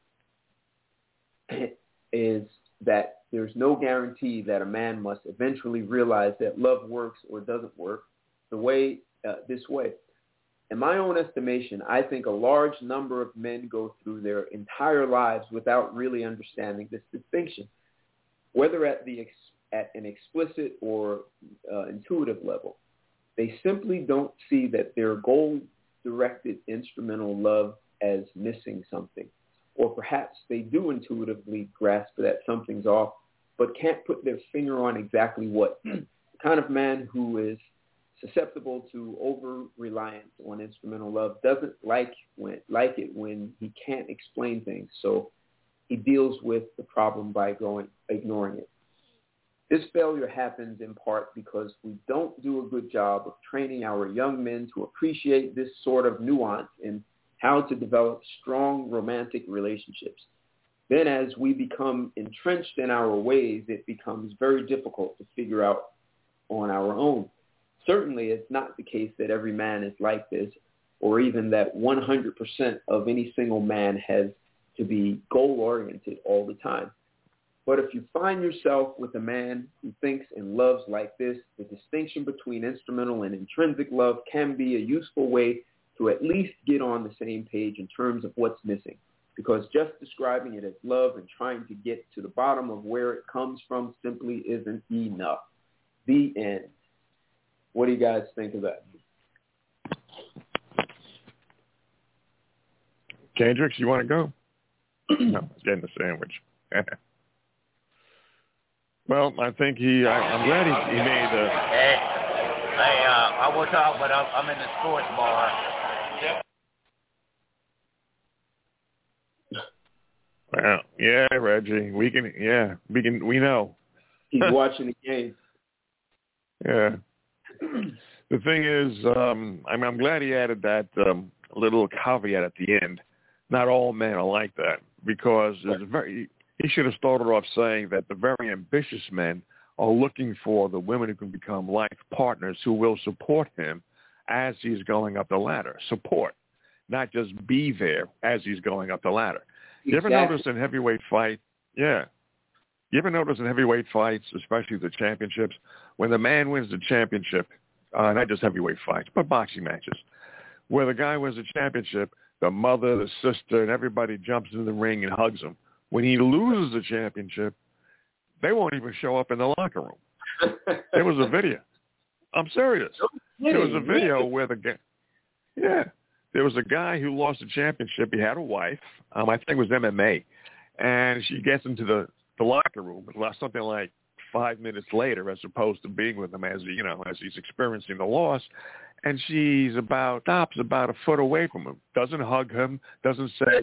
is that there's no guarantee that a man must eventually realize that love works or doesn't work the way uh, this way. In my own estimation, I think a large number of men go through their entire lives without really understanding this distinction, whether at the ex- at an explicit or uh, intuitive level. They simply don't see that their goal-directed instrumental love as missing something. Or perhaps they do intuitively grasp that something's off, but can't put their finger on exactly what. The kind of man who is susceptible to over-reliance on instrumental love doesn't like when like it when he can't explain things, so he deals with the problem by going, ignoring it. This failure happens in part because we don't do a good job of training our young men to appreciate this sort of nuance in how to develop strong romantic relationships. Then as we become entrenched in our ways, it becomes very difficult to figure out on our own. Certainly, it's not the case that every man is like this, or even that one hundred percent of any single man has to be goal-oriented all the time. But if you find yourself with a man who thinks and loves like this, the distinction between instrumental and intrinsic love can be a useful way to at least get on the same page in terms of what's missing. Because just describing it as love and trying to get to the bottom of where it comes from simply isn't enough. The end. What do you guys think of that? Kendricks, you want to go? No, he's getting the sandwich. Well, I think he, I, I'm glad he, he made the... Hey, hey uh, I will talk, but I'm, I'm in the sports bar. Well, yeah, Reggie, we can, yeah, we can, we know. He's watching the game. Yeah. The thing is, um, I'm, I'm glad he added that um, little caveat at the end. Not all men are like that, because there's a very, he should have started off saying that the very ambitious men are looking for the women who can become life partners who will support him as he's going up the ladder. Support, not just be there as he's going up the ladder. You ever Exactly. notice in heavyweight fight? Yeah. You ever notice in heavyweight fights, especially the championships, when the man wins the championship, uh, not just heavyweight fights, but boxing matches, where the guy wins the championship, the mother, the sister, and everybody jumps into the ring and hugs him. When he loses the championship, they won't even show up in the locker room. There was a video. I'm serious. There was a video where the guy, yeah, there was a guy who lost the championship. He had a wife. Um, I think it was M M A. And she gets into the, the locker room, something like five minutes later, as opposed to being with him as he, you know, as he's experiencing the loss. And she's about, stops about a foot away from him, doesn't hug him, doesn't say,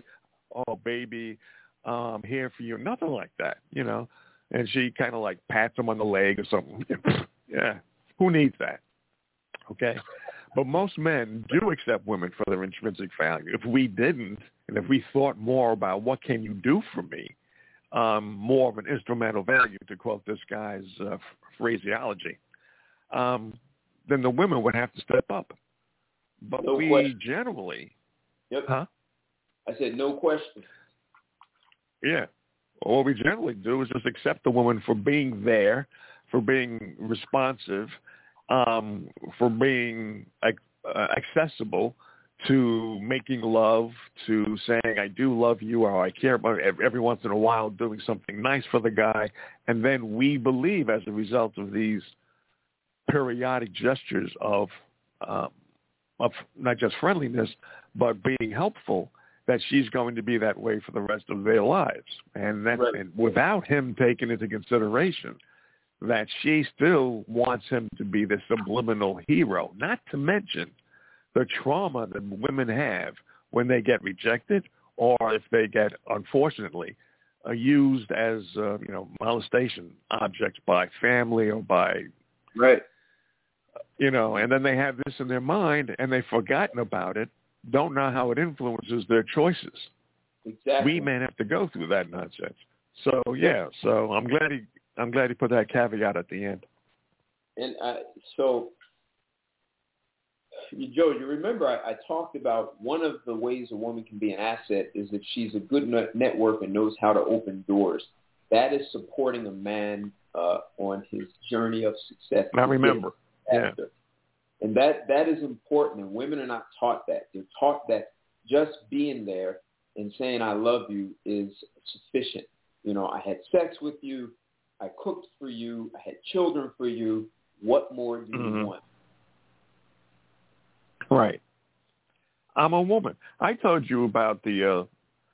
oh, baby, um, here for you. Nothing like that, you know. And she kind of like pats him on the leg or something. Yeah, who needs that? Okay. But most men do accept women for their intrinsic value. If we didn't, and if we thought more about what can you do for me, um, more of an instrumental value, to quote this guy's uh, phraseology, um, then the women would have to step up. But no we question. generally... Yep. Huh? I said no question. Yeah. What we generally do is just accept the woman for being there, for being responsive, um, for being uh, accessible, to making love, to saying I do love you or I care about it, every once in a while doing something nice for the guy. And then we believe as a result of these periodic gestures of, um, of not just friendliness, but being helpful, that she's going to be that way for the rest of their lives. And that's right. and without him taking into consideration that she still wants him to be the subliminal hero, not to mention the trauma that women have when they get rejected or if they get, unfortunately, uh, used as, uh, you know, molestation objects by family or by, right. you know, and then they have this in their mind and they've forgotten about it, don't know how it influences their choices. Exactly. We men have to go through that nonsense. So, yeah, so I'm glad he, I'm glad he put that caveat at the end. And I, so, Joe, you remember I, I talked about one of the ways a woman can be an asset is that she's a good network and knows how to open doors. That is supporting a man uh, on his journey of success. I remember. Yeah. And that, that is important, and women are not taught that. They're taught that just being there and saying I love you is sufficient. You know, I had sex with you, I cooked for you, I had children for you. What more do mm-hmm. you want? Right. I'm a woman. I told you about the uh,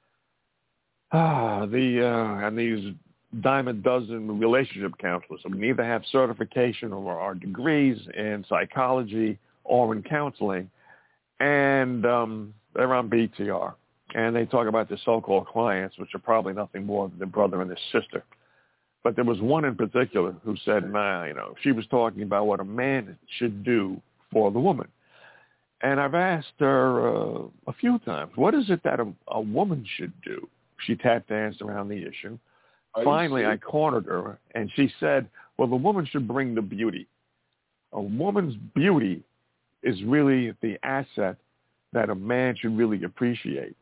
ah the uh, and these dime a dozen relationship counselors. I mean, either have certification or are degrees in psychology or in counseling, and um, they're on B T R. And they talk about the so-called clients, which are probably nothing more than their brother and their sister. But there was one in particular who said, nah, you know, she was talking about what a man should do for the woman. And I've asked her uh, a few times, what is it that a, a woman should do? She tap danced around the issue. Are Finally, I cornered her, and she said, well, the woman should bring the beauty. A woman's beauty is really the asset that a man should really appreciate.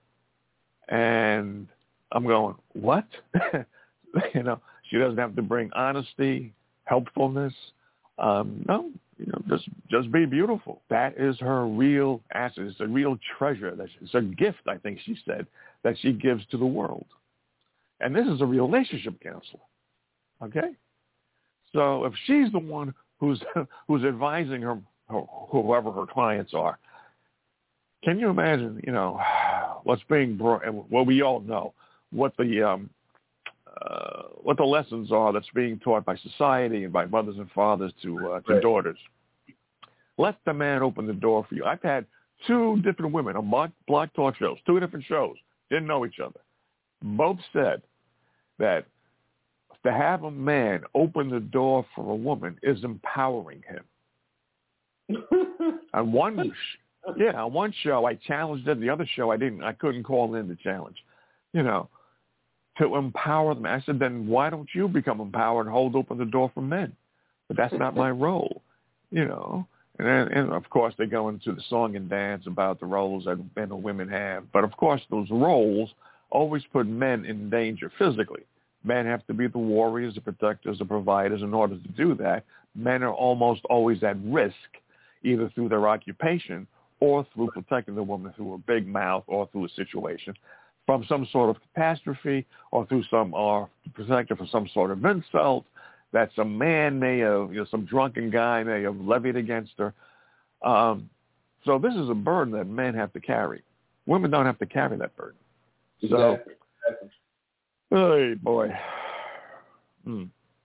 And I'm going, what? You know, she doesn't have to bring honesty, helpfulness. Um, no, you know, just just be beautiful. That is her real asset. It's a real treasure. It's a gift, I think she said, that she gives to the world. And this is a relationship counselor, okay? So if she's the one who's who's advising her, whoever her clients are, can you imagine, you know, what's being brought, and what we all know, what the um, uh, what the lessons are that's being taught by society and by mothers and fathers to uh, to right. daughters. Let the man open the door for you. I've had two different women on blog, blog talk shows, two different shows, didn't know each other. Both said that to have a man open the door for a woman is empowering him. On one, yeah, on one show I challenged it. The other show I didn't. I couldn't call in the challenge. You know, to empower them. I said, then why don't you become empowered and hold open the door for men? But that's not my role. You know. And, then, and of course, they go into the song and dance about the roles that men and women have. But of course, those roles always put men in danger physically. Men have to be the warriors, the protectors, the providers. In order to do that, men are almost always at risk, either through their occupation or through protecting the woman through a big mouth or through a situation, from some sort of catastrophe or through some, or protect her from some sort of insult that some man may have, you know, some drunken guy may have levied against her. Um, so this is a burden that men have to carry. Women don't have to carry that burden. So, exactly. Exactly. Hey, boy. Hmm.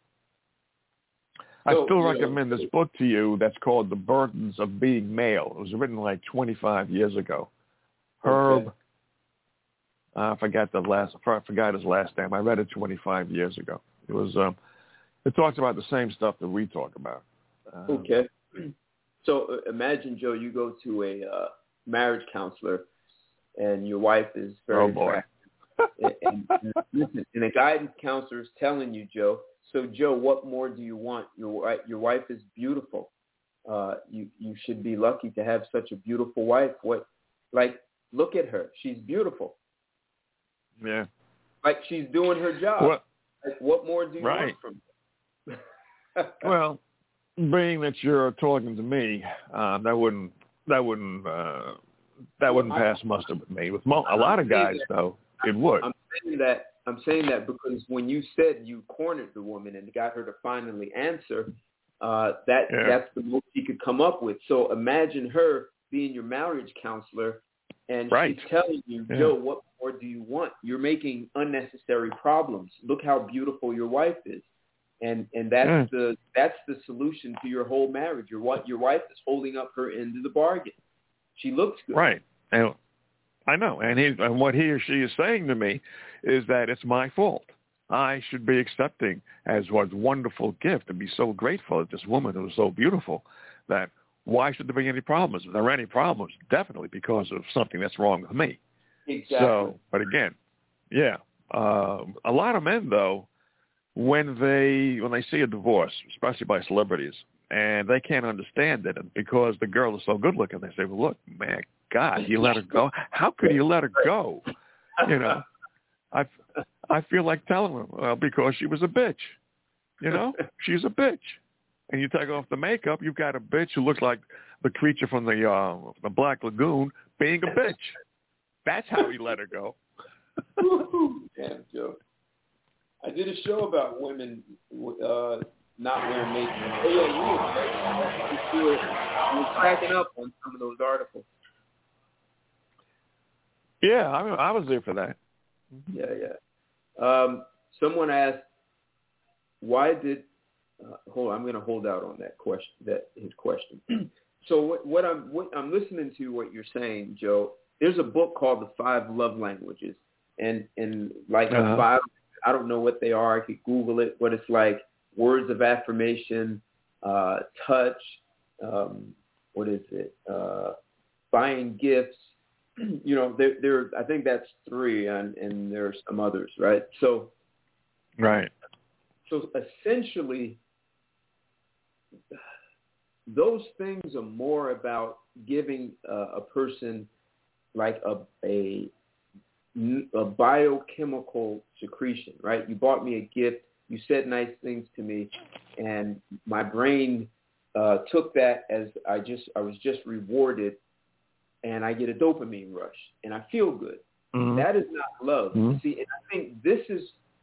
I So, still you recommend know, this book to you that's called The Burdens of Being Male. It was written like twenty-five years ago. Herb, okay. Uh, I forgot the last. I forgot his last name. I read it twenty-five years ago. It was. Um, it talks about the same stuff that we talk about. Um, okay. So uh, imagine, Joe, you go to a uh, marriage counselor, and your wife is very oh boy. attractive. and, and, listen, and a guidance counselor is telling you, Joe. So, Joe, what more do you want? Your your wife is beautiful. Uh, you you should be lucky to have such a beautiful wife. What, like, look at her. She's beautiful. Yeah. Like she's doing her job. What, like, what more do you right. want from her? Well, being that you're talking to me, uh, that wouldn't that wouldn't uh, that wouldn't pass muster with me. With mo- a lot of guys, though, it would. I'm saying that. I'm saying that because when you said you cornered the woman and got her to finally answer, uh, that yeah. that's the most she could come up with. So imagine her being your marriage counselor, and right. she's telling you, yeah. Joe, what more do you want? You're making unnecessary problems. Look how beautiful your wife is, and and that's yeah. the that's the solution to your whole marriage. Your what your wife is holding up her end of the bargain. She looks good, right? And I know, and he and what he or she is saying to me is that it's my fault. I should be accepting as a wonderful gift and be so grateful that this woman who is so beautiful. That why should there be any problems? If there are any problems, definitely because of something that's wrong with me. Exactly. So, but again, yeah, uh, a lot of men though, when they when they see a divorce, especially by celebrities, and they can't understand it, and because the girl is so good looking, they say, "Well, look, man, God, you let her go. How could you let her go?" You know, I I feel like telling them, well, because she was a bitch. You know, she's a bitch. And you take off the makeup, you've got a bitch who looks like the creature from the uh, the Black Lagoon being a bitch. That's how he let her go. Damn, Joe. I did a show about women uh, not wearing makeup. Oh, yeah, you were, you were cracking up on some of those articles. Yeah, I, I was there for that. Yeah, yeah. Um, someone asked, why did uh, hold on, I'm going to hold out on that question, that his question. So what, what I'm what I'm listening to what you're saying, Joe. There's a book called The Five Love Languages, and and like uh-huh. the five, I don't know what they are. I could Google it, but it's like words of affirmation, uh, touch, um, what is it? Uh, buying gifts. You know, there, there. I think that's three, and, and there's some others, right? So, right. So essentially, those things are more about giving uh, a person like a, a a biochemical secretion, right? You bought me a gift, you said nice things to me, and my brain uh, took that as I just I was just rewarded. And I get a dopamine rush, and I feel good. Mm-hmm. That is not love. Mm-hmm. See, and I think this is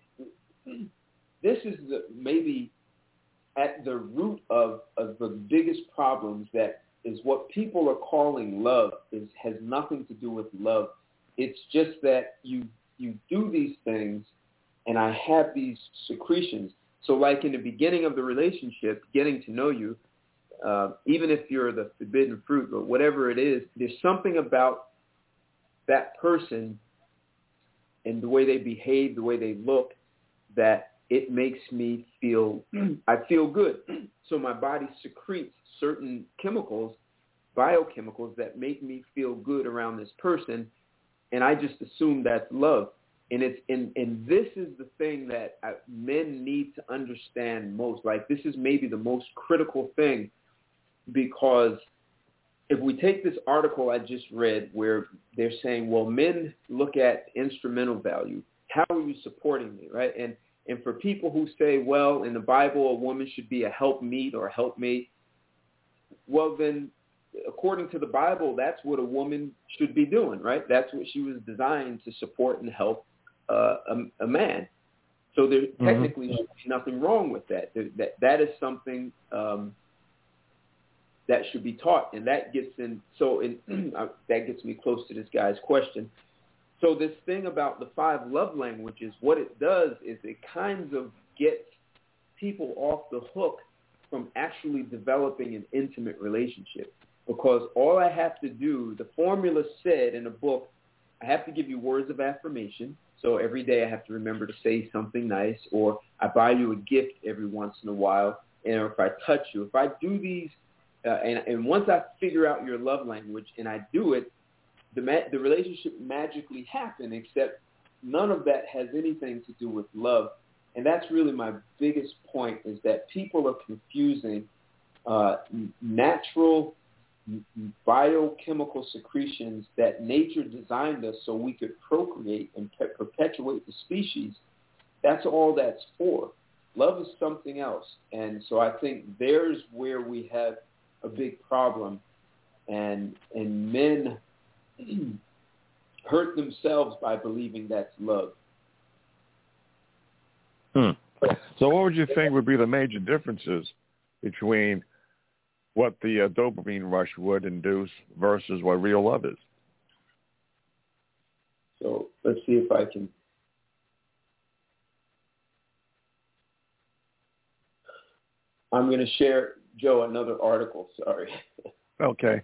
this is the, maybe at the root of, of the biggest problems. That is what people are calling love. Is has nothing to do with love. It's just that you you do these things, and I have these secretions. So, like in the beginning of the relationship, getting to know you. Uh, even if you're the forbidden fruit or whatever it is, there's something about that person and the way they behave, the way they look, that it makes me feel, I feel good. So my body secretes certain chemicals, biochemicals that make me feel good around this person. And I just assume that's love. And it's and, and this is the thing that I, men need to understand most. Like this is maybe the most critical thing. Because if we take this article I just read where they're saying, well, men look at instrumental value. How are you supporting me, right? And and for people who say, well, in the Bible, a woman should be a helpmeet or a helpmate, well, then, according to the Bible, that's what a woman should be doing, right? That's what she was designed to support and help uh, a, a man. So there mm-hmm. technically should be nothing wrong with that. There, that, that is something... Um, that should be taught, and that gets in. So in, that gets me close to this guy's question. So this thing about the five love languages, what it does is it kind of gets people off the hook from actually developing an intimate relationship. Because all I have to do, the formula said in the book, I have to give you words of affirmation. So every day I have to remember to say something nice, or I buy you a gift every once in a while, and or if I touch you. If I do these, uh, and, and once I figure out your love language and I do it, the ma- the relationship magically happens, except none of that has anything to do with love. And that's really my biggest point, is that people are confusing uh, natural biochemical secretions that nature designed us so we could procreate and pe- perpetuate the species. That's all that's for. Love is something else. And so I think there's where we have a big problem. And and men hurt themselves by believing that's love. Hmm. So what would you think would be the major differences between what the uh, dopamine rush would induce versus what real love is? So let's see if I can. I'm going to share, Joe, another article. Sorry. Okay.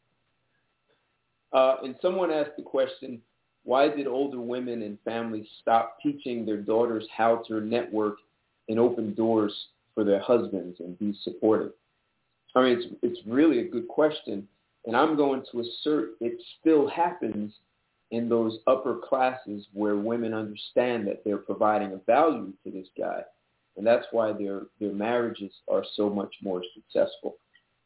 Uh, and someone asked the question, why did older women and families stop teaching their daughters how to network and open doors for their husbands and be supportive? I mean, it's it's really a good question, and I'm going to assert it still happens in those upper classes where women understand that they're providing a value to this guy, and that's why their their marriages are so much more successful.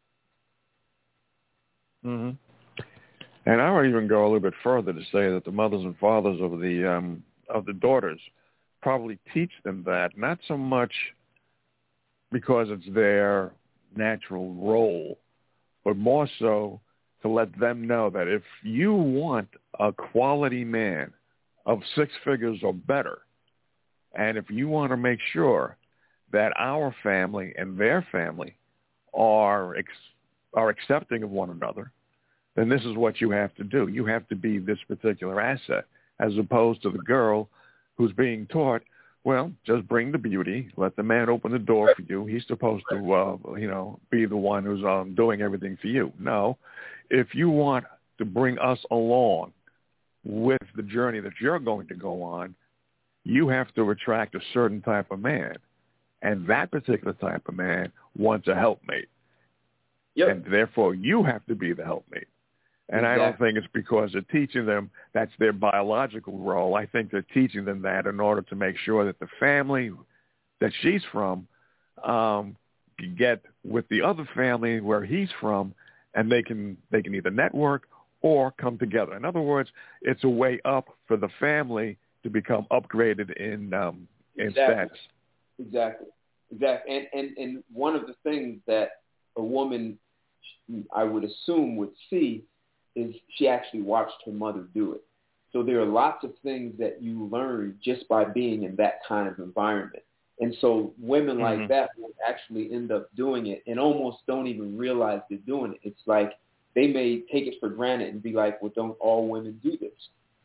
Mm-hmm. And I would even go a little bit further to say that the mothers and fathers of the um, of the daughters probably teach them that, not so much because it's their natural role, but more so to let them know that if you want a quality man of six figures or better, and if you want to make sure that our family and their family are ex- are accepting of one another, then this is what you have to do. You have to be this particular asset, as opposed to the girl who's being taught, well, just bring the beauty. Let the man open the door for you. He's supposed to, uh, you know, be the one who's um, doing everything for you. No, if you want to bring us along with the journey that you're going to go on, you have to attract a certain type of man. And that particular type of man wants a helpmate. Yep. And therefore, you have to be the helpmate. And exactly. I don't think it's because they're teaching them that's their biological role. I think they're teaching them that in order to make sure that the family that she's from um, can get with the other family where he's from, and they can they can either network or come together. In other words, it's a way up for the family to become upgraded in um, in exactly. status. Exactly. Exactly. And, and and one of the things that a woman, I would assume, would see is she actually watched her mother do it. So there are lots of things that you learn just by being in that kind of environment. And so women mm-hmm. like that will actually end up doing it and almost don't even realize they're doing it. It's like they may take it for granted and be like, well, don't all women do this?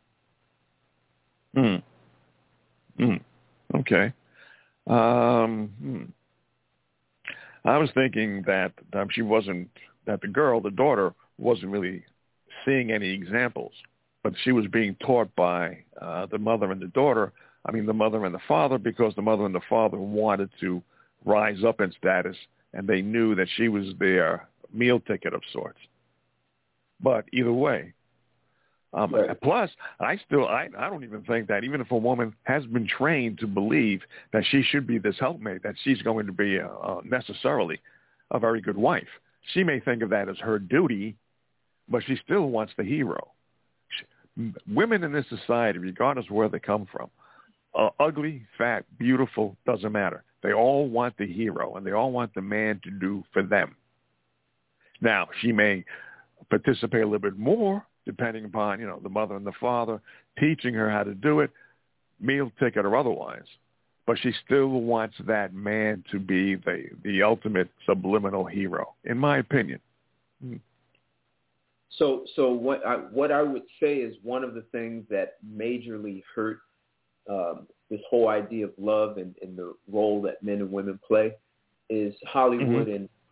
Hmm. Hmm. Okay. Um, hmm. I was thinking that um, she wasn't, that the girl, the daughter, wasn't really seeing any examples, but she was being taught by uh, the mother and the daughter, I mean the mother and the father, because the mother and the father wanted to rise up in status, and they knew that she was their meal ticket of sorts. But either way, um, right. plus, I still, I, I don't even think that even if a woman has been trained to believe that she should be this helpmate, that she's going to be uh, uh, necessarily a very good wife. She may think of that as her duty, but she still wants the hero. She, women in this society, regardless of where they come from, uh, ugly, fat, beautiful, doesn't matter. They all want the hero, and they all want the man to do for them. Now, she may participate a little bit more, depending upon, you know, the mother and the father teaching her how to do it, meal ticket or otherwise. But she still wants that man to be the, the ultimate subliminal hero, in my opinion. Hmm. So, so what I, what I would say is one of the things that majorly hurt um, this whole idea of love and, and the role that men and women play is Hollywood mm-hmm. and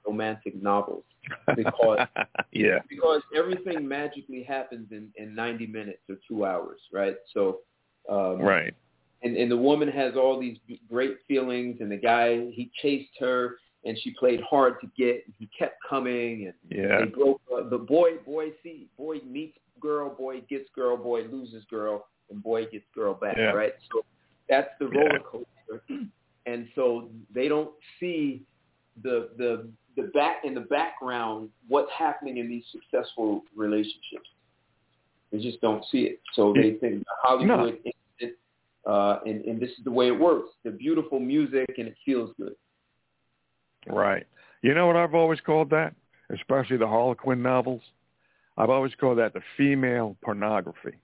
romantic novels because yeah. because everything magically happens in, in ninety minutes or two hours, right? So um, right. And, and the woman has all these great feelings, and the guy, he chased her, and she played hard to get, and he kept coming, and yeah. they broke. Uh, the boy, boy, see, boy meets girl, boy gets girl, boy loses girl, and boy gets girl back, yeah. right? So that's the roller yeah. coaster, and so they don't see the the the back in the background what's happening in these successful relationships. They just don't see it, so they think Hollywood. No. Uh, and, and this is the way it works. The beautiful music, and it feels good. Right. You know what I've always called that, especially the Harlequin novels? I've always called that the female pornography.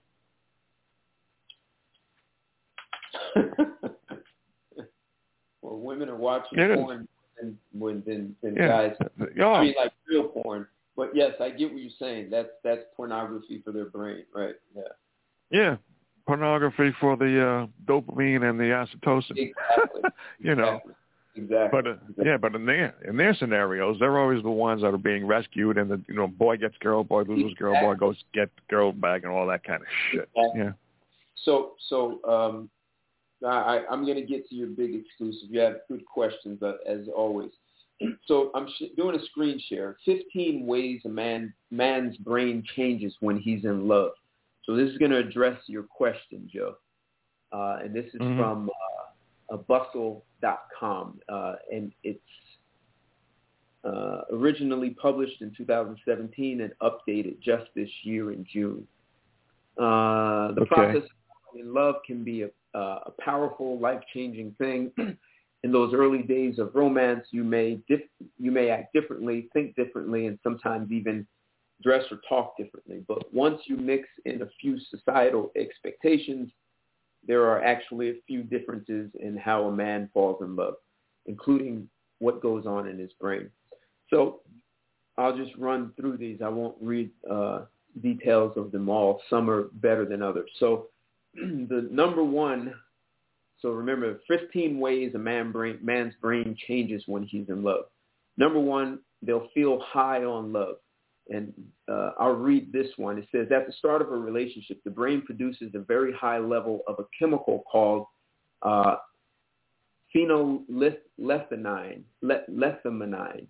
Well, women are watching it porn than, than, than yeah. guys. Oh. I mean, like real porn. But, yes, I get what you're saying. That's, that's pornography for their brain, right? Yeah. Yeah. Pornography for the uh, dopamine and the oxytocin. Exactly. you know. Exactly. Exactly. But uh, exactly. yeah, but in their in their scenarios, they're always the ones that are being rescued, and the you know boy gets girl, boy loses girl, exactly. boy goes get girl back, and all that kind of shit. Exactly. Yeah. So so um, I, I'm going to get to your big exclusive. You have good questions uh, as always. So I'm sh- doing a screen share. fifteen ways a man man's brain changes when he's in love. So this is going to address your question, Joe. Uh, and this is mm-hmm. from uh, bustle dot com. Uh, and it's uh, originally published in two thousand seventeen and updated just this year in June. Uh, the okay. process of falling in love can be a, uh, a powerful, life-changing thing. In those early days of romance, you may dif- you may act differently, think differently, and sometimes even dress or talk differently. But once you mix in a few societal expectations, there are actually a few differences in how a man falls in love, including what goes on in his brain. So I'll just run through these. I won't read uh, details of them all. Some are better than others. So the number one, so remember, fifteen ways a man brain, man's brain changes when he's in love. Number one, they'll feel high on love. And uh, I'll read this one. It says, at the start of a relationship, the brain produces a very high level of a chemical called uh, phenylethylamine, lethylamine,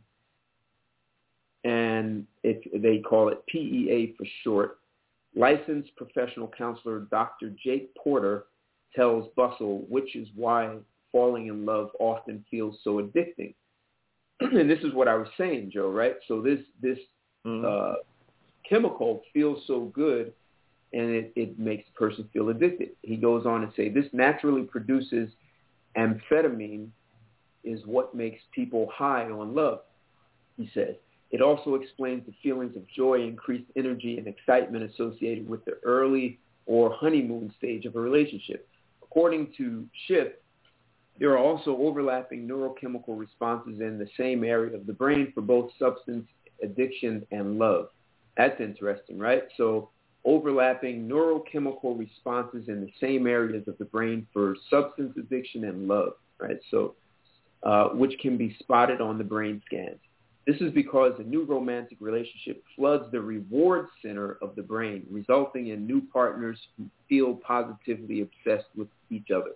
and it, they call it P E A for short. Licensed professional counselor Doctor Jake Porter tells Bustle, which is why falling in love often feels so addicting. And this is what I was saying, Joe, right? So this this Uh, chemical feels so good, and it, it makes the person feel addicted. He goes on to say, this naturally produces amphetamine is what makes people high on love, he says. It also explains the feelings of joy, increased energy, and excitement associated with the early or honeymoon stage of a relationship. According to Schiff, there are also overlapping neurochemical responses in the same area of the brain for both substance addiction and love. That's interesting, right? So overlapping neurochemical responses in the same areas of the brain for substance addiction and love, right? So, uh, which can be spotted on the brain scans. This is because a new romantic relationship floods the reward center of the brain, resulting in new partners who feel positively obsessed with each other.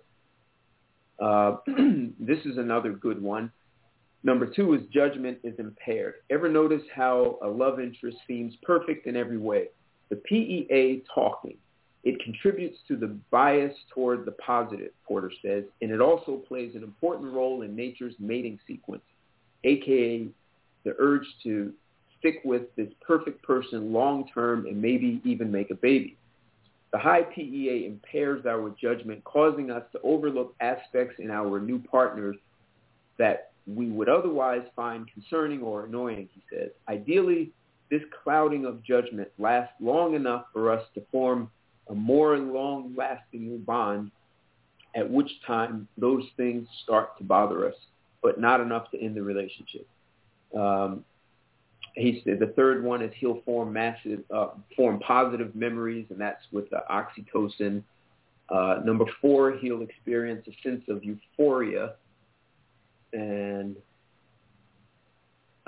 Uh, this is another good one. Number two is judgment is impaired. Ever notice how a love interest seems perfect in every way? The P E A talking. It contributes to the bias toward the positive, Porter says, and it also plays an important role in nature's mating sequence, a k a the urge to stick with this perfect person long-term and maybe even make a baby. The high P E A impairs our judgment, causing us to overlook aspects in our new partners that we would otherwise find concerning or annoying, he says. Ideally, this clouding of judgment lasts long enough for us to form a more long-lasting bond, at which time those things start to bother us, but not enough to end the relationship. Um, he said the third one is he'll form massive, uh, form positive memories, and that's with the oxytocin. Uh, number four, he'll experience a sense of euphoria. And uh,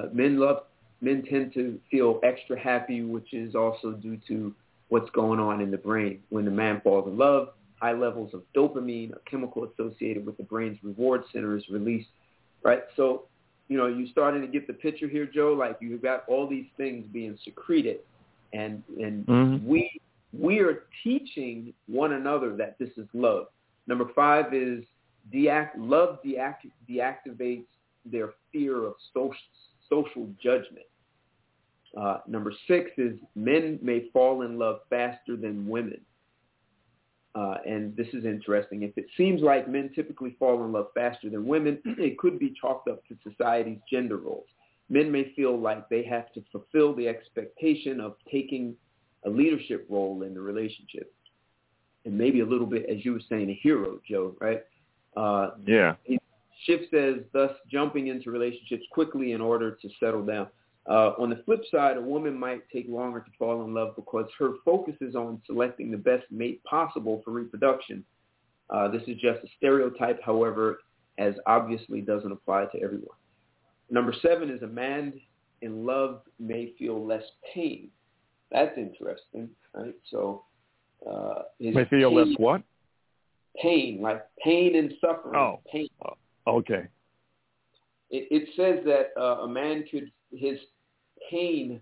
men love men tend to feel extra happy, which is also due to what's going on in the brain. When the man falls in love, high levels of dopamine, a chemical associated with the brain's reward center, is released, right? So, you know, you're starting to get the picture here, Joe. Like, you've got all these things being secreted, and and mm-hmm. we we are teaching one another that this is love. Number five is deact love deact- deactivates their fear of social social judgment. Uh, number six is men may fall in love faster than women. Uh, and this is interesting. If it seems like men typically fall in love faster than women, it could be chalked up to society's gender roles. Men may feel like they have to fulfill the expectation of taking a leadership role in the relationship. And maybe a little bit, as you were saying, a hero, Joe, right? Uh, yeah. Schiff says, thus jumping into relationships quickly in order to settle down. Uh, on the flip side, a woman might take longer to fall in love because her focus is on selecting the best mate possible for reproduction. Uh, this is just a stereotype, however, as obviously doesn't apply to everyone. Number seven is a man in love may feel less pain. That's interesting, right? So uh, his may feel pain, less what? Pain, like pain and suffering. Oh, pain. Okay. It, it says that uh, a man could, his pain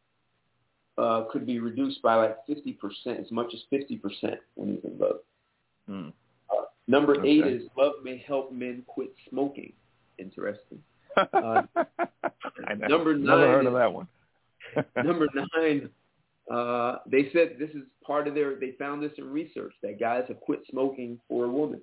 uh, could be reduced by like fifty percent, as much as fifty percent when he's in love. Hmm. Uh, number okay. eight is love may help men quit smoking. Interesting. Uh, I know. Number nine. Never heard is, of that one. number nine, uh, they said this is part of their, they found this in research, that guys have quit smoking for a woman.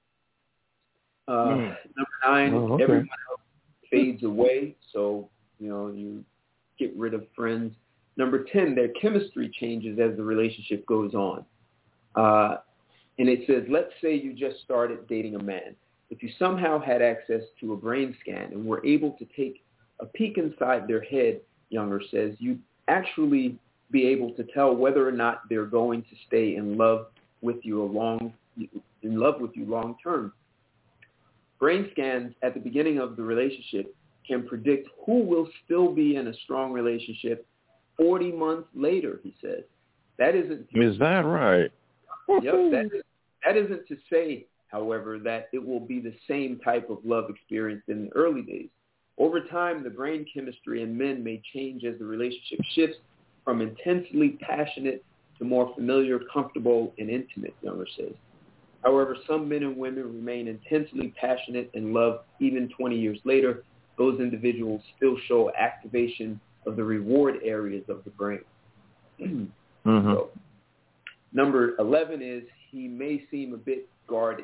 Uh, mm. Number nine, oh, okay. everyone else fades away, so, you know, you get rid of friends. Number ten, their chemistry changes as the relationship goes on. Uh, and it says, let's say you just started dating a man. If you somehow had access to a brain scan and were able to take a peek inside their head, Younger says, you'd actually be able to tell whether or not they're going to stay in love with you a long, in love with you long term. Brain scans at the beginning of the relationship can predict who will still be in a strong relationship forty months later, he says. That isn't... Is that right? Yep, that, is, that isn't to say, however, that it will be the same type of love experienced in the early days. Over time, the brain chemistry in men may change as the relationship shifts from intensely passionate to more familiar, comfortable, and intimate, Younger says. However, some men and women remain intensely passionate in love even twenty years later. Those individuals still show activation of the reward areas of the brain. mm-hmm. So, number eleven is he may seem a bit guarded.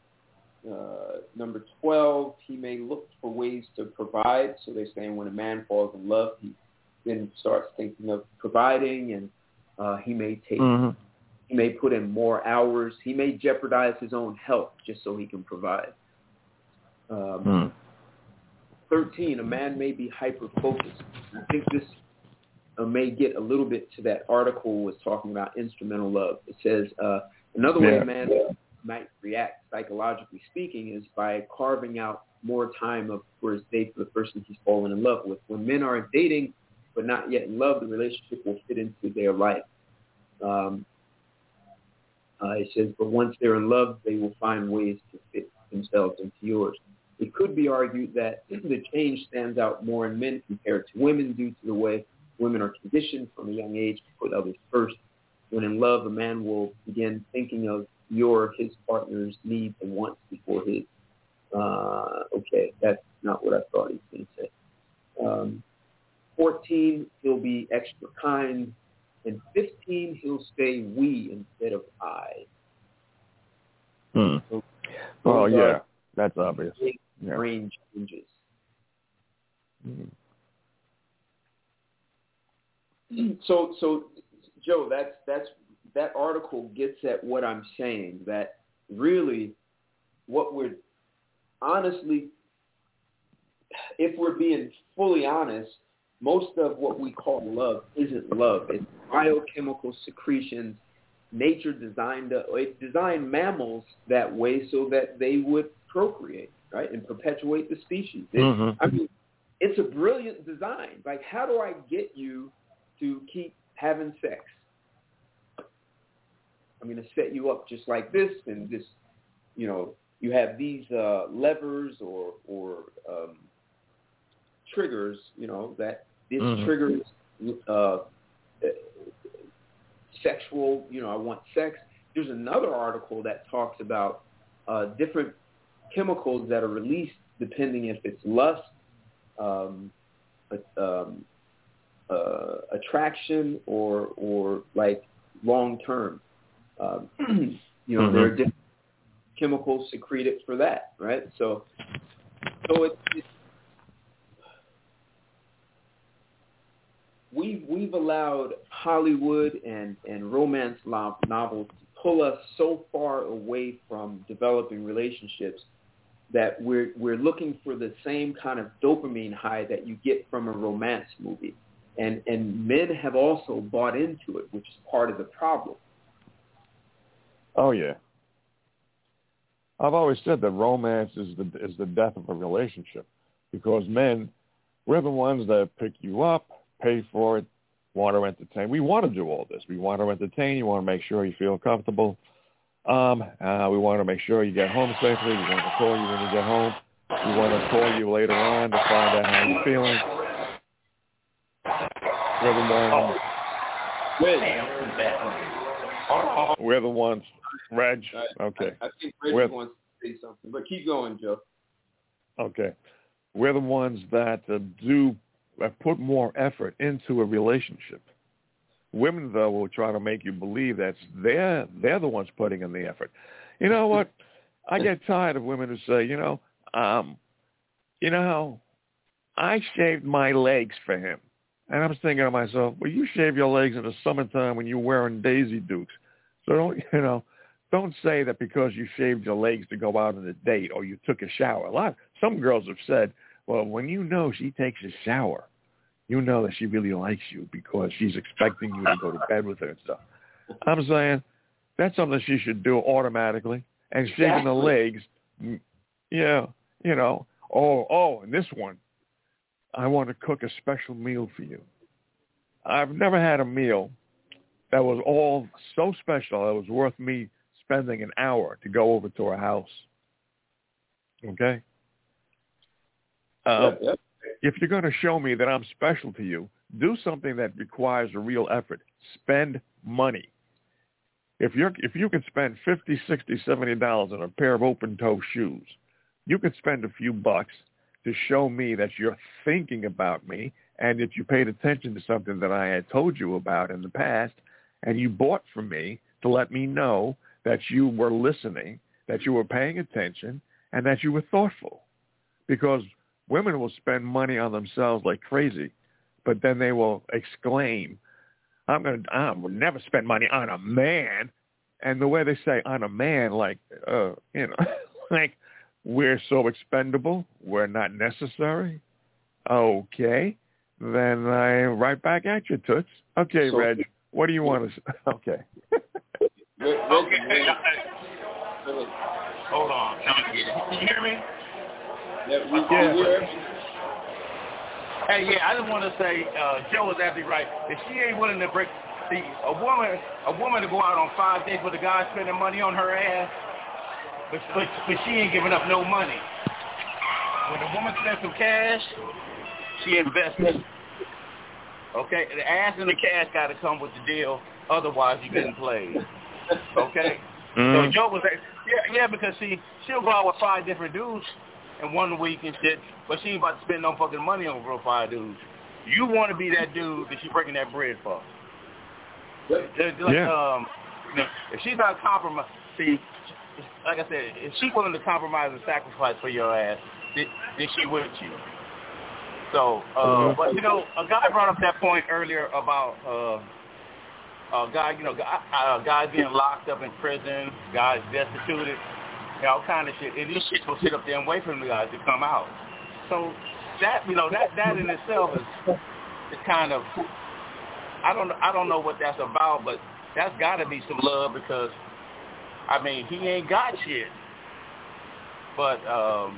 Uh, number twelve, he may look for ways to provide. So they're saying when a man falls in love, he then starts thinking of providing, and uh, he may take, mm-hmm. he may put in more hours. He may jeopardize his own health just so he can provide. Um, mm. thirteen, a man may be hyper-focused. I think this uh, may get a little bit to that article was talking about instrumental love. It says uh, another way yeah. a man might react, psychologically speaking, is by carving out more time of for his date for the person he's fallen in love with. When men are dating but not yet in love, the relationship will fit into their life. Um, uh, it says, but once they're in love, they will find ways to fit themselves into yours. It could be argued that the change stands out more in men compared to women due to the way women are conditioned from a young age to put others first. When in love, a man will begin thinking of your, his partner's needs and wants before his. Uh, okay, that's not what I thought he was going to say. Um, fourteen, he'll be extra kind. And fifteen, he'll say we instead of I. Hmm. So, oh, yeah, that's obvious. Yeah. Brain changes. Hmm. So, so Joe, that's that's that article gets at what I'm saying. That really, what we're honestly, if we're being fully honest, most of what we call love isn't love. It's biochemical secretions. Nature designed uh, it designed mammals that way so that they would procreate, right, and perpetuate the species. It, mm-hmm. I mean, it's a brilliant design. Like, how do I get you to keep having sex? I'm going to set you up just like this, and just, you know, you have these uh, levers or or um, triggers, you know, that this mm-hmm. triggers uh, sexual, you know, I want sex. There's another article that talks about uh, different chemicals that are released depending if it's lust, um, um, uh, attraction, or or like long term. Um, you know, mm-hmm. there are different chemicals secreted for that, right? So, so it's, it's we've we've allowed Hollywood and and romance novels to pull us so far away from developing relationships that we're we're looking for the same kind of dopamine high that you get from a romance movie, and and men have also bought into it, which is part of the problem. Oh yeah. I've always said that romance is the is the death of a relationship, because men, we're the ones that pick you up, pay for it, want to entertain. We want to do all this. We want to entertain. You want to make sure you feel comfortable. Um, uh, we want to make sure you get home safely. We want to call you when you get home. We want to call you later on to find out how you're feeling. We're the ones. We're the ones. Reg, okay. I, I think Reg we're, wants to say something, but keep going, Joe. Okay. We're the ones that uh, do uh, put more effort into a relationship. Women, though, will try to make you believe that they're, they're the ones putting in the effort. You know what? I get tired of women who say, you know, um, you know, I shaved my legs for him. And I'm thinking to myself, well, you shave your legs in the summertime when you're wearing Daisy Dukes. So don't, you know, don't say that because you shaved your legs to go out on a date or you took a shower. A lot, some girls have said, well, when you know she takes a shower, you know that she really likes you because she's expecting you to go to bed with her and stuff. I'm saying that's something she should do automatically. And shaving the legs, yeah, you know, oh, oh, and this one, I want to cook a special meal for you. I've never had a meal that was all so special that it was worth me spending an hour to go over to her house. Okay? Uh, yep, yep. If you're going to show me that I'm special to you, do something that requires a real effort. Spend money. If you're if you can spend fifty, sixty, seventy dollars on a pair of open-toe shoes, you can spend a few bucks to show me that you're thinking about me and that you paid attention to something that I had told you about in the past, and you bought from me to let me know that you were listening, that you were paying attention, and that you were thoughtful. Because women will spend money on themselves like crazy, but then they will exclaim, I'm going to, I will never spend money on a man. And the way they say on a man, like, uh, you know, like, we're so expendable, we're not necessary. Okay, then I right back at you, Toots. Okay, so, Reg, what do you want to say? Okay. Okay. Hold on. Can you hear me? Yeah, we can hear. Hey, yeah, I just want to say, uh, Joe is absolutely right. If she ain't willing to break, see, a woman, a woman to go out on five dates with a guy spending money on her ass, but, but, but she ain't giving up no money. When a woman spends some cash, she invests. Okay, the ass and the cash got to come with the deal, otherwise you getting played. Okay, mm-hmm. So Joe was like, yeah, yeah, because she she'll go out with five different dudes in one week and shit, but she ain't about to spend no fucking money on real five dudes. You want to be that dude that she breaking that bread for. Like, yeah. um, you know, if she's not compromised, see, like I said, if she's willing to compromise and sacrifice for your ass, then, then she with you. So, uh, mm-hmm. But you know, a guy brought up that point earlier about uh, uh, guy, you know, guy, uh, guys being locked up in prison, guys destituted, you know, all kind of shit. And these shit will sit up there and wait for them guys to come out. So that, you know, that that in itself is is kind of, I don't I don't know what that's about, but that's got to be some love because, I mean, he ain't got shit. But um,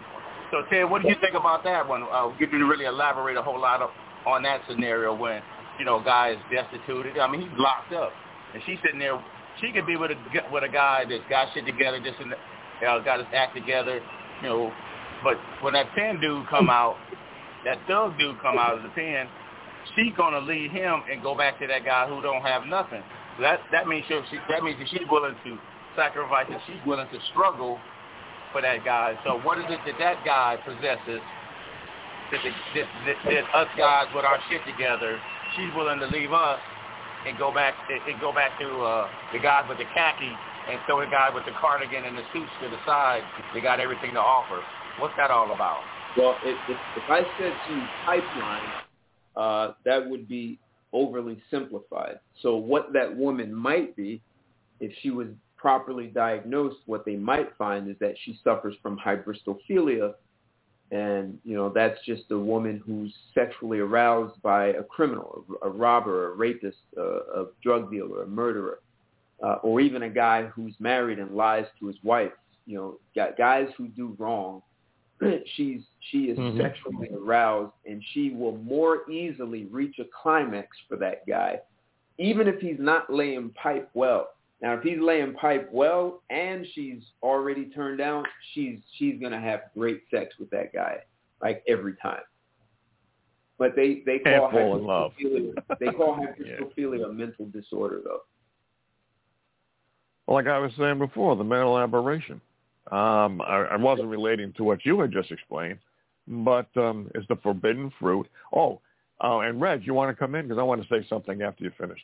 So, Ted, what do you think about that one? Uh, you didn't really elaborate a whole lot of, on that scenario when, you know, a guy is destituted. I mean, he's locked up, and she's sitting there. She could be with a with a guy that's got shit together, just in the, you know, got his act together, you know. But when that pen dude come out, that thug dude come out of the pen, she's gonna leave him and go back to that guy who don't have nothing. So that that means she, that means that she's willing to sacrifice and she's willing to struggle for that guy. So what is it that that guy possesses that, the, that, that, that us guys with our shit together, she's willing to leave us and go back and go back to uh, the guys with the khaki and throw the guy with the cardigan and the suits to the side. They got everything to offer. What's that all about? Well, if, if, if I said to you pipeline, uh, that would be overly simplified. So what that woman might be, if she was properly diagnosed, what they might find is that she suffers from hybristophilia. And, you know, that's just a woman who's sexually aroused by a criminal, a, a robber, a rapist, a, a drug dealer, a murderer, uh, or even a guy who's married and lies to his wife. You know, guys who do wrong, she's she is mm-hmm. sexually aroused, and she will more easily reach a climax for that guy, even if he's not laying pipe well. Now, if he's laying pipe well and she's already turned down, she's she's gonna have great sex with that guy, like every time. But they they call hybristophilia they call hybristophilia yeah. a mental disorder, though. Well, like I was saying before, the mental aberration. Um, I, I wasn't relating to what you had just explained, but um, it's the forbidden fruit. Oh, uh, and Reg, you want to come in because I want to say something after you're finished.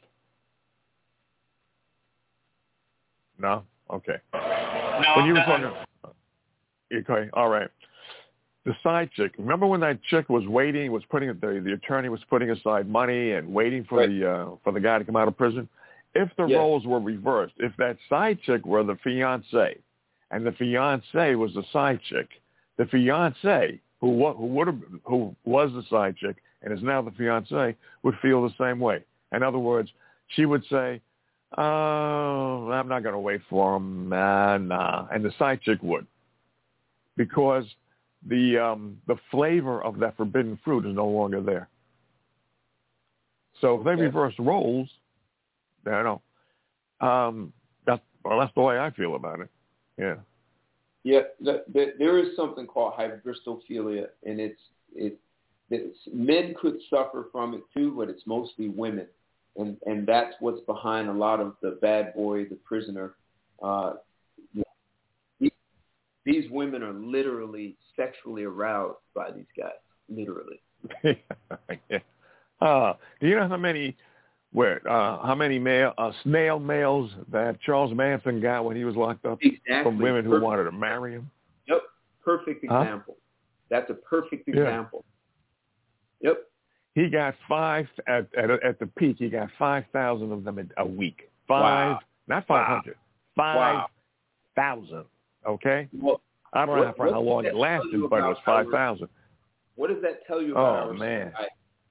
No? Okay. No, when you were no. talking, okay, all right. The side chick. Remember when that chick was waiting, was putting the the attorney was putting aside money and waiting for right. the uh, for the guy to come out of prison? If the yes. roles were reversed, if that side chick were the fiance, and the fiance was the side chick, the fiance who who would have who was the side chick and is now the fiance would feel the same way. In other words, she would say, oh, I'm not going to wait for him. Nah, nah. And the side chick would. Because the um, the flavor of that forbidden fruit is no longer there. So if they okay. reverse roles, I don't know. Um, that's, well, that's the way I feel about it. Yeah. Yeah, the, the, there is something called hybristophilia, and it's, it, it's men could suffer from it too, but it's mostly women. And and that's what's behind a lot of the bad boy, the prisoner. Uh, these, these women are literally sexually aroused by these guys, literally. yeah. uh, do you know how many, where uh, how many male uh, snail males that Charles Manson got when he was locked up exactly. from women perfect. who wanted to marry him? Yep, perfect example. Huh? That's a perfect example. Yeah. Yep. He got five at at, at the peak. He got five thousand of them a, a week. Five, wow. not five hundred. Wow. Five thousand. Okay. Well, I don't know for how long it lasted, but it was five thousand. What does that tell you about? Oh man. Society?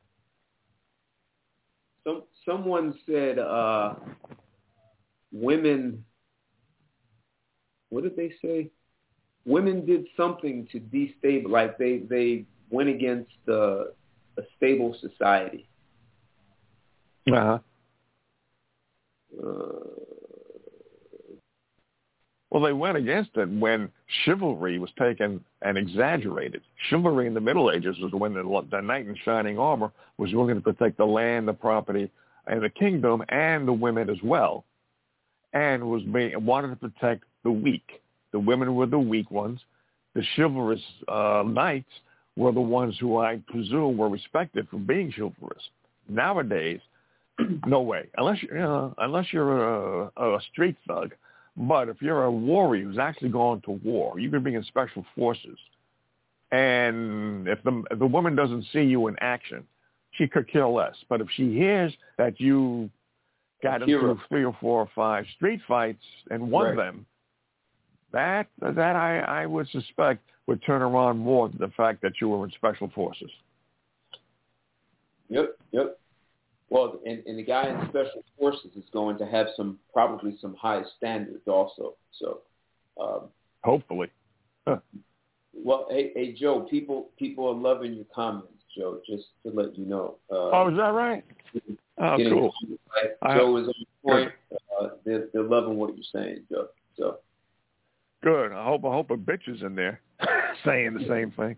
Some someone said uh, women. What did they say? Women did something to destabilize. Like they they went against the. A stable society. Uh-huh. Uh, well, they went against it when chivalry was taken and exaggerated. Chivalry in the Middle Ages was when the, the knight in shining armor was willing to protect the land, the property, and the kingdom, and the women as well, and was being, wanted to protect the weak. The women were the weak ones. The chivalrous uh, knights were the ones who I presume were respected for being chivalrous. Nowadays, no way. Unless you know, unless you're a, a street thug, but if you're a warrior who's actually gone to war, you could be in special forces, and if the if the woman doesn't see you in action, she could care less. But if she hears that you got into three or four or five street fights and won right. them, that that I, I would suspect would turn around more than the fact that you were in special forces. Yep, yep. Well, and, and the guy in special forces is going to have some, probably some high standards also. So, um, hopefully. Huh. Well, hey, hey, Joe, people people are loving your comments, Joe, just to let you know. Uh, oh, is that right? Oh, cool. Right. Joe is on point. Uh, they're, they're loving what you're saying, Joe. So good. I hope I hope a bitch is in there saying the same thing.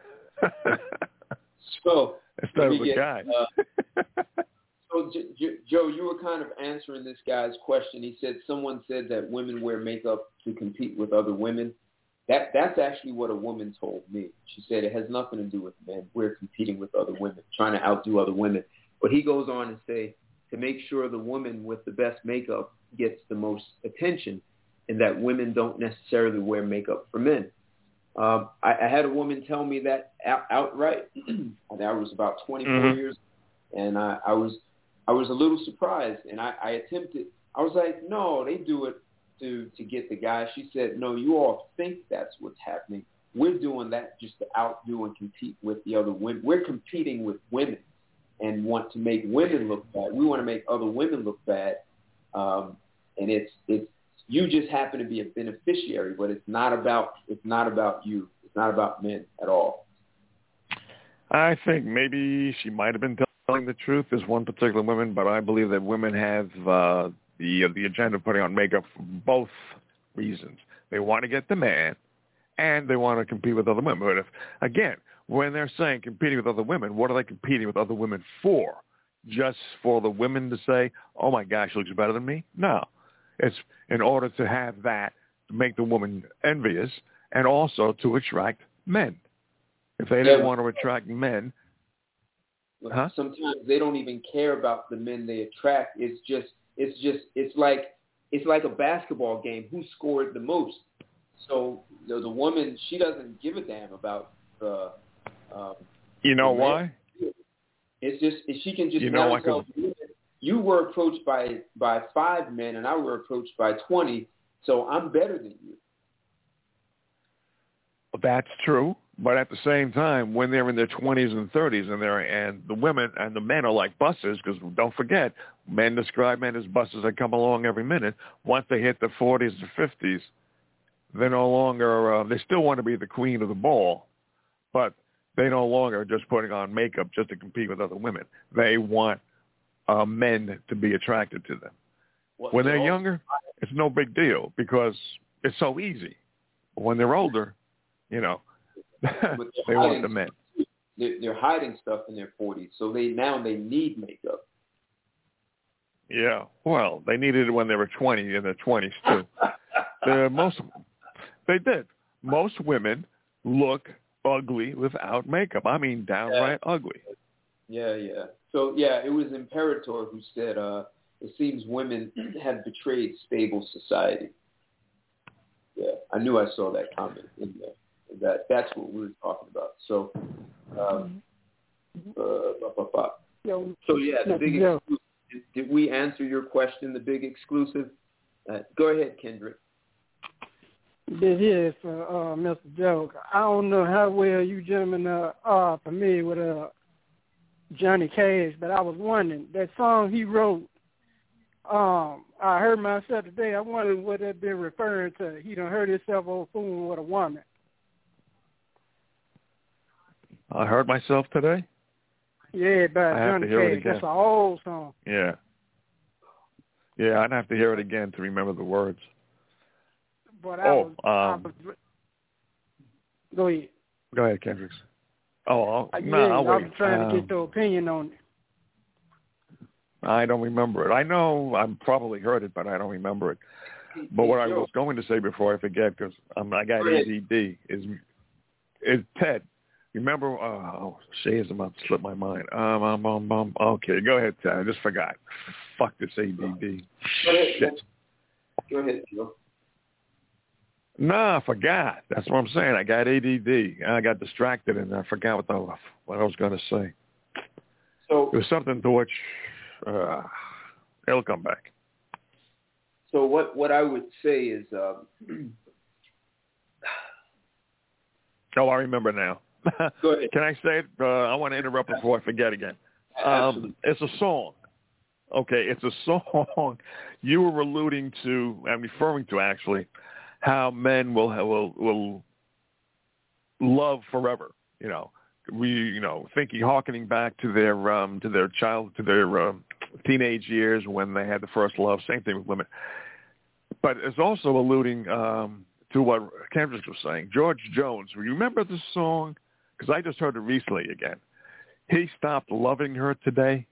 so instead of a get, guy. Uh, so, J- J- Joe, you were kind of answering this guy's question. He said someone said that women wear makeup to compete with other women. That that's actually what a woman told me. She said it has nothing to do with men. We're competing with other women, trying to outdo other women. But he goes on to say to make sure the woman with the best makeup gets the most attention, and that women don't necessarily wear makeup for men. Um, I, I had a woman tell me that out, outright. I was about twenty-four mm-hmm. years, and I, I was I was a little surprised, and I, I attempted. I was like, no, they do it to to get the guy. She said, no, you all think that's what's happening. We're doing that just to outdo and compete with the other women. We're competing with women and want to make women look bad. We want to make other women look bad, um, and it's it's you just happen to be a beneficiary, but it's not about it's not about you. It's not about men at all. I think maybe she might have been telling the truth, this one particular woman, but I believe that women have uh, the uh, the agenda of putting on makeup for both reasons. They want to get the man, and they want to compete with other women. But if, again, when they're saying competing with other women, what are they competing with other women for? Just for the women to say, oh, my gosh, she looks better than me? No. It's in order to have that, to make the woman envious, and also to attract men. If they didn't yeah. want to attract men, huh? Sometimes they don't even care about the men they attract. It's just, it's just, it's like, it's like a basketball game. Who scored the most? So the, the woman, she doesn't give a damn about the. Um, you know the why? It's just she can just you know why? Tell you, you were approached by by five men, and I were approached by twenty. So I'm better than you. That's true, but at the same time, when they're in their twenties and thirties, and they're and the women and the men are like buses, because don't forget, men describe men as buses that come along every minute. Once they hit the forties and fifties, they're no longer. Uh, they still want to be the queen of the ball, but they no longer are just putting on makeup just to compete with other women. They want uh, men to be attracted to them. Well, when they're younger, it's no big deal because it's so easy. But when they're older, you know, they want the men. They're, they're hiding stuff in their forties, so they now they need makeup. Yeah, well, they needed it when they were twenty in their twenties too. the most they did. Most women look ugly without makeup. I mean, downright yeah. ugly. Yeah, yeah. So yeah, it was Imperator who said, uh, "It seems women have betrayed stable society." Yeah, I knew I saw that comment in there. That that's what we were talking about. So, um, uh, blah, blah, blah. so yeah, the big exclusive. Did, did we answer your question? The big exclusive. Uh, go ahead, Kendrick. Yes, uh, uh, Mister Joe. I don't know how well you gentlemen uh, are familiar with uh, Johnny Cash, but I was wondering that song he wrote. Um, I heard myself today. I wondered what that been referring to. He done heard himself over fooling with a woman. I heard myself today? Yeah, by Johnny Cash. That's an old song. Yeah. Yeah, I'd have to hear it again to remember the words. But I oh, was, I um, was, go ahead. Go ahead, Kendricks. Oh, I'll, uh, no, yeah, I'll I wait. was trying um, to get your opinion on it. I don't remember it. I know I probably heard it, but I don't remember it. But what I was going to say before I forget, because um, I got A D D, is is Ted. Remember? Uh, oh, Shay is about to slip my mind. Um, um, um, um, okay, go ahead, Ted. I just forgot. Fuck this A D D. Go ahead, Shit. Go ahead, Joe. No, I forgot. That's what I'm saying. I got A D D. I got distracted and I forgot what, the, what I was going to say. So it was something to which uh, it'll come back. So what, what I would say is, um, oh, I remember now. Go ahead. Can I say it? Uh, I want to interrupt before I forget again. Um, it's a song. Okay, it's a song you were alluding to, I'm referring to actually, how men will will will love forever. You know, we, you know, thinking, hearkening back to their um, to their child, to their um, teenage years when they had the first love. Same thing with women. But it's also alluding um, to what Kendrick was saying. George Jones, you remember the song? Because I just heard it recently again. He stopped loving her today.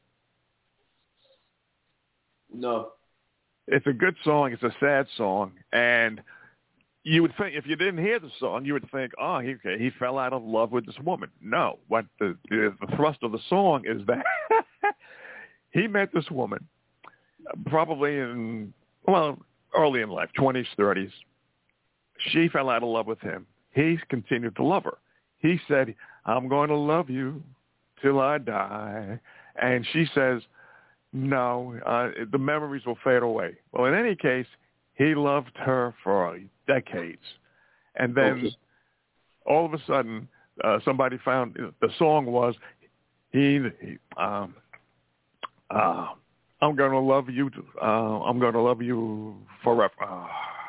No. It's a good song. It's a sad song. And you would think, if you didn't hear the song, you would think, oh, he, okay, he fell out of love with this woman. No. What the, the, the thrust of the song is that he met this woman probably in, well, early in life, twenties, thirties. She fell out of love with him. He continued to love her. He said, I'm going to love you till I die. And she says, no, uh, the memories will fade away. Well, in any case, he loved her for decades. And then okay. all of a sudden, uh, somebody found, the song was, he, he um, uh, I'm going to love you, uh, I'm going to love you forever. Uh,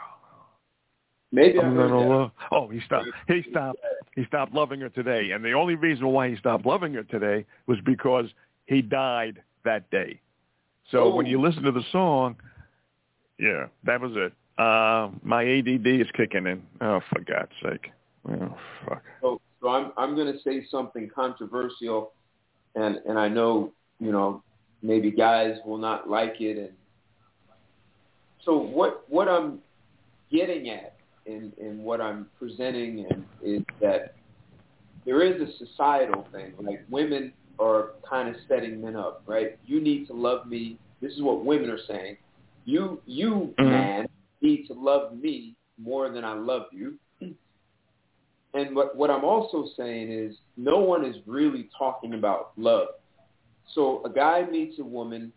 Maybe I'm I heard gonna that. love, oh, he stopped. He stopped. He stopped loving her today, and the only reason why he stopped loving her today was because he died that day. So oh. when you listen to the song, yeah, that was it. Uh, my A D D is kicking in. Oh, for God's sake! Oh, fuck. So, so I'm I'm going to say something controversial, and and I know you know maybe guys will not like it, and so what what I'm getting at. In, in what I'm presenting and is that there is a societal thing. Like women are kind of setting men up, right? You need to love me. This is what women are saying. You, you mm-hmm. man, need to love me more than I love you. And what, what I'm also saying is no one is really talking about love. So a guy meets a woman.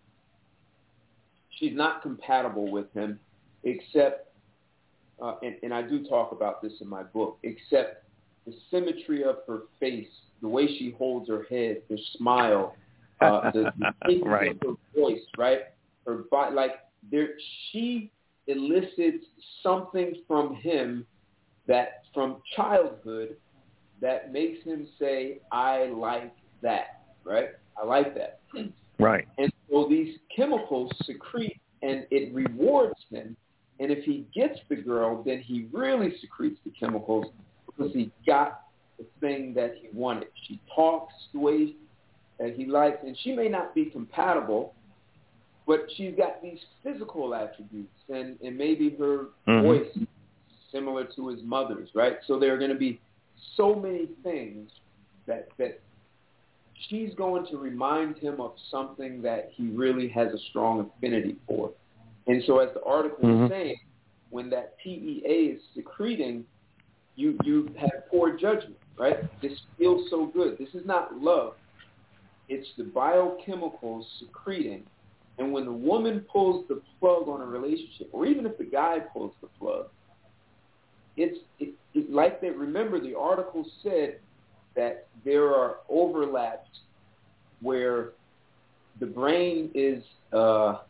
She's not compatible with him except Uh, and, and I do talk about this in my book, except the symmetry of her face, the way she holds her head, her smile, uh, the, the right. of her voice, right? Her body, like there, she elicits something from him that from childhood that makes him say, I like that, right? I like that. Right. And so these chemicals secrete and it rewards him. And if he gets the girl, then he really secretes the chemicals because he got the thing that he wanted. She talks the way that he likes, and she may not be compatible, but she's got these physical attributes, and, and maybe her mm-hmm. voice is similar to his mother's, right? So there are going to be so many things that that she's going to remind him of something that he really has a strong affinity for. And so as the article mm-hmm. is saying, when that P E A is secreting, you, you have poor judgment, right? This feels so good. This is not love. It's the biochemicals secreting. And when the woman pulls the plug on a relationship, or even if the guy pulls the plug, it's it, it, like they remember the article said that there are overlaps where the brain is uh,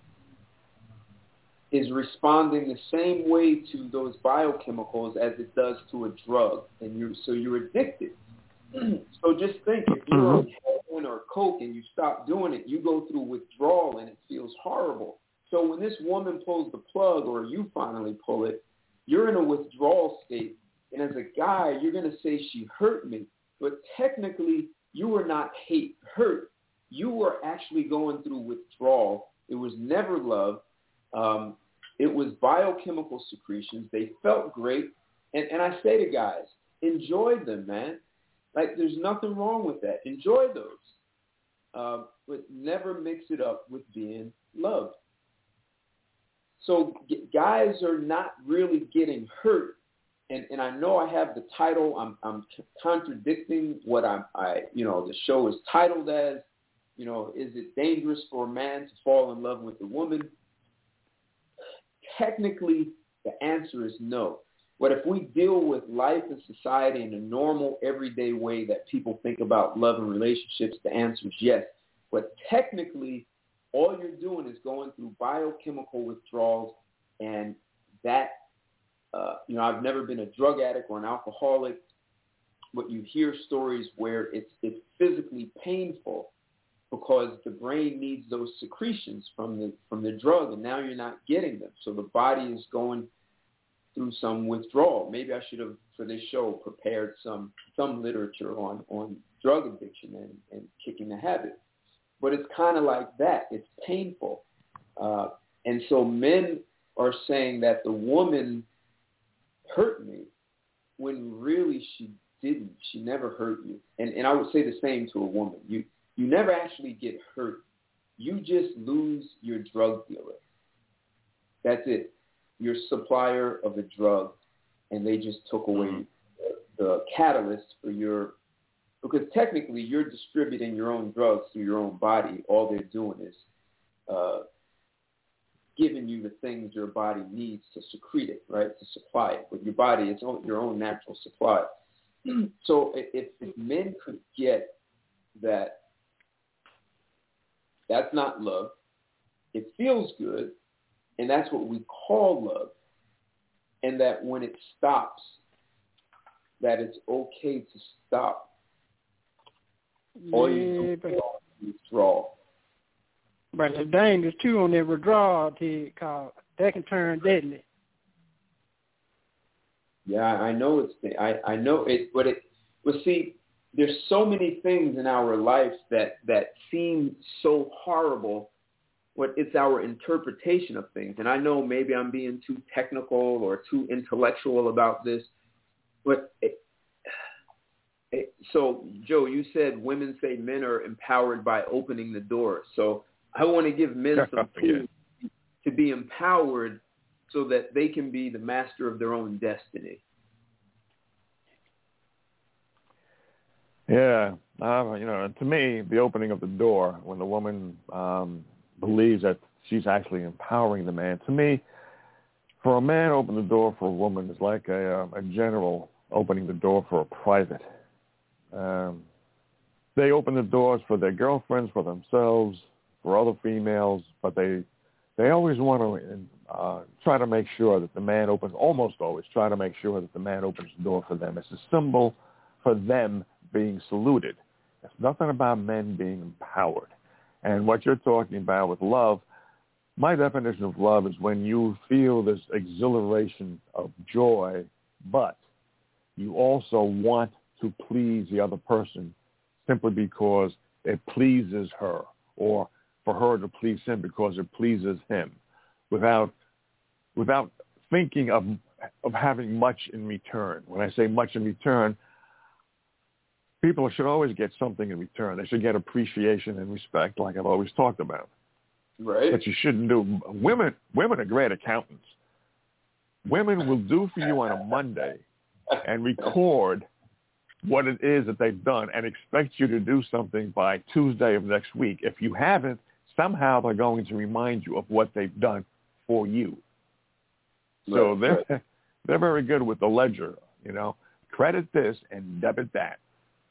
is responding the same way to those biochemicals as it does to a drug, and you so you're addicted. So just think, if you're on heroin or coke and you stop doing it, you go through withdrawal and it feels horrible. So when this woman pulls the plug, or you finally pull it, you're in a withdrawal state, and as a guy, you're going to say she hurt me, but technically you were not hate hurt. You were actually going through withdrawal. It was never love. Um, it was biochemical secretions. They felt great. And, and I say to guys, enjoy them, man. Like, there's nothing wrong with that. Enjoy those. Uh, but never mix it up with being loved. So g- guys are not really getting hurt. And, and I know I have the title. I'm, I'm contradicting what I'm, I, you know, the show is titled as, you know, is it dangerous for a man to fall in love with a woman? Technically, the answer is no. But if we deal with life and society in a normal, everyday way that people think about love and relationships, the answer is yes. But technically, all you're doing is going through biochemical withdrawals, and that, uh, you know, I've never been a drug addict or an alcoholic, but you hear stories where it's it's physically painful because the brain needs those secretions from the from the drug, and now you're not getting them. So the body is going through some withdrawal. Maybe I should have, for this show, prepared some some literature on, on drug addiction and, and kicking the habit. But it's kind of like that. It's painful. Uh, and so men are saying that the woman hurt me when really she didn't. She never hurt you. And and I would say the same to a woman. You you never actually get hurt. You just lose your drug dealer. That's it. Your supplier of the drug, and they just took away the, the catalyst for your, because technically you're distributing your own drugs through your own body. All they're doing is uh, giving you the things your body needs to secrete it, right, to supply it. With your body, it's on your own natural supply. So if, if men could get that, that's not love. It feels good. And that's what we call love. And that when it stops, that it's okay to stop. Or you Yeah, withdraw. but the danger too on that withdrawal, because that can turn deadly. Yeah, I know it's. I I know it, but it. But see, there's so many things in our life that that seem so horrible. What it's our interpretation of things. And I know maybe I'm being too technical or too intellectual about this, but it, it, so Joe, you said women say men are empowered by opening the door. So I want to give men some tools to be empowered so that they can be the master of their own destiny. Yeah, uh, you know, to me, the opening of the door when the woman um, believes that she's actually empowering the man. To me, for a man to open the door for a woman is like a, a general opening the door for a private. Um, they open the doors for their girlfriends, for themselves, for other females, but they they always want to uh, try to make sure that the man opens, almost always try to make sure that the man opens the door for them. It's a symbol for them being saluted. It's nothing about men being empowered. And what you're talking about with love, my definition of love is when you feel this exhilaration of joy, but you also want to please the other person simply because it pleases her, or for her to please him because it pleases him, without without thinking of of having much in return. When I say much in return, people should always get something in return. They should get appreciation and respect, like I've always talked about. Right. But you shouldn't do. Women, women are great accountants. Women will do for you on a Monday and record what it is that they've done and expect you to do something by Tuesday of next week. If you haven't, somehow they're going to remind you of what they've done for you. So Right. they're Right. they're very good with the ledger. You know, credit this and debit that.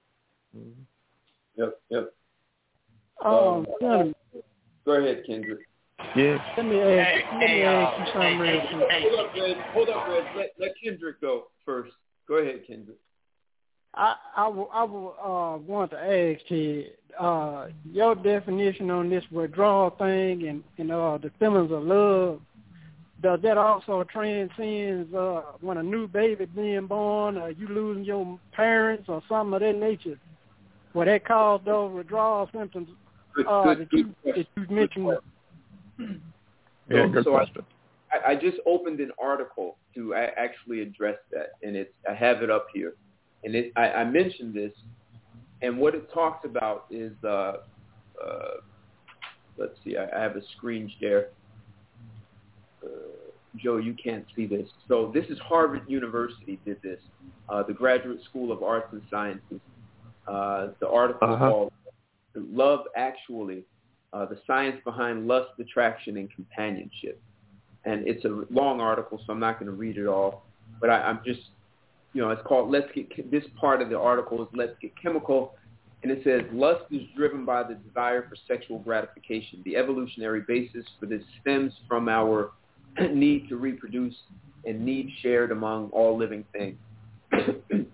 Yep, yep. Um, Um, Go ahead, Kendrick. Yeah. let me ask, let me ask you something real quick. Hold up, Red. Hold up, Red. Let, let Kendrick go first. Go ahead, Kendrick. I I, w- I w- uh, want to ask you uh, your definition on this withdrawal thing and, and uh, the feelings of love. Does that also transcend uh, when a new baby being born, or you losing your parents, or something of that nature? Will that cause those withdrawal symptoms uh, Good, that, good, you, good that you mentioned? Yeah, So- good so I- question. I, I just opened an article to a- actually address that, and it's I have it up here, and it, I, I mentioned this, and what it talks about is, uh, uh, let's see, I, I have a screen share. Uh, Joe, you can't see this. So this is Harvard University did this, uh, the Graduate School of Arts and Sciences. Uh, the article Uh-huh. called Love Actually, uh, the Science Behind Lust, Attraction, and Companionship. And it's a long article, so I'm not going to read it all. But I, I'm just, you know, it's called Let's Get, this part of the article is Let's Get Chemical. And it says, lust is driven by the desire for sexual gratification. The evolutionary basis for this stems from our need to reproduce and need shared among all living things. uh,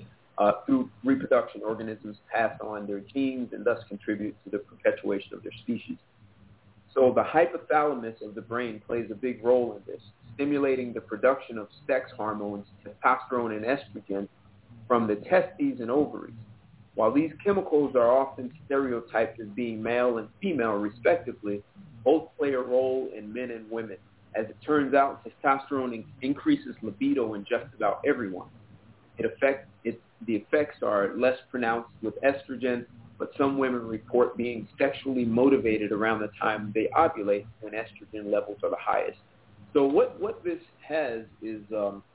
uh, through reproduction. Organisms pass on their genes and thus contribute to the perpetuation of their species. So the hypothalamus of the brain plays a big role in this, stimulating the production of sex hormones, testosterone and estrogen, from the testes and ovaries. While these chemicals are often stereotyped as being male and female respectively, both play a role in men and women. As it turns out, testosterone in- increases libido in just about everyone. It affect, it, the effects are less pronounced with estrogen, but some women report being sexually motivated around the time they ovulate when estrogen levels are the highest. So what, what this has is um,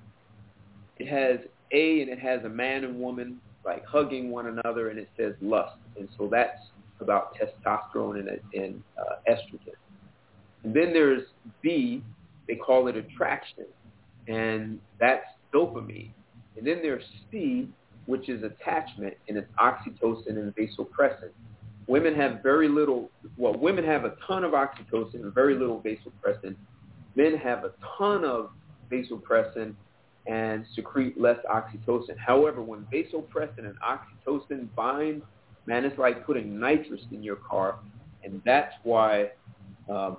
it has A, and it has a man and woman like hugging one another, and it says lust. And so that's about testosterone and, and uh, estrogen. And then there's B, they call it attraction, and that's dopamine. And then there's C, which is attachment, and it's oxytocin and vasopressin. Women have very little, well, women have a ton of oxytocin and very little vasopressin. Men have a ton of vasopressin and secrete less oxytocin. However, when vasopressin and oxytocin bind, man, it's like putting nitrous in your car, and that's why um,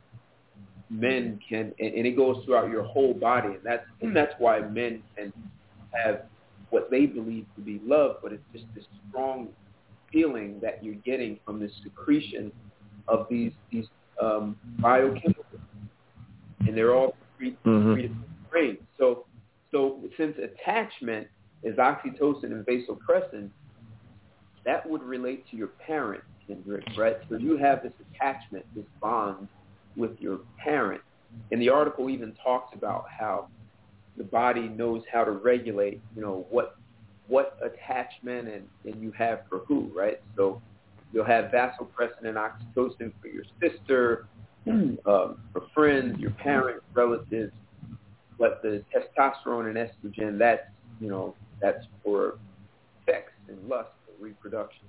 men can, and, and it goes throughout your whole body, and that's and that's why men can have what they believe to be love, but it's just this strong feeling that you're getting from this secretion of these these um, biochemicals, and they're all secreted mm-hmm. in the brain. So, so since attachment is oxytocin and vasopressin, that would relate to your parent, Kendrick, right? So you have this attachment, this bond with your parent, and the article even talks about how the body knows how to regulate, you know, what what attachment and, and you have for who, right? So you'll have vasopressin and oxytocin for your sister, um, for friends, your parents, relatives, but the testosterone and estrogen, that's, you know, that's for sex and lust and reproduction.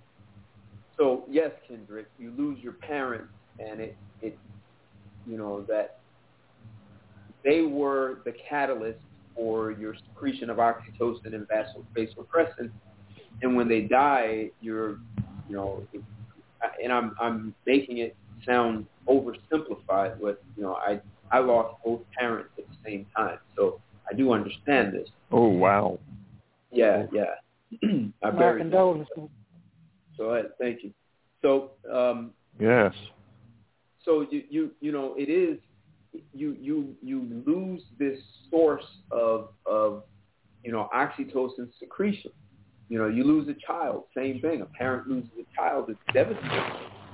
So yes, Kendrick, you lose your parents, and it, it you know, that they were the catalyst for your secretion of oxytocin and vasopressin, and when they die, you're, you know, and I'm I'm making it sound oversimplified, but you know, I I lost both parents at the same time, so I do understand this. Oh wow. Yeah, yeah. I My buried condolences. So uh, thank you. So um, yes. So you you you know, it is. You you you lose this source of of you know oxytocin secretion. You know, you lose a child. Same thing. A parent loses a child. It's devastating.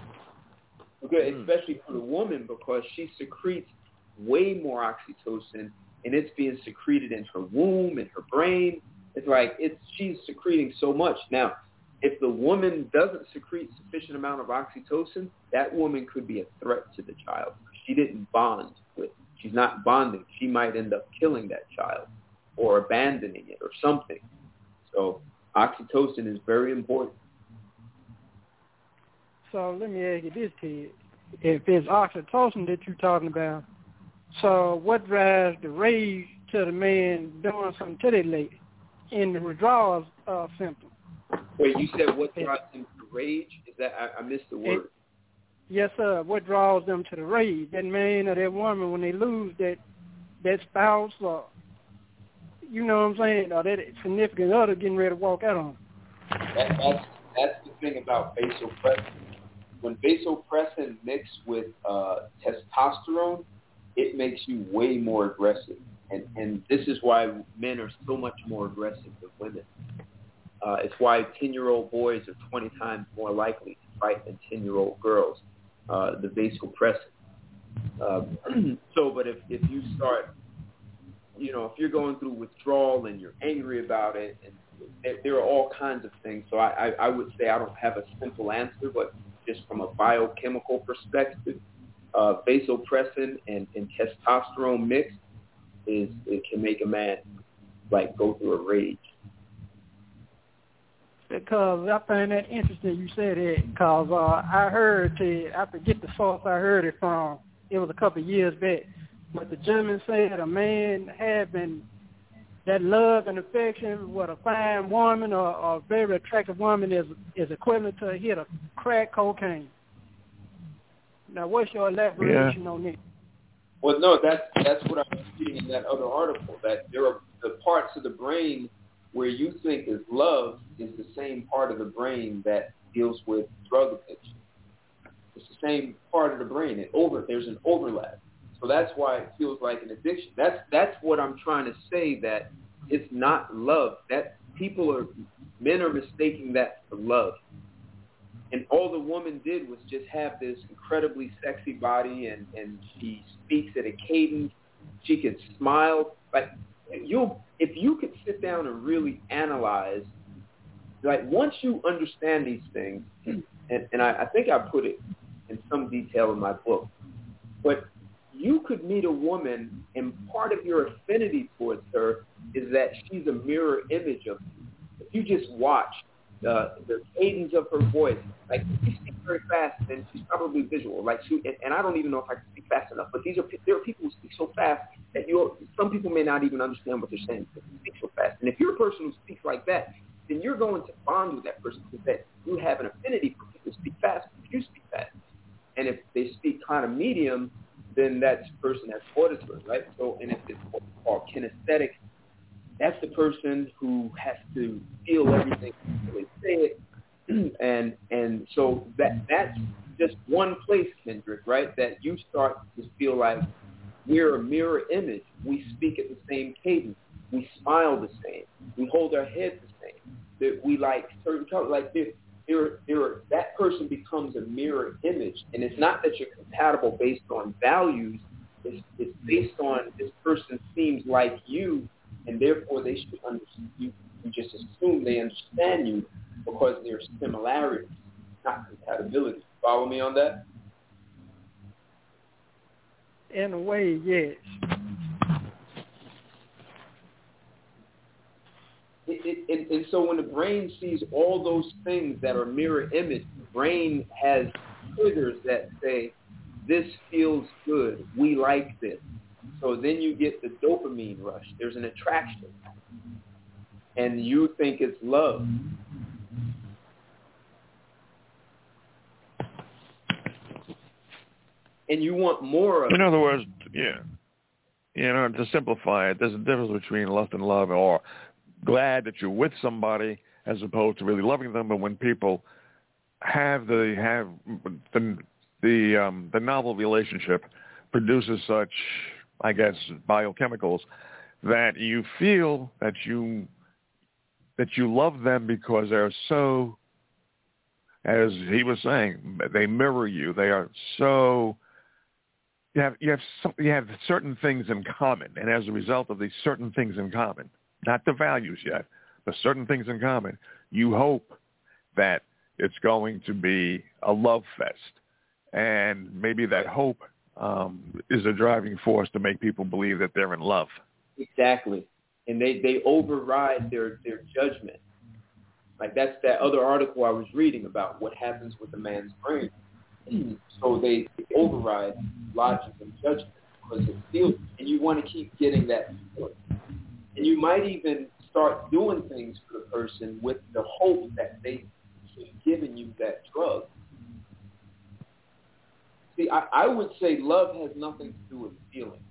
Okay, mm. especially for the woman, because she secretes way more oxytocin, and it's being secreted in her womb, in her brain. It's like it's she's secreting so much. Now, if the woman doesn't secrete sufficient amount of oxytocin, that woman could be a threat to the child. She didn't bond with, she's not bonding. She might end up killing that child or abandoning it or something. So oxytocin is very important. So let me ask you this, Ted. If it's oxytocin that you're talking about, so what drives the rage to the man doing something to that lady in the withdrawal uh, symptom? Wait, you said what drives him to rage? Is that, I, I missed the word. It, Yes, sir. What draws them to the rage? That man or that woman when they lose that that spouse, or you know what I'm saying, or that significant other getting ready to walk out on them. That, that's that's the thing about vasopressin. When vasopressin mixed with uh, testosterone, it makes you way more aggressive, and and this is why men are so much more aggressive than women. Uh, it's why ten-year-old boys are twenty times more likely to fight than ten-year-old girls. Uh, the vasopressin. Um, so, but if, if you start, you know, if you're going through withdrawal and you're angry about it, and there, there are all kinds of things. So I, I, I would say I don't have a simple answer, but just from a biochemical perspective, uh, vasopressin and, and testosterone mix is it can make a man like go through a rage. Because I find that interesting you said it, because uh, I heard, to, I forget the source I heard it from, it was a couple of years back, but the gentleman said a man had been, that love and affection with a fine woman or, or a very attractive woman is is equivalent to a hit of crack cocaine. Now, what's your elaboration yeah. on that? Well, no, that's that's what I was reading in that other article, that there are the parts of the brain where you think is love is the same part of the brain that deals with drug addiction. It's the same part of the brain. It over there's an overlap. So that's why it feels like an addiction. That's that's what I'm trying to say, that it's not love. That people are, men are mistaking that for love. And all the woman did was just have this incredibly sexy body, and, and she speaks at a cadence. She could smile. Like, you'll, if you could sit down and really analyze, like once you understand these things, and, and I, I think I put it in some detail in my book, but you could meet a woman, and part of your affinity towards her is that she's a mirror image of you. If you just watch uh, the cadence of her voice, like she speaks very fast, and she's probably visual. Like she, and, and I don't even know if I can speak fast enough. But these are there are people who speak so fast that you some people may not even understand what they're saying because they speak so fast. And if you're a person who speaks like that, then you're going to bond with that person because that you have an affinity for people who speak fast if you speak fast. And if they speak kind of medium, then that's the person that's auditory, right? So, and if it's what's called kinesthetic, that's the person who has to feel everything when they say it. And and so that that's just one place, Kendrick, right? That you start to feel like we're a mirror image. We speak at the same cadence. We smile the same. We hold our head the same. That we like certain colors. Like there, there, there, that person becomes a mirror image, and it's not that you're compatible based on values. It's, it's based on this person seems like you, and therefore they should understand you. You just assume they understand you because there's similarities, not compatibility. Follow me on that? In a way, yes. It, it, and, and so when the brain sees all those things that are mirror image, the brain has triggers that say, this feels good, we like this. So then you get the dopamine rush. There's an attraction. And you think it's love. And you want more of it. In other words, yeah. You know, to simplify it, there's a difference between lust and love, or glad that you're with somebody as opposed to really loving them. But when people have the have the the um, the novel relationship produces such, I guess, biochemicals that you feel that you that you love them because they're so, as he was saying, they mirror you. They are so. You have you have some, you have certain things in common, and as a result of these certain things in common, not the values yet, but certain things in common, you hope that it's going to be a love fest, and maybe that hope um, is a driving force to make people believe that they're in love. Exactly, and they, they override their, their judgment. Like that's that other article I was reading about what happens with a man's brain. So they override logic and judgment because it feels, and you want to keep getting that feeling. And you might even start doing things for the person with the hope that they keep giving you that drug. See, I, I would say love has nothing to do with feelings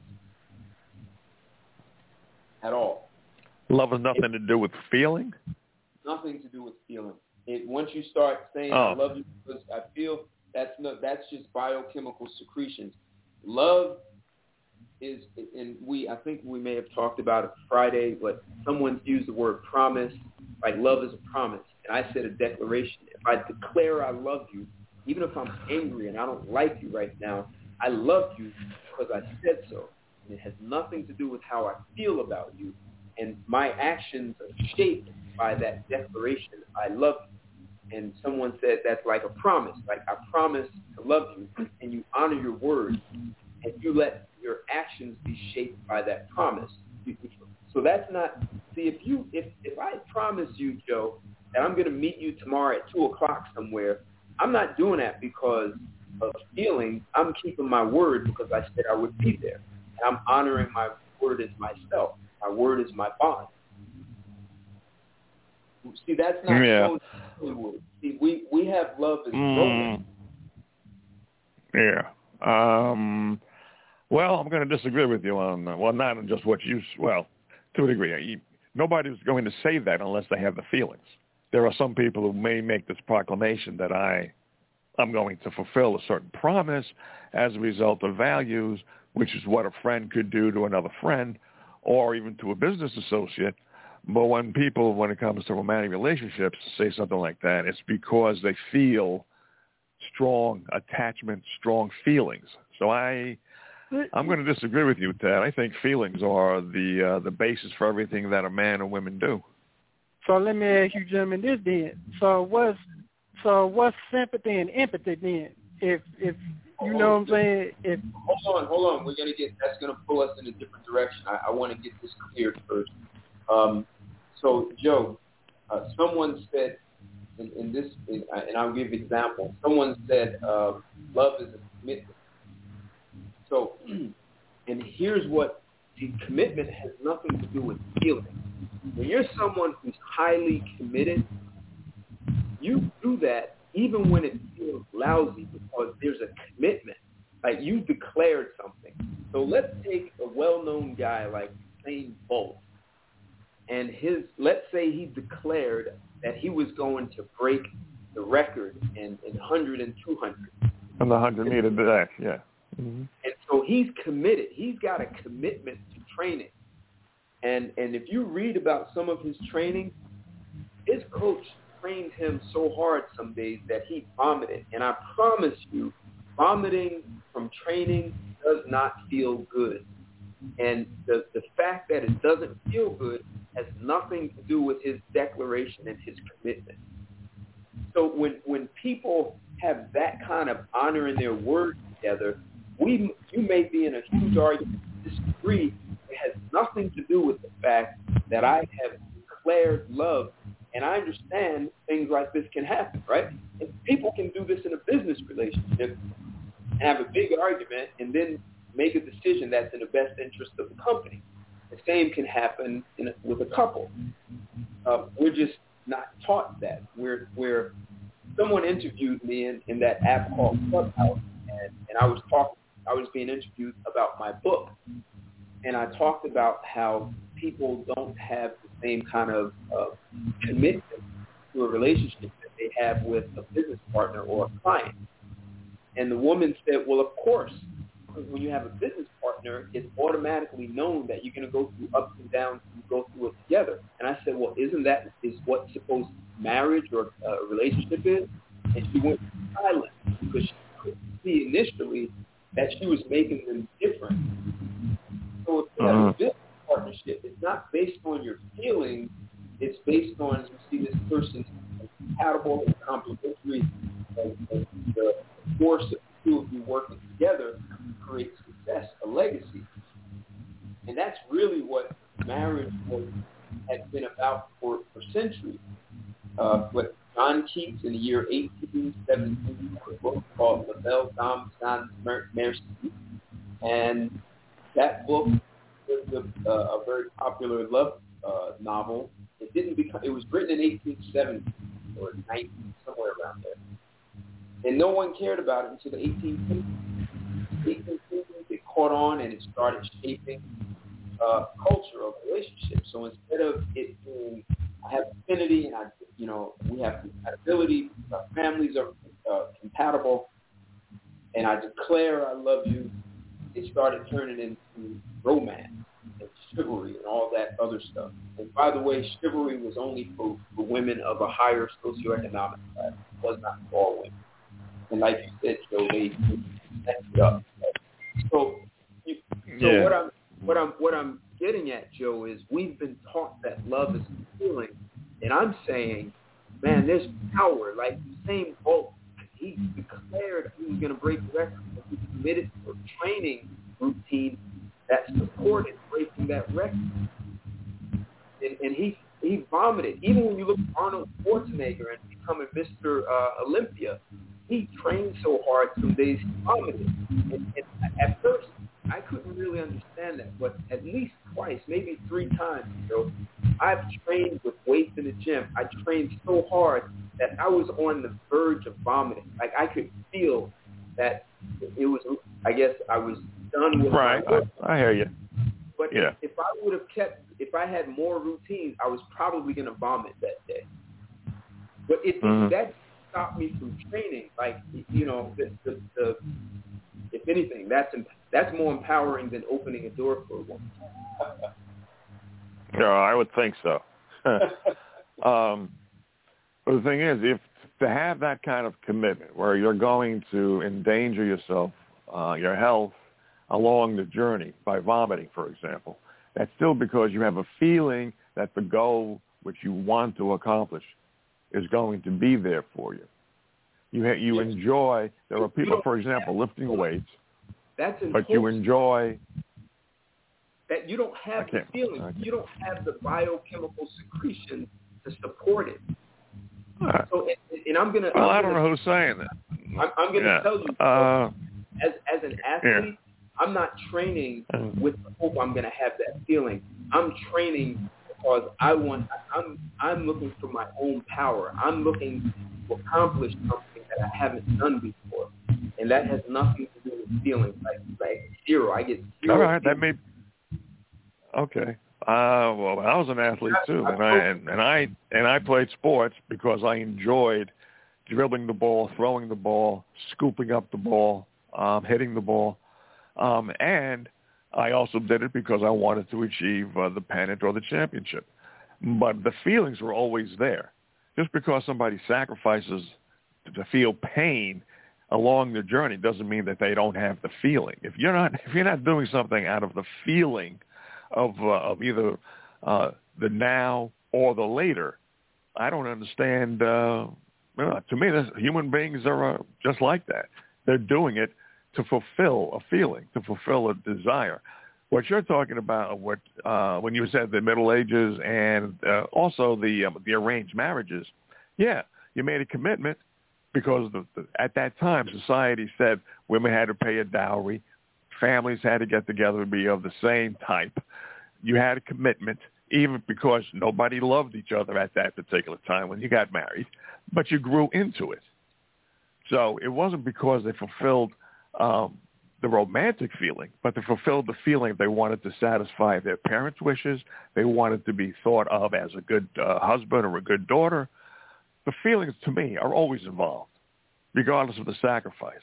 at all. Love has nothing it, to do with feeling? Nothing to do with feeling. It, once you start saying, oh. I love you because I feel, that's no, that's just biochemical secretions. Love is, and we, I think we may have talked about it Friday, but someone used the word promise, like love is a promise. And I said a declaration. If I declare I love you, even if I'm angry and I don't like you right now, I love you because I said so. And it has nothing to do with how I feel about you. And my actions are shaped by that declaration, I love you. And someone said that's like a promise. Like I promise to love you, and you honor your word, and you let your actions be shaped by that promise. So that's not, see, if you, if, if I promise you, Joe, that I'm going to meet you tomorrow at two o'clock somewhere, I'm not doing that because of feelings. I'm keeping my word because I said I would be there. And I'm honoring my word as myself. My word is my bond. See, that's not yeah. so. See, we, we have love as mm. romance. Yeah. Um, well, I'm going to disagree with you on, uh, well, not on just what you, well, to a degree. You, nobody's going to say that unless they have the feelings. There are some people who may make this proclamation that I, I'm going to fulfill a certain promise as a result of values, which is what a friend could do to another friend or even to a business associate. But when people, when it comes to romantic relationships, say something like that, it's because they feel strong attachment, strong feelings. So I, I'm going to disagree with you, Ted. I think feelings are the uh, the basis for everything that a man and women do. So let me ask you, gentlemen, this then. So what's so what's sympathy and empathy then? If if you know what I'm saying? If hold on, hold on, we're gonna get that's gonna pull us in a different direction. I, I want to get this clear first. Um, so Joe, uh, someone said. In, in this, in, and I'll give an example. Someone said, uh, love is a commitment. So, and here's what, the commitment has nothing to do with feeling. When you're someone who's highly committed, you do that even when it feels lousy because there's a commitment. Like you declared something. So let's take a well-known guy like Usain Bolt. And his, let's say he declared that he was going to break the record in, in one hundred and two hundred. On the one hundred meter dash, yeah. Mm-hmm. And so he's committed. He's got a commitment to training. And and if you read about some of his training, his coach trained him so hard some days that he vomited. And I promise you, vomiting from training does not feel good. And the, the fact that it doesn't feel good has nothing to do with his declaration and his commitment. So when when people have that kind of honor in their word together, we you may be in a huge argument, disagree. It has nothing to do with the fact that I have declared love, and I understand things like this can happen, right? And people can do this in a business relationship and have a big argument and then make a decision that's in the best interest of the company. The same can happen in a, with a couple. Uh, we're just not taught that. We're, we're someone interviewed me in, in that app called Clubhouse, and, and I was talking. I was being interviewed about my book, and I talked about how people don't have the same kind of uh, commitment to a relationship that they have with a business partner or a client. And the woman said, "Well, of course. When you have a business partner, it's automatically known that you're going to go through ups and downs and go through it together." And I said, well, isn't that is what supposed marriage or a uh, relationship is? And she went silent because she couldn't see initially that she was making them different. So if you have a business partnership, it's not based on your feelings. It's based on you see this person compatible and complementary, and, and the force of the two of you working together create success, a legacy. And that's really what marriage was, has been about for, for centuries. Uh, but John Keats in the year eighteen seventeen wrote a book called La Belle Dame Sans Merci. And that book was a, a very popular love uh, novel. It didn't become, it was written in eighteen seventy or nineteen, somewhere around there. And no one cared about it until the eighteen fifties. It caught on and it started shaping uh, culture of relationships. So instead of it being, I have affinity and I, you know, we have compatibility, our families are uh, compatible, and I declare I love you, it started turning into romance and chivalry and all that other stuff. And by the way, chivalry was only for, for women of a higher socioeconomic class. It was not for all women. And like you said, Joe, they messed it up. So, you, so yeah. what I'm what I'm what I'm getting at, Joe, is we've been taught that love is a feeling, and I'm saying, man, there's power. Like Usain Bolt, he declared he was going to break the record. He committed to a training routine that supported breaking that record, and, and he he vomited. Even when you look at Arnold Schwarzenegger and becoming Mister Uh, Olympia. He trained so hard some days he vomited. And, and at first, I couldn't really understand that, but at least twice, maybe three times, you know, I've trained with weights in the gym. I trained so hard that I was on the verge of vomiting. Like I could feel that it was, I guess I was done with right. my work. I, I hear you. But yeah. if, if I would have kept, if I had more routines, I was probably going to vomit that day. But it, mm-hmm. that stopped me from training. Like, you know, the, the, the, if anything, that's that's more empowering than opening a door for a woman. No, I would think so. um, but the thing is, if to have that kind of commitment where you're going to endanger yourself, uh, your health, along the journey by vomiting, for example, that's still because you have a feeling that the goal which you want to accomplish is going to be there for you. You ha- you yes. enjoy, there are people, for example, lifting weights, that's but you enjoy. That you don't have the feeling. You don't have the biochemical secretion to support it. Right. So, and, and I'm going to... Well, I'm I gonna, don't know who's saying that. I'm, I'm going to yeah. tell you, uh, as as an athlete, yeah. I'm not training with the hope I'm going to have that feeling. I'm training because I want, I'm I'm looking for my own power. I'm looking to accomplish something that I haven't done before. And that has nothing to do with feelings. Like, like zero. I get zero. All right, that may... Okay. Uh, well, I was an athlete too, and I and, and I and I played sports because I enjoyed dribbling the ball, throwing the ball, scooping up the ball, um, hitting the ball, um, and I also did it because I wanted to achieve uh, the pennant or the championship. But the feelings were always there. Just because somebody sacrifices to feel pain along the journey doesn't mean that they don't have the feeling. If you're not if you're not doing something out of the feeling of uh, of either uh, the now or the later, I don't understand. Uh, well, to me, this, human beings are uh, just like that. They're doing it to fulfill a feeling, to fulfill a desire. What you're talking about, what uh, when you said the Middle Ages and uh, also the um, the arranged marriages, yeah, you made a commitment because the, the, at that time society said women had to pay a dowry, families had to get together and be of the same type. You had a commitment, even because nobody loved each other at that particular time when you got married, but you grew into it. So it wasn't because they fulfilled um, the romantic feeling, but they fulfilled the feeling they wanted to satisfy their parents' wishes. They wanted to be thought of as a good uh, husband or a good daughter. The feelings, to me, are always involved, regardless of the sacrifice.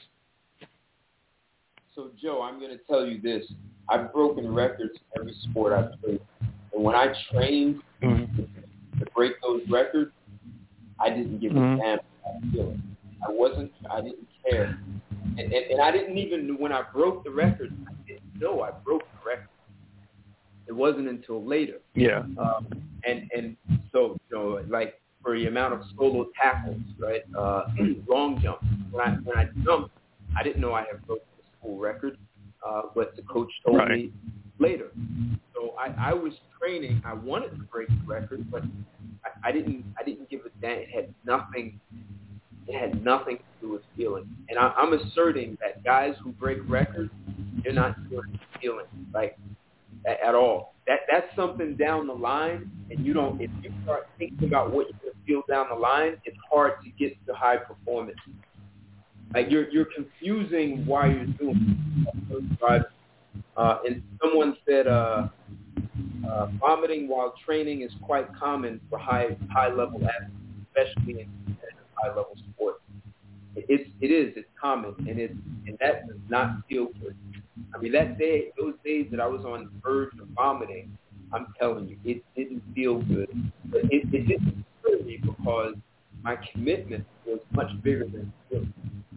So, Joe, I'm going to tell you this. I've broken records in every sport I've played. And when I trained mm-hmm. to break those records, I didn't give mm-hmm. a damn about the feeling. I wasn't, I didn't care. And, and, and I didn't even, when I broke the record, I didn't know I broke the record. It wasn't until later. Yeah. Um, and, and so, you know, like for the amount of solo tackles, right, uh, long jump. When I, when I jumped, I didn't know I had broken the school record, uh, but the coach told right. me later. So I, I was training. I wanted to break the record, but I, I didn't. I didn't give a damn. It had nothing. It had nothing to do with feeling. And I, I'm asserting that guys who break records, they're not doing feeling like at, at all. That that's something down the line, and you don't. If you start thinking about what you're gonna feel down the line, it's hard to get to high performance. Like you're you're confusing why you're doing it. Uh, and someone said uh, uh, vomiting while training is quite common for high high level athletes, especially in high level sports. It, it's it is it's common, and it and that does not feel good. I mean, that day, those days that I was on the verge of vomiting, I'm telling you, it didn't feel good. But it, it didn't hurt me because my commitment was much bigger than the feeling.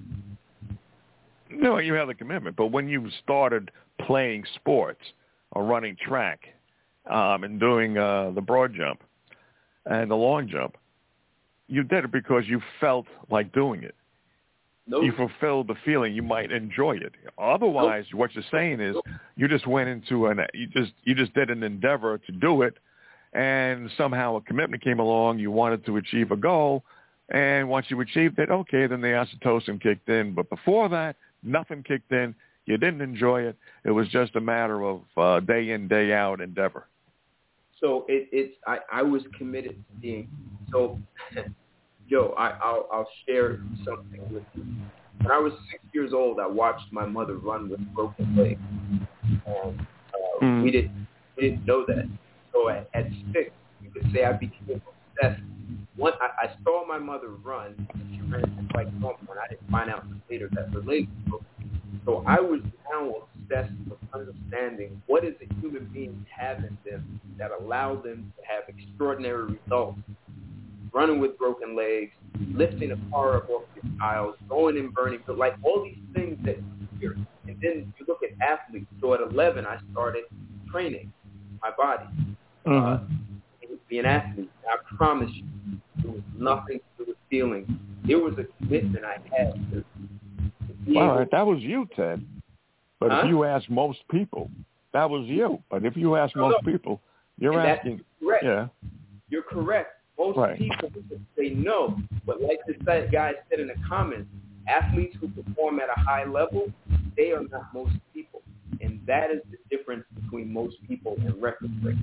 No, you have the commitment, but when you started playing sports or running track um, and doing uh, the broad jump and the long jump, you did it because you felt like doing it. Nope. You fulfilled the feeling you might enjoy it. Otherwise, nope. what you're saying is nope. you just went into an you just you just did an endeavor to do it, and somehow a commitment came along. You wanted to achieve a goal, and once you achieved it, okay, then the oxytocin kicked in. But before that, nothing kicked in. You didn't enjoy it. It was just a matter of uh, day in, day out endeavor. So it, it's I, I was committed to being so. Joe, I, I'll I'll share something with you. When I was six years old, I watched my mother run with broken legs. Um, uh, mm. We didn't we didn't know that. So at, at six, you could say I became obsessed. One, I, I saw my mother run. She ran just like normal, and I didn't find out later that her legs were broken. So I was now obsessed with understanding what does a human being have in them that allow them to have extraordinary results. Running with broken legs, lifting a car up off the aisles, going and burning, but like all these things that you hear. And then you look at athletes. So at eleven, I started training my body. Uh, be an athlete. I promise you, there was nothing to do with feelings. There was a commitment I had to. to All right, that was you, Ted. But huh? if you ask most people, that was you. But if you ask most no. people, you're and asking. Correct. Yeah. You're correct. Most right. people would say no. But like this guy said in the comments, athletes who perform at a high level, they are not most people. And that is the difference between most people and record breakers.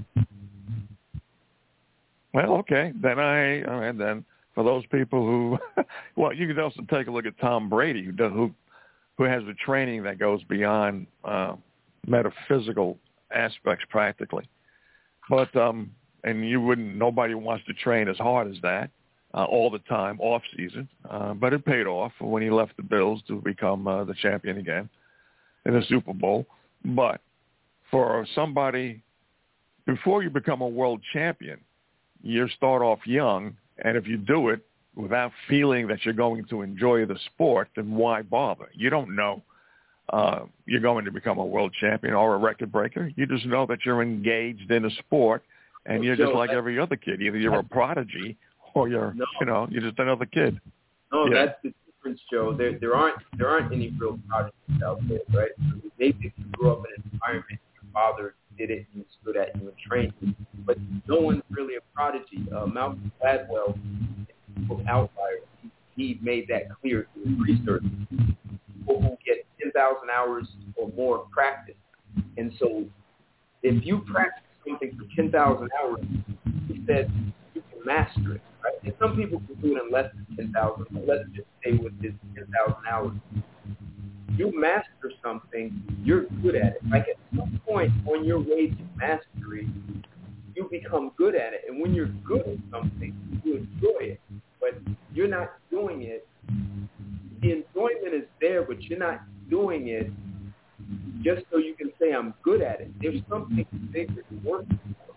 Well, okay. Then I, all right, then for those people who, well, you could also take a look at Tom Brady, who does, who, who has the training that goes beyond uh, metaphysical aspects practically. But, um, and you wouldn't, nobody wants to train as hard as that uh, all the time, off season. Uh, but it paid off when he left the Bills to become uh, the champion again in the Super Bowl. But for somebody, before you become a world champion, you start off young, and if you do it without feeling that you're going to enjoy the sport, then why bother? You don't know uh, you're going to become a world champion or a record breaker. You just know that you're engaged in a sport, and you're just like every other kid. Either you're a prodigy or you're, no. you know, you're just another kid. No, yeah. that's the difference, Joe. There, there aren't there aren't any real prodigies out there, right? Maybe if you grew up in an environment, your father did it, and stood at you and trained you, but no one's really a prodigy. Uh, Malcolm Gladwell, in the book Outliers, he, he made that clear through his research. People who get ten thousand hours or more of practice, and so if you practice something for ten thousand hours, he said you can master it, right? And some people can do it in less than ten thousand, but let's just stay with this ten thousand hours. You master something, you're good at it. Like at some point on your way to mastery, you become good at it. And when you're good at something, you enjoy it. But you're not doing it. The enjoyment is there, but you're not doing it just so you can say, I'm good at it. There's something bigger to work for.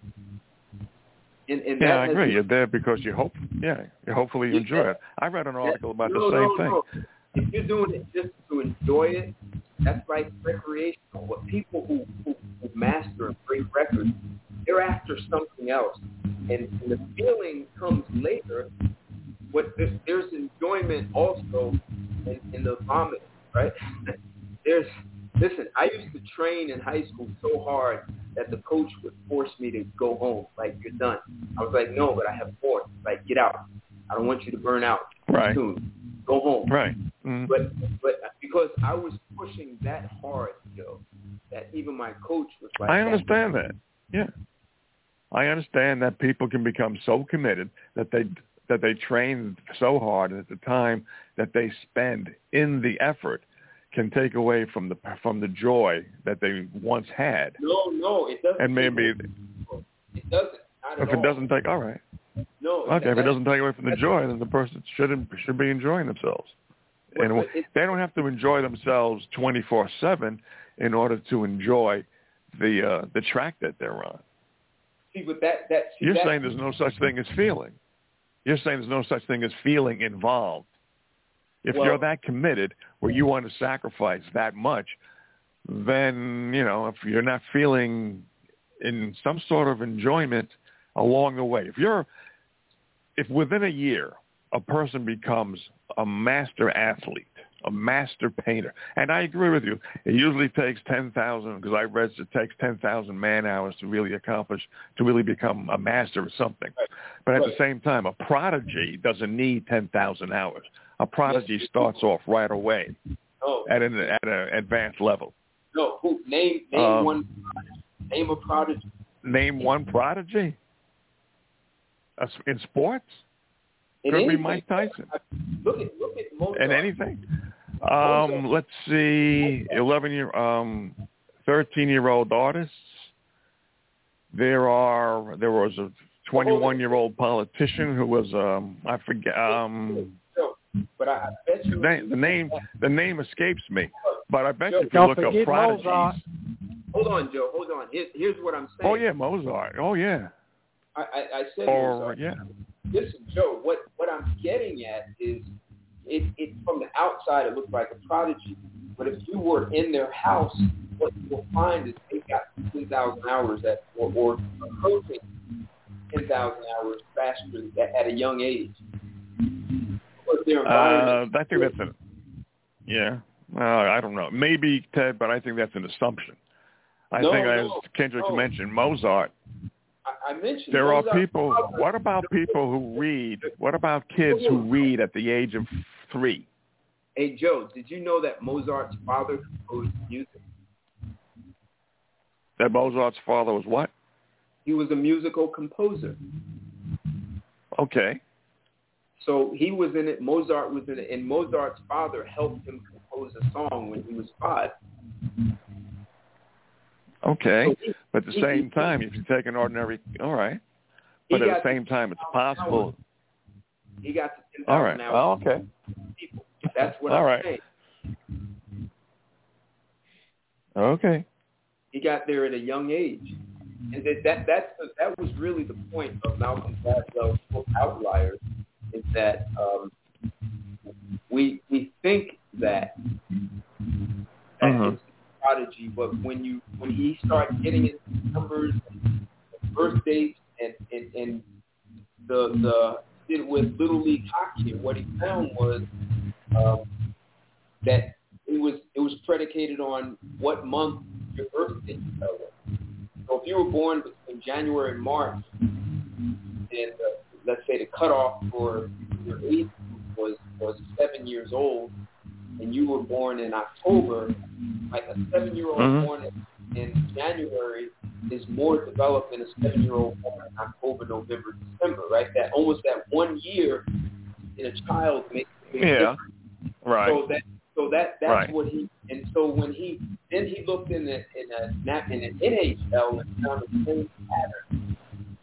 And, and yeah, I agree. You're there because you hope, yeah, you hopefully you enjoy it. I read an article about no, the same no, thing. No. If you're doing it just to enjoy it, that's like recreational. But people who, who, who master and break records, they're after something else. And, and the feeling comes later. But there's, there's enjoyment also in, in the vomit, right? There's, listen, I used to train in high school so hard that the coach would force me to go home. Like, you're done. I was like, no, but I have more. Like, get out. I don't want you to burn out right. soon. Go home. Right. Mm-hmm. But but because I was pushing that hard, Joe, that even my coach was like, I understand that. Yeah. I understand that people can become so committed that they that they train so hard, and at the time that they spend in the effort can take away from the from the joy that they once had. No, no, it doesn't. And maybe it doesn't. Not at if it all. doesn't take, all right. No. Okay, if it doesn't take away from the joy, then the person shouldn't should be enjoying themselves. But, and but it, they don't have to enjoy themselves twenty-four seven in order to enjoy the uh, the track that they're on. See, but that that see, you're that, saying there's no such thing as feeling. You're saying there's no such thing as feeling involved. If well, you're that committed, where you want to sacrifice that much, then you know if you're not feeling in some sort of enjoyment along the way. If you're, if within a year a person becomes a master athlete, a master painter, and I agree with you, it usually takes ten thousand, because I read it takes ten thousand man hours to really accomplish, to really become a master of something. Right. But at right. the same time, a prodigy doesn't need ten thousand hours. A prodigy starts off right away. No. at an at an advanced level. No. Who, name name Um, one. Name a prodigy. Name one prodigy. Uh, in sports. In Could anything. be Mike Tyson. Look at look at Mozart. In anything. Um, let's see, eleven year, um, thirteen year old artists. There are there was a twenty-one year old politician who was um, I forget um, but I, I bet you the name the name the name escapes me. But I bet you if you Don't look up forget prodigies. Mozart. Hold on, Joe. Hold on. Here, here's what I'm saying. Oh yeah, Mozart. Oh yeah. I, I, I said Or Mozart. yeah. Listen, Joe. What what I'm getting at is, it, it from the outside it looks like a prodigy, but if you were in their house, what you will find is they got ten thousand hours at or, or approaching ten thousand hours faster at, at a young age. Because their environment. Uh, I think that's an yeah. Uh, I don't know. Maybe Ted, but I think that's an assumption. I no, think, as no, Kendrick no. mentioned, Mozart. I, I mentioned There Mozart. are people. What about people who read? What about kids who read at the age of three? Hey, Joe, did you know that Mozart's father composed music? That Mozart's father was what? He was a musical composer. Okay. So he was in it. Mozart was in it, and Mozart's father helped him compose a song when he was five. Okay, So he, but at the he, same he, time, if you take an ordinary, all right. But at the same time, it's possible. Hours. He got to ten All thousand right. hours. Oh, okay. People. That's what all I'm right. saying. Okay. He got there at a young age, and that that that's the, that was really the point of Malcolm Gladwell's book Outliers, is that um, we we think that that Mm-hmm. it's a prodigy, but when you when he starts getting into numbers, and birth dates, and and, and the the did with Little League hockey, and what he found was um, that it was it was predicated on what month your birthday fell in. So if you were born between January and March, and uh, let's say the cutoff for your age was was seven years old, and you were born in October, like a seven-year-old mm-hmm. born in, in January is more developed than a seven-year-old born in October, November, December, right? That almost that one year in a child makes a big Yeah. difference. Right. So that so that that's right. what he and so when he then he looked in the in a nap in an N H L and found the same pattern.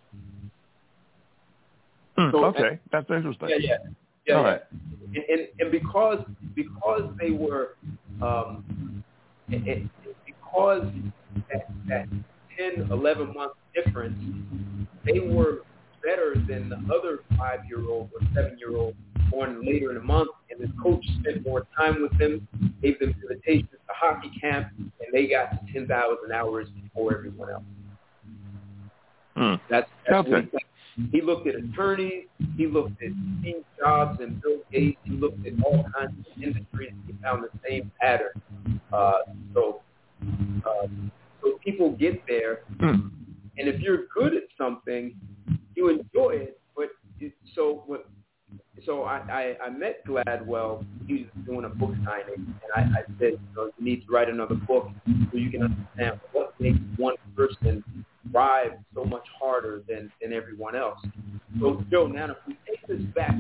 Mm, So, okay, and, that's interesting. Yeah, yeah, yeah. All yeah. right. And, and and because because they were um, it, it, because that, that ten, eleven month difference, they were better than the other five-year-old or seven-year-old born later in the month, and the coach spent more time with them, gave them invitations to hockey camp, and they got to ten thousand hours before everyone else. Hmm. That's, that's okay. what he, he looked at attorneys, he looked at Steve Jobs and Bill Gates, he looked at all kinds of industries, he found the same pattern. Uh, so, uh, so people get there, Hmm. and if you're good at something, you enjoy it. But it, so what? So I, I, I met Gladwell. He was doing a book signing, and I, I said, you know, you need to write another book so you can understand what makes one person thrive so much harder than, than everyone else. So, Joe, now if we take this back,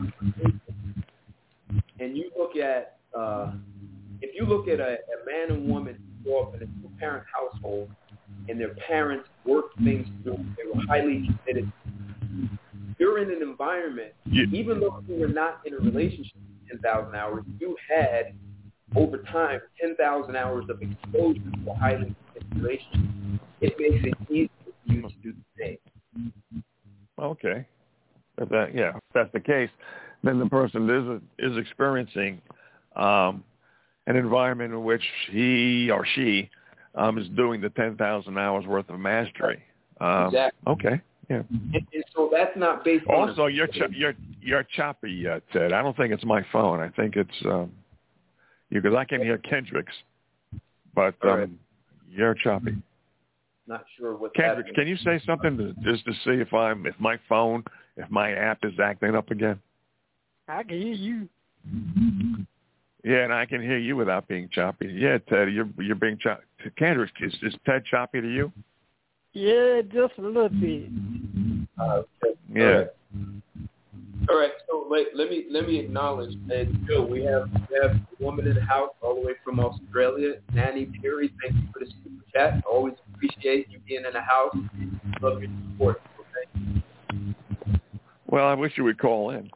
and you look at, uh, if you look at a, a man and woman who grow up in a two-parent household, and their parents worked things through, they were highly committed. You're in an environment, yeah. even though you were not in a relationship for ten thousand hours, you had, over time, ten thousand hours of exposure to a highly committed relationship. It makes it easier for you to do the same. Okay. If that, yeah, if that's the case, then the person is is experiencing um, an environment in which he or she um, is doing the ten thousand hours worth of mastery. Um, exactly. Okay. Yeah. And, and so that's not based on. Also, you're ch- you're you're choppy, uh, Ted. I don't think it's my phone. I think it's um, you, because I can hear Kendrick's, but um, right. You're choppy. Not sure what's Kendrick, happening. can you say something to, just to see if I'm if my phone if my app is acting up again? I can hear you. Yeah, and I can hear you without being choppy. Yeah, Ted, you're you're being choppy. Kendrick, is, is Ted choppy to you? Yeah, just a little bit. Uh, yeah. All right. All right. So let, let me let me acknowledge that Joe, we have we have a woman in the house all the way from Australia, Nanny Perry. Thank you for the super chat. I always appreciate you being in the house. Love your support. Okay. Well, I wish you would call in.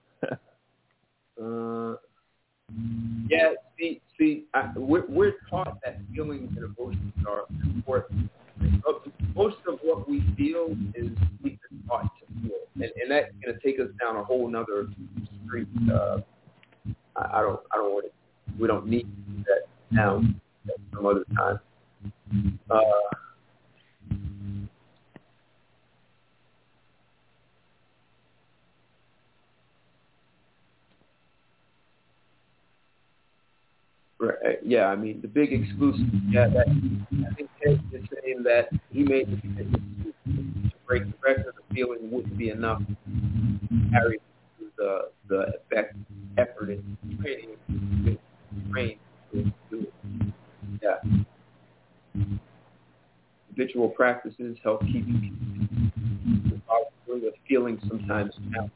uh, yeah. See, see, I, we're, we're taught that feelings and emotions are important. Most of what we feel is we've been taught to feel, and, and that's going to take us down a whole nother street. Uh, I, I don't, I don't want to. We don't need to do that now. Some other time. Uh, Right. Yeah, I mean, the big exclusive, yeah, that, I think Ted is saying that he made the decision to break the record of feeling wouldn't be enough to carry the, the effect, effort and training, train to do it. Yeah. Habitual practices help keep the possibility of feeling sometimes out.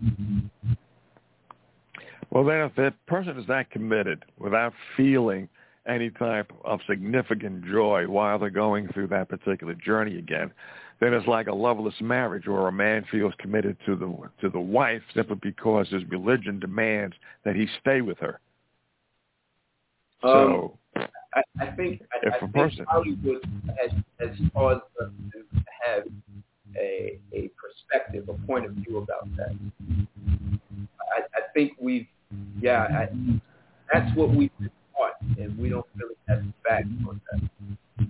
Well, then if that person is not committed without feeling any type of significant joy while they're going through that particular journey again, then it's like a loveless marriage, or a man feels committed to the to the wife simply because his religion demands that he stay with her. So um, I, I think, I, if I a think person, Hollywood has, has caused us to have a, a perspective, a point of view about that. I, I think we've Yeah, I, that's what we've been taught, and we don't really have facts on that.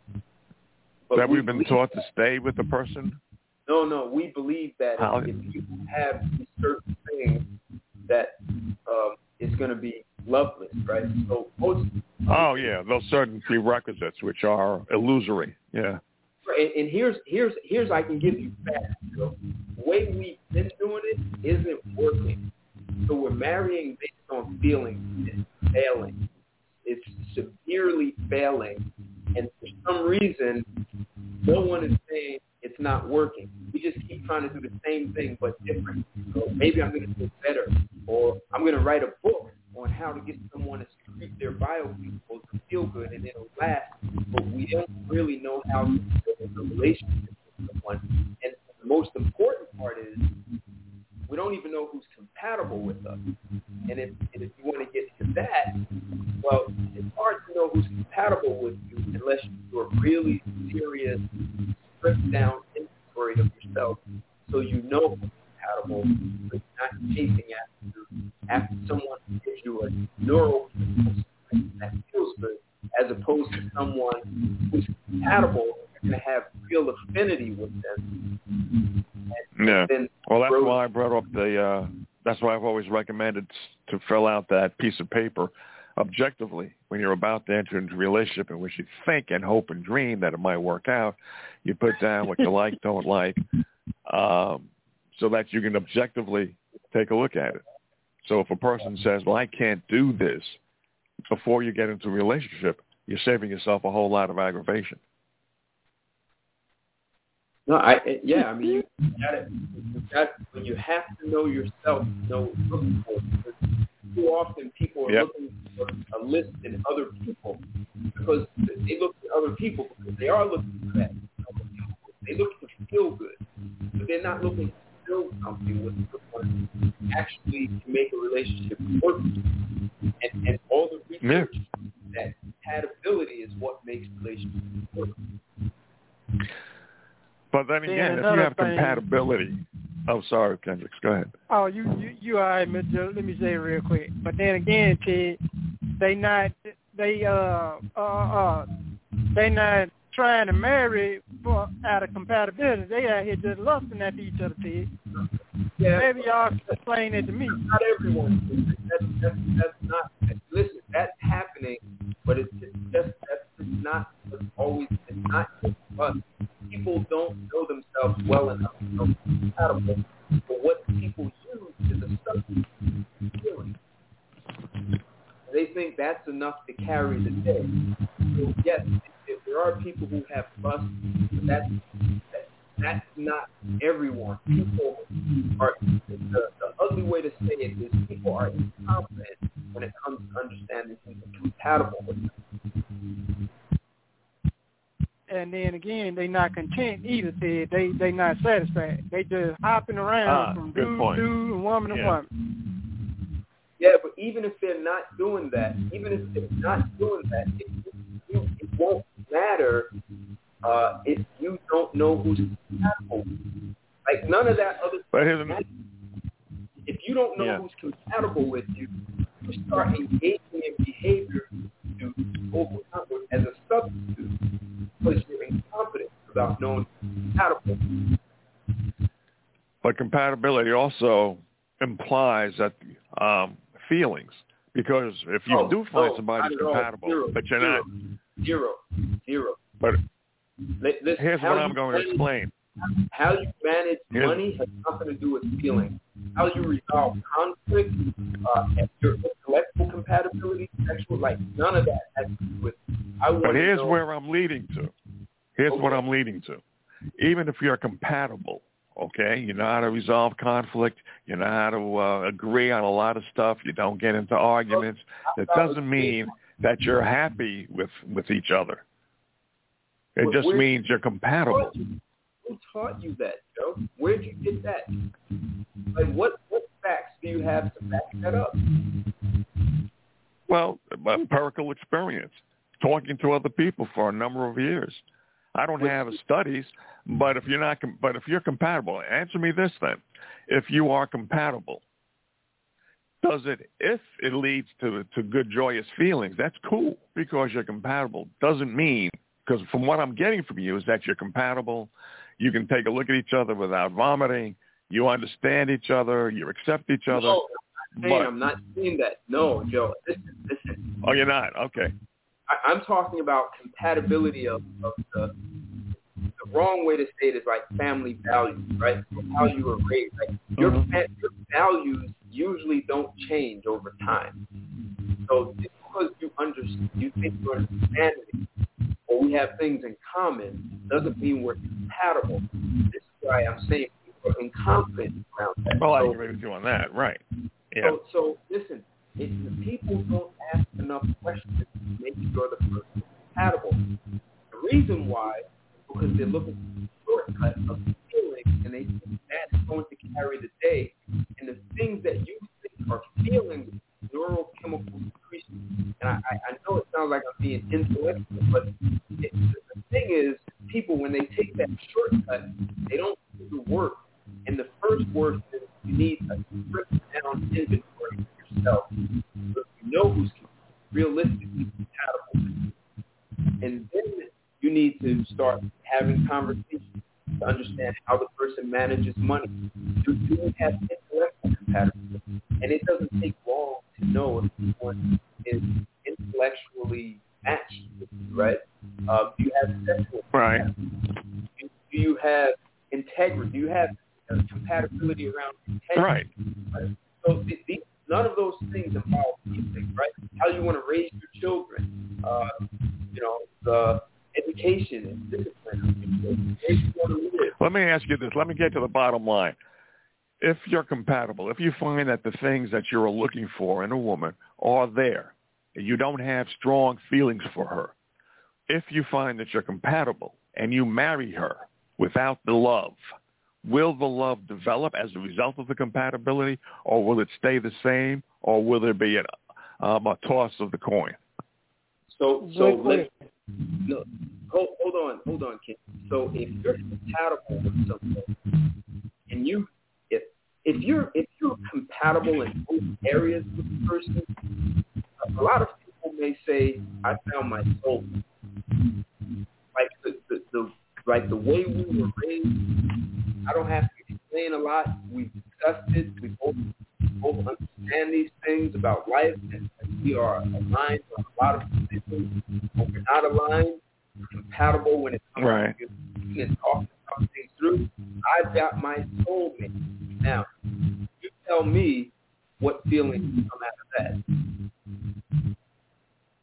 But that we we've been believe, taught to stay with the person? No, no, we believe that How? if people have these certain things, that um, it's going to be loveless, right? So most. Oh yeah, those certain prerequisites which are illusory. Yeah. And, and here's here's here's I can give you facts. You know, the way we've been doing it isn't working. So we're marrying based on feelings. It's failing. It's severely failing. And for some reason, no one is saying it's not working. We just keep trying to do the same thing but different. So maybe I'm going to do it better. Or I'm going to write a book on how to get someone to secrete their biochemicals to feel good and it'll last. But we don't really know how to build a relationship with someone. And the most important part is we don't even know who's compatible with us. And if, and if you want to get to that, well, it's hard to know who's compatible with you unless you do a really serious, stripped down inventory of yourself so you know who's compatible, but not chasing after, after someone who gives you a neural that feels good, as opposed to someone who's compatible and you're going to have real affinity with them. And yeah. then well, that's grows- why I brought up the, uh, that's why I've always recommended to fill out that piece of paper objectively when you're about to enter into a relationship in which you think and hope and dream that it might work out. You put down what you like, don't like, um, so that you can objectively take a look at it. So if a person says, well, I can't do this, before you get into a relationship, you're saving yourself a whole lot of aggravation. No, I yeah, I mean, you got it. You got when you have to know yourself, know what you're looking for. Because too often people are yep. looking for a list in other people because they look at other people because they are looking for that. They look to feel good, but they're not looking to build something with someone actually to make a relationship work. And, and all the research yeah. that compatibility is what makes relationships work. But then again, then if you have thing, compatibility, oh, sorry, Kendricks, go ahead. Oh, you you you all right, Mister Let me say it real quick. But then again, Ted, they not they uh uh uh they not trying to marry for out of compatibility. They out here just lusting at each other, Ted. Yeah. Maybe y'all explain it to me. Not everyone. That's that's that's not. Listen, that's happening, but it's just that's just not what's always. It's not just us. People don't know themselves well enough to know compatible. But what people use is a substance feeling. think that's enough to carry the day. So yes, if there are people who have lust, but that's that, that's not everyone. People are the, the ugly way to say it is people are incompetent when it comes to understanding who's compatible with them. And then again, they not content either. They they they not satisfied. They just hopping around ah, from good dude point. to dude and woman to Yeah. woman. Yeah, but even if they're not doing that, even if they're not doing that, it, it, it won't matter uh, if you don't know who's compatible. Like none of that other But stuff here's matters. If you don't know Yeah. who's compatible with you, you start engaging in behavior to overcome it as a substitute because you're incompetent about knowing who's compatible. But compatibility also implies that um, feelings, because if you Oh, do find no, somebody not at all. compatible, Zero, but you're zero, not. Zero, zero. But Li- listen, here's how what I'm you going to manage- explain. How you manage Here's- money has nothing to do with feelings. How you resolve conflict, uh, and your intellectual compatibility, sexual, like none of that has to do with. I But want to here's know, where I'm leading to. Here's Okay. what I'm leading to. Even if you're compatible, okay, you know how to resolve conflict, you know how to uh, agree on a lot of stuff, you don't get into arguments, that doesn't mean that you're happy with, with each other. It But just where- means you're compatible. Who taught you that, Joe? Where'd you get that? Like, what what facts do you have to back that up? Well, empirical experience, talking to other people for a number of years. I don't have studies, but if you're not, but if you're compatible, answer me this then: if you are compatible, does it? If it leads to to good, joyous feelings, that's cool because you're compatible. Doesn't mean, because from what I'm getting from you is that you're compatible. You can take a look at each other without vomiting. You understand each other. You accept each other. No, I'm not saying, but, I'm not saying that. No, Joe. Listen, listen. oh, you're not? Okay. I, I'm talking about compatibility of, of the, the wrong way to say it is like family values, right? So how you were raised. Like your, Mhm. your values usually don't change over time. So just because you understand, you think you understand it, or we have things in common, doesn't mean we're compatible. This is why I'm saying we're incompetent around that. Well, I so, agree with you on that, right? Yeah. So, so listen, if the people don't ask enough questions to make sure the person is compatible, the reason why is because they're looking for a shortcut of feelings, and they think that's going to carry the day. And the things that you think are feelings, neurochemical secretions. And I, I, I know it sounds like I'm being intellectual, but it, the thing is, people, when they take that shortcut, they don't do the work. And the first work is you need a stripped down inventory of yourself. So you know who's realistically compatible. And then you need to start having conversations to understand how the person manages money. Do you have intellectual compatibility? And it doesn't take long to know if someone is intellectually matched with you, right? Uh, do you have sexual right? compatibility? Do, do you have integrity? Do you have uh, compatibility around integrity? Right. Right? So th- th- none of those things involve feelings, right? How you want to raise your children, uh, you know, the education and discipline. Let me ask you this. Let me get to the bottom line. If you're compatible, if you find that the things that you're looking for in a woman are there, and you don't have strong feelings for her, if you find that you're compatible and you marry her without the love, will the love develop as a result of the compatibility, or will it stay the same, or will there be a, um, a toss of the coin? So, so let no, hold, hold on, hold on, Ken. So, if you're compatible with someone, and you, if if you're if you're compatible in both areas with the person, a lot of people may say, "I found my soul." Like the, the, the like the way we were raised, I don't have to explain a lot. We've discussed it. We both both understand these things about life, and we are aligned on a lot of things. But we're not aligned, we're compatible when it comes right. to speaking and talking about things through. I've got my soulmate. Now, you tell me what feelings come out of that.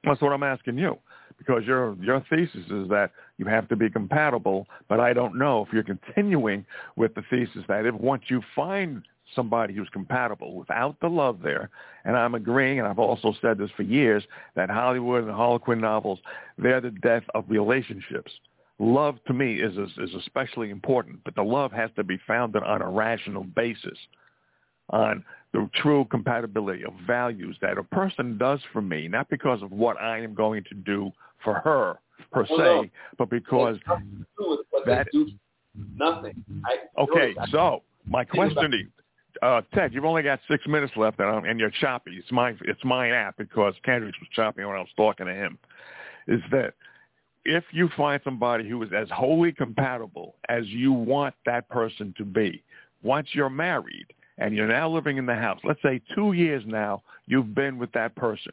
That's what I'm asking you, because your your thesis is that you have to be compatible, but I don't know if you're continuing with the thesis that if once you find somebody who's compatible without the love there, and I'm agreeing, and I've also said this for years, that Hollywood and Harlequin novels, they're the death of relationships. Love to me is is especially important, but the love has to be founded on a rational basis, on the true compatibility of values that a person does for me, not because of what I am going to do for her per well, se, no. but because that nothing. I, okay, notice, so my question to you, uh, Ted, you've only got six minutes left, and, I'm, and you're choppy. It's my it's my app because Kendrick was choppy when I was talking to him. Is that if you find somebody who is as wholly compatible as you want that person to be, once you're married and you're now living in the house, let's say two years now you've been with that person,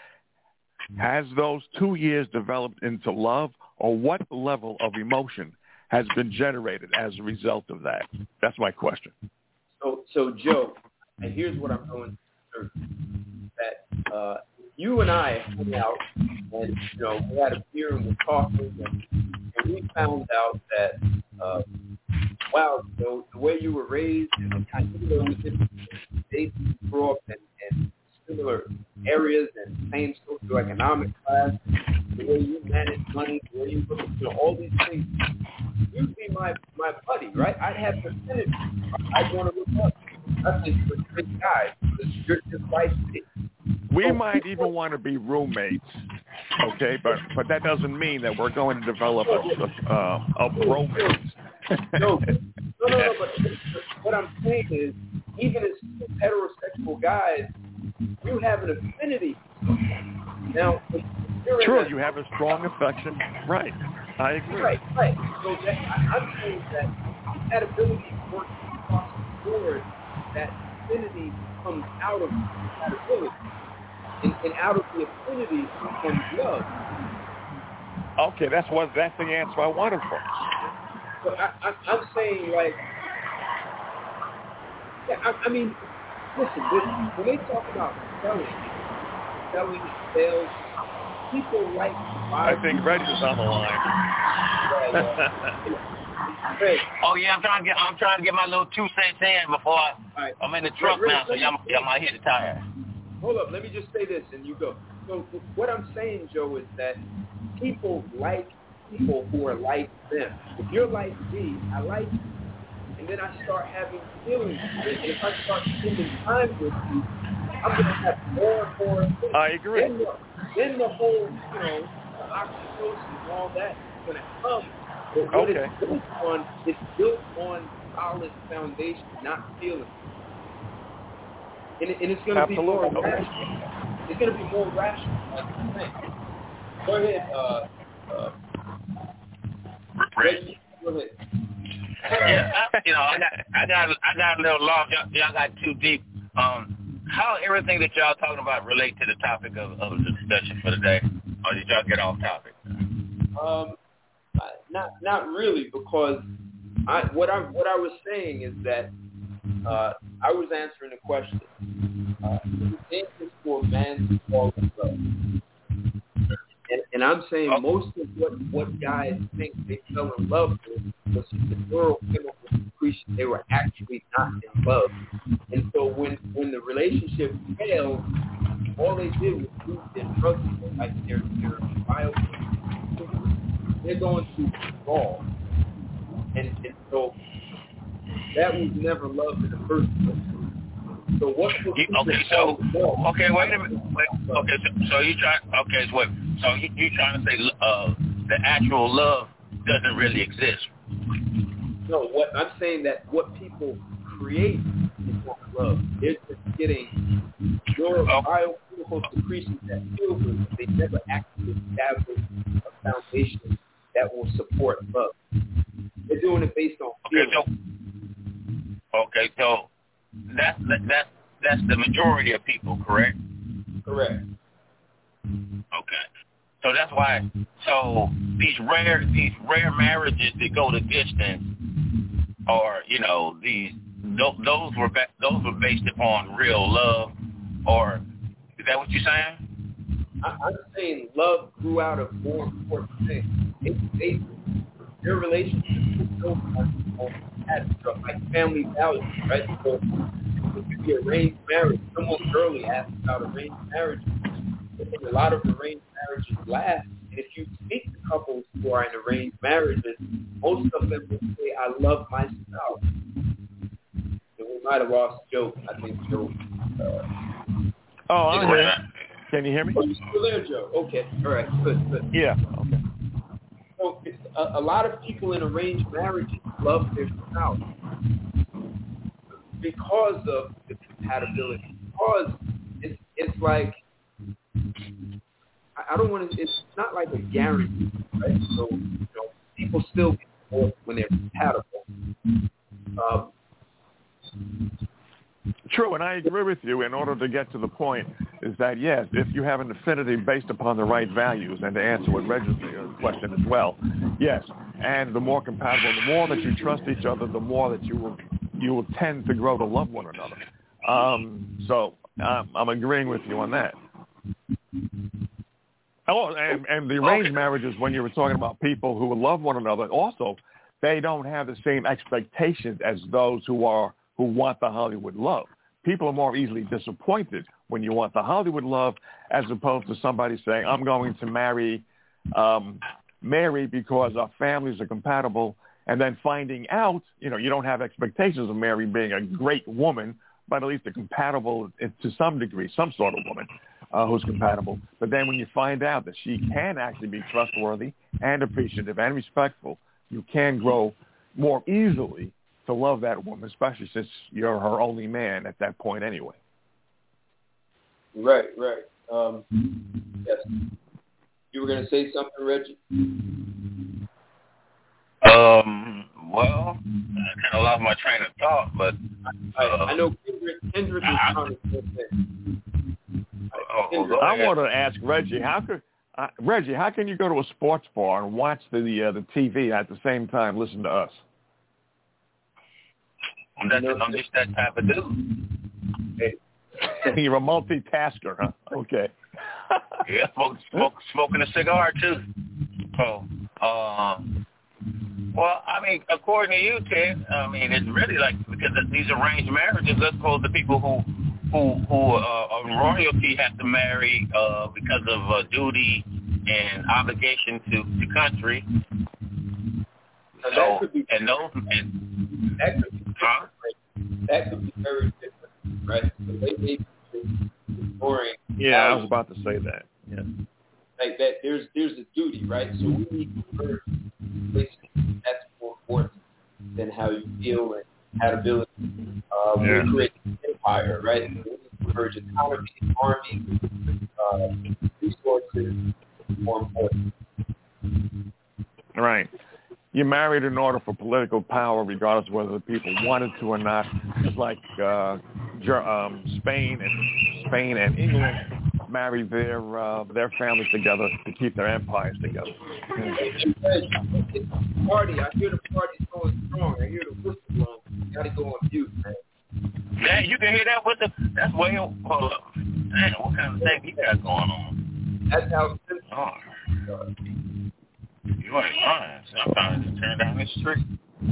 has those two years developed into love, or what level of emotion has been generated as a result of that? That's my question. So, so Joe, and here's what I'm going to do. That uh, you and I hung out, and you know, we had a beer and we're talking, and, and we found out that uh, wow, you know, the way you were raised, and kind of, you know, we didn't they grew up in, in similar areas and same socioeconomic class, the way you manage money, the way you look at, you know, all these things. You'd be my, my buddy, right? I'd have affinity. I'd want to look up. I think you're a great guy. You're just like me. We so might even want to be roommates, okay? But but that doesn't mean that we're going to develop a, a, a bromance. no, no, no, no, but what I'm saying is, even as two heterosexual guys, you have an affinity. Now, true, you have a strong affection. Right, I agree. Right, right. So that, I, I'm saying that that ability works across the board, that affinity comes out of compatibility. And, and out of the affinity comes love. Okay, that's what that's the answer I wanted for. So I, I, I'm saying, like, yeah, I, I mean, listen, when, when they talk about selling, selling, sales, people like to buy. I think Reg is on the line. Yeah, yeah. Oh yeah, I'm trying to get I'm trying to get my little two cents in before I, right. I'm in the truck Reg, now, so y'all, y'all might hit the tire. Hold up, let me just say this and you go. So what I'm saying, Joe, is that people like people who are like them. If you're like me, I like you. And then I start having feelings. And if I start spending time with you, I'm going to have more and more things. I agree. Then the, then the whole, you know, the oxytocin and all that is going to come. But what okay. it's built on, it's built on solid foundation, not feelings. And, it, and it's going to be more okay. rational. It's going to be more rational, like you think. Go ahead, uh, uh, Reggie. Go ahead. Yeah, I, you know, I got, I got, I got a little long. Y'all, y'all got too deep. Um, how everything that y'all talking about relate to the topic of, of the discussion for today, or did y'all get off topic? Um, not, not really, because I, what I, what I was saying is that uh, I was answering a question. Uh, is it for a man to fall in love? And, and I'm saying okay. most of what, what guys think they fell in love with was the neurochemical secretion. They were actually not in love. And so when, when the relationship failed, all they did was lose their drugs, like their, their biochemical. They're going to withdrawal. And, and so that was never love in the first place. So what? Okay, so okay, wait a minute. Wait, okay, so, so you try. Okay, so wait. So you you trying to say uh, the actual love doesn't really exist? No, what I'm saying that what people create is not love. They're just getting your biochemical secretions that feel good. They never actually establish a foundation that will support love. They're doing it based on feelings. Okay, so okay, so. That's that's that's the majority of people, correct? Correct. Okay, so that's why. So these rare these rare marriages that go the distance, or you know these those were those were based upon real love, or is that what you're saying? I, I'm saying love grew out of more important things. It, they, their relationship was built on, on that stuff, like family values, right? So it could be arranged marriage. Someone early asked about arranged marriage. I think a lot of arranged marriages last. And if you speak to couples who are in arranged marriages, most of them will say, I love my spouse. And we might have lost Joe. I think Joe. Uh, oh, I'm here. Can you hear me? Oh, you still there, Joe? Okay. All right. Good. Good. Yeah. Okay. So it's, a, a lot of people in arranged marriages love their spouse because of the compatibility. Because it's it's like I don't want to. It's not like a guarantee, right? So you know, people still get divorced when they're compatible. Um, True, and I agree with you. In order to get to the point, is that yes, if you have an affinity based upon the right values, and to answer what Reggie's question as well, yes, and the more compatible, the more that you trust each other, the more that you will you will tend to grow to love one another. Um, so um, I'm agreeing with you on that. Oh, and, and the arranged okay. marriages, when you were talking about people who love one another, also they don't have the same expectations as those who are who want the Hollywood love. People are more easily disappointed when you want the Hollywood love, as opposed to somebody saying, I'm going to marry um, Mary because our families are compatible, and then finding out, you know, you don't have expectations of Mary being a great woman, but at least a compatible, to some degree, some sort of woman uh, who's compatible. But then when you find out that she can actually be trustworthy and appreciative and respectful, you can grow more easily to love that woman, especially since you're her only man at that point anyway. Right, right. Um, yes. You were going to say something, Reggie? Um. Well, I kind of lost my train of thought, but I, uh, I know Kendrick, Kendrick is trying to say that. Oh, I want to ask Reggie, how could uh, Reggie, how can you go to a sports bar and watch the uh, the T V at the same time listen to us? I'm, that, I'm just that type of dude. Hey. You're a multitasker, huh? Okay. Yeah, smoke, smoke, smoking a cigar too. So, uh, well, I mean, according to you, Ted, I mean, it's really like, because these arranged marriages, let's suppose the people who who who uh, are royalty have to marry uh, because of uh, duty and obligation to the country. Now, so, that could be, and those, and, that could be huh? That could be very different, right? So they may be ignoring. Yeah, I was about to say that. Yeah. Like that, there's there's a duty, right? So we need to merge basically that's more important than how you feel and compatibility. Uh, yeah. We create an empire, right? So we need to merge economy, army, uh, resources, more important. Right. You're married in order for political power, regardless of whether the people wanted to or not. It's like uh, um, Spain and Spain and England married their uh, their families together to keep their empires together. It's a party. I hear the party's going strong. I hear the whistle blowing. You got to go on mute, man. Man, you can hear that with the. That's way. Hold up. Man, what kind of thing you got going on? That's how it's oh. You ain't lying. Sometimes you turn down the street.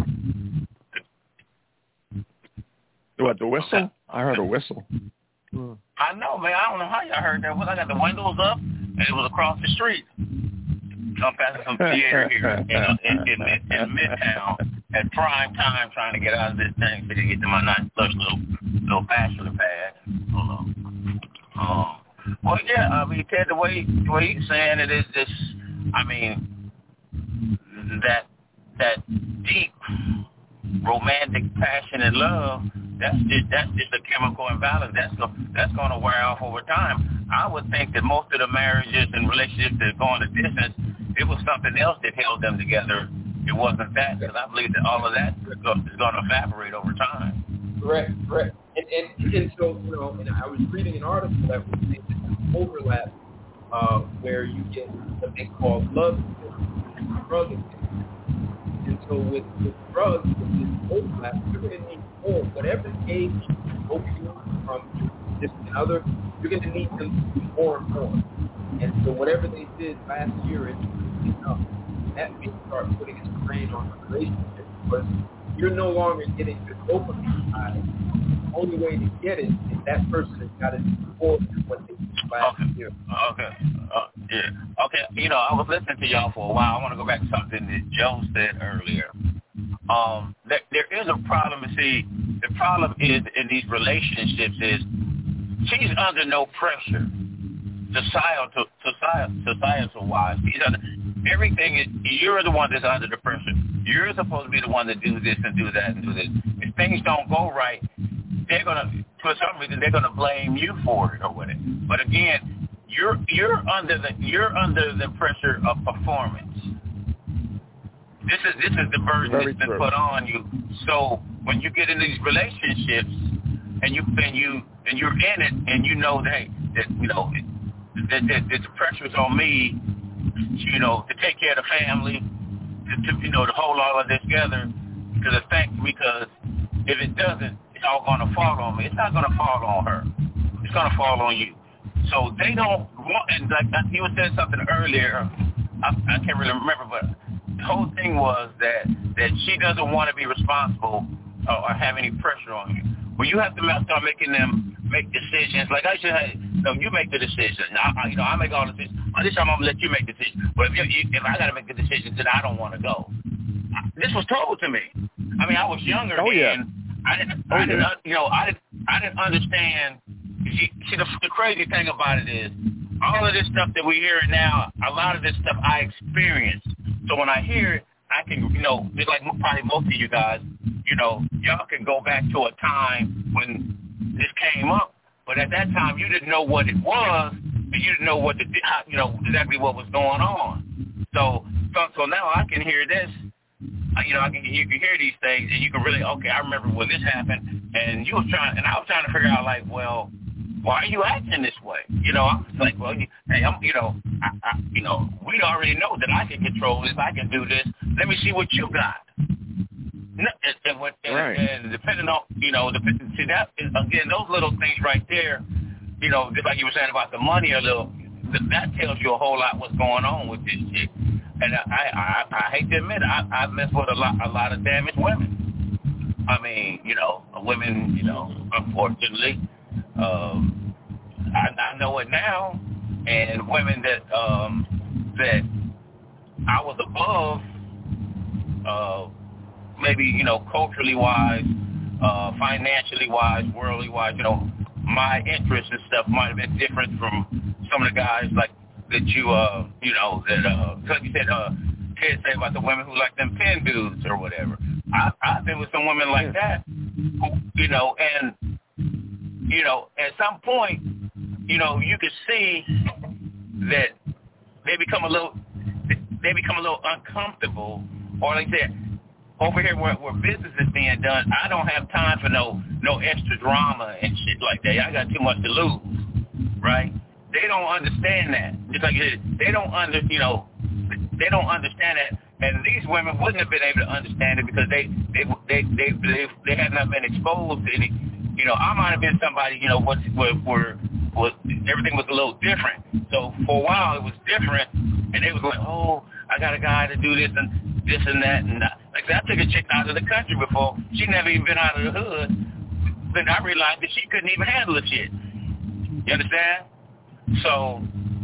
What, the whistle? I heard a whistle. Hmm. I know, man. I don't know how y'all heard that. Well, I got the windows up, and it was across the street. I'm passing some theater here in, in, in, in, in Midtown at prime time, trying to get out of this thing so to get to my nice plush little little bachelor pad. Hold on. Um, well, yeah. I mean, Ted, the way the way you're saying it is just, I mean, that that deep romantic passion and love, that's just that's just a chemical imbalance. That's go, that's going to wear off over time. I would think that most of the marriages and relationships that go on a distance, it was something else that held them together. It wasn't that, because I believe that all of that is going to evaporate over time. Correct, correct. And, and, and so, you know, and I was reading an article that was saying that there's overlap uh, where you get what they call love and drug addiction. And so with, with drugs, with this overlap, you're going to need more. Whatever age you hope you from your significant other, you're going to need them to do more and more. And so whatever they did last year is enough. That may start putting a strain on the relationship because you're no longer getting the dopamine high. The only way to get it is that person has got to do more than what they did last okay. year. Okay. Uh, yeah. Okay. You know, I was listening to y'all for a while. I want to go back to something that Joe said earlier. Um, there, there is a problem. You see, the problem is in these relationships is she's under no pressure, societal, societal, societal wise. She's under everything. Is, you're the one that's under the pressure. You're supposed to be the one to do this and do that and do this. If things don't go right, they're gonna, for some reason, they're gonna blame you for it or whatever. But again, you're you're under the you're under the pressure of performance. This is this is the burden Very that's been true. put on you. So when you get in these relationships and you and you and you're in it and you know that that you know that, that, that the pressure's on me, you know, to take care of the family, to, to you know to hold all of this together because it thanks because if it doesn't, it's all gonna fall on me. It's not gonna fall on her. It's gonna fall on you. So they don't want, and like you was saying something earlier, I, I can't really remember, but the whole thing was that, that she doesn't want to be responsible or, or have any pressure on you. Well, you have to start making them make decisions. Like I should have, no, you make the decision. I, I, you know, I make all the decisions. Well, this time I'm going to let you make the decision. But if, you, if I got to make the decision, then I don't want to go. This was told to me. I mean, I was younger oh, yeah. then. I didn't, oh, I didn't, yeah. you know, I didn't, I didn't understand. See, see the, the crazy thing about it is, all of this stuff that we're hearing now, a lot of this stuff I experienced. So when I hear it, I can, you know, just like probably most of you guys, you know, y'all can go back to a time when this came up, but at that time you didn't know what it was, and you didn't know what the, you know, exactly what was going on. So, so, so now I can hear this, you know, I can, you can hear these things, and you can really, okay, I remember when this happened, and you was trying, and I was trying to figure out, like, well, why are you acting this way? You know, I'm like, well, you, hey, I'm, you know, I, I, you know, we already know that I can control this. I can do this. Let me see what you got. And, and, what, and, right. and depending on, you know, depending, see that again, those little things right there. You know, just like you were saying about the money a little, that tells you a whole lot what's going on with this shit. And I, I, I hate to admit, I, I've messed with a lot, a lot of damaged women. I mean, you know, women, you know, unfortunately. Um, I, I know it now, and women that um, that I was above, uh, maybe you know, culturally wise, uh, financially wise, worldly wise. You know, my interests and stuff might have been different from some of the guys like that you, uh, you know, that uh, like you said, uh, Ted said about the women who like them pin dudes or whatever. I, I've been with some women like that, who, you know, and. You know, at some point, you know, you can see that they become a little, they become a little uncomfortable, or like that. Over here, where, where business is being done, I don't have time for no no extra drama and shit like that. I got too much to lose, right? They don't understand that. Just like you said, they don't under, you know, they don't understand that. And these women wouldn't have been able to understand it because they they they they they, they had not been exposed to any. You know, I might have been somebody, you know, what where, where was everything was a little different. So for a while it was different, and they was like, oh, I got a guy to do this and this and that, and that. Like I said, I took a chick out of the country before. She never even been out of the hood. Then I realized that she couldn't even handle the shit. You understand? So,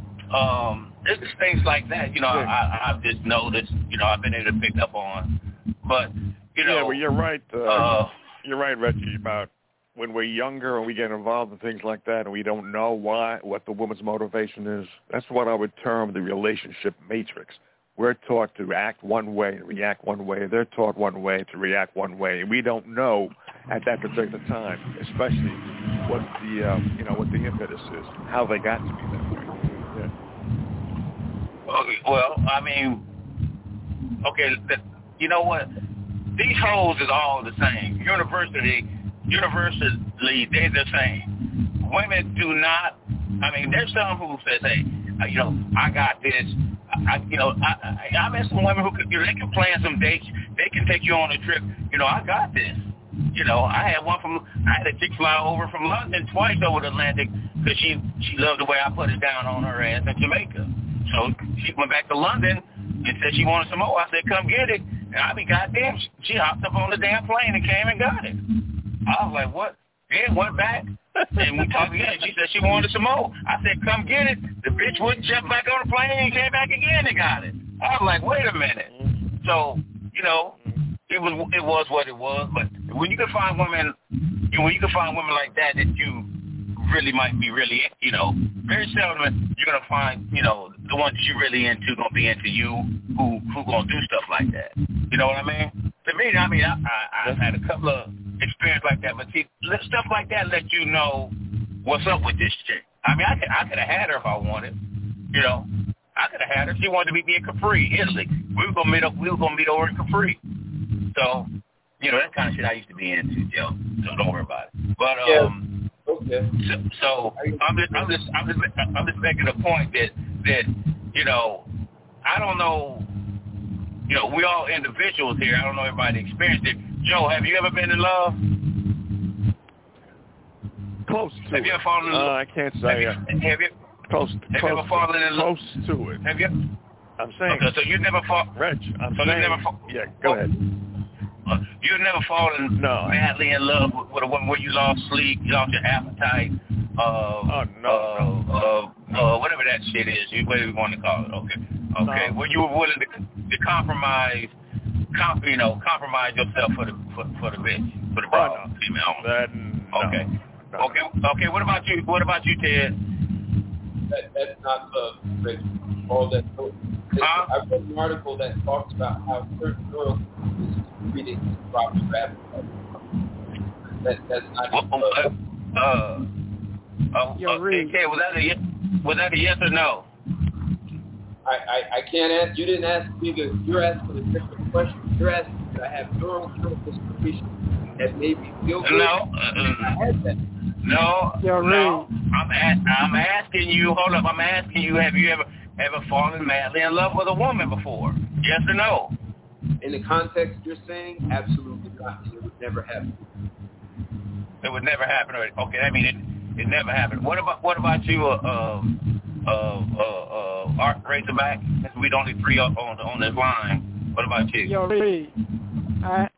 um, it's just things like that. You know, yeah. I, I've just noticed. You know, I've been able to pick up on. But you know, yeah, well, you're right. Uh, uh, you're right, Reggie, about. When we're younger and we get involved in things like that and we don't know why, what the woman's motivation is, that's what I would term the relationship matrix. We're taught to act one way and react one way. They're taught one way to react one way. And we don't know at that particular time, especially what the, um, you know, what the impetus is, how they got to be that way. Yeah. Okay, well, I mean, okay, the, you know what? These hoes is all the same. University... Universally, they're the same. Women do not, I mean, there's some who says, hey, you know, I got this. I, you know, I, I, I met some women who could, you know, they can plan some dates. They can take you on a trip. You know, I got this. you know, I had one from, I had a chick fly over from London twice over the Atlantic because she, she loved the way I put it down on her ass in Jamaica. So she went back to London and said she wanted some more. I said, come get it. And I mean, goddamn, she, she hopped up on the damn plane and came and got it. I was like, what? Then went back, and we talked again. She said she wanted some more. I said, come get it. The bitch wouldn't jump back on the plane and came back again and got it. I was like, wait a minute. So, you know, it was it was what it was. But when you can find women, you know, when you can find women like that that you really might be really, you know, very seldom you're gonna find, you know, the ones that you're really into gonna be into you, who who gonna do stuff like that. You know what I mean? To me, I mean, I, I I've had a couple of experience like that, but see, stuff like that let you know what's up with this chick. I mean, I could I could have had her if I wanted, you know. I could have had her. She wanted to meet me in Capri, Italy. We were gonna meet up. We were gonna meet over in Capri. So, you know, that kind of shit I used to be into, Joe. So don't worry about it. But um, yeah. Okay. So, so I'm just I'm just I'm just I'm just making a point that that you know I don't know. You know, we all individuals here. I don't know everybody experienced it. Joe, have you ever been in love? Close to have it. You ever fallen in love? Uh, I can't say. Have you? Have you Close, have close, you ever fallen in love? Close to it. Have you? I'm saying. Okay, so you never fall. Reg, I'm so saying. You never fall. Yeah, go ahead. Uh, you never fallen no. madly in love with, with a woman where you lost sleep, you lost your appetite. Uh, oh no. Uh, no. Uh, uh, whatever that shit is, whatever you want to call it. Okay. Okay. No. Where you were willing to, to compromise, comp, you know, compromise yourself for the for, for the bitch, for the broad oh, no. female. That, no. Okay. No. Okay. Okay. What about you? What about you, Ted? That, that's not love, Rich. All that. Huh? I read an article that talks about how certain girls reading proper rap. That that's not well, love. Uh, uh, uh, Yo, uh, Reed. okay, was that a yes? Was that a yes or no? I, I, I can't ask. You didn't ask me the. You're asking a different question. You're asking that I have neurochemical secretion that made me feel good. No. Uh, I had that. No, Yo, no. I'm a- I'm asking you. Hold up. I'm asking you. Have you ever ever fallen madly in love with a woman before? Yes or no? In the context you're saying, absolutely not. It would never happen. It would never happen. Okay, I mean it. It never happened. What about what about you? Uh, uh, uh, uh, uh Art Razorback. Since we don't need three on on this line. What about you? Yo, Reed, I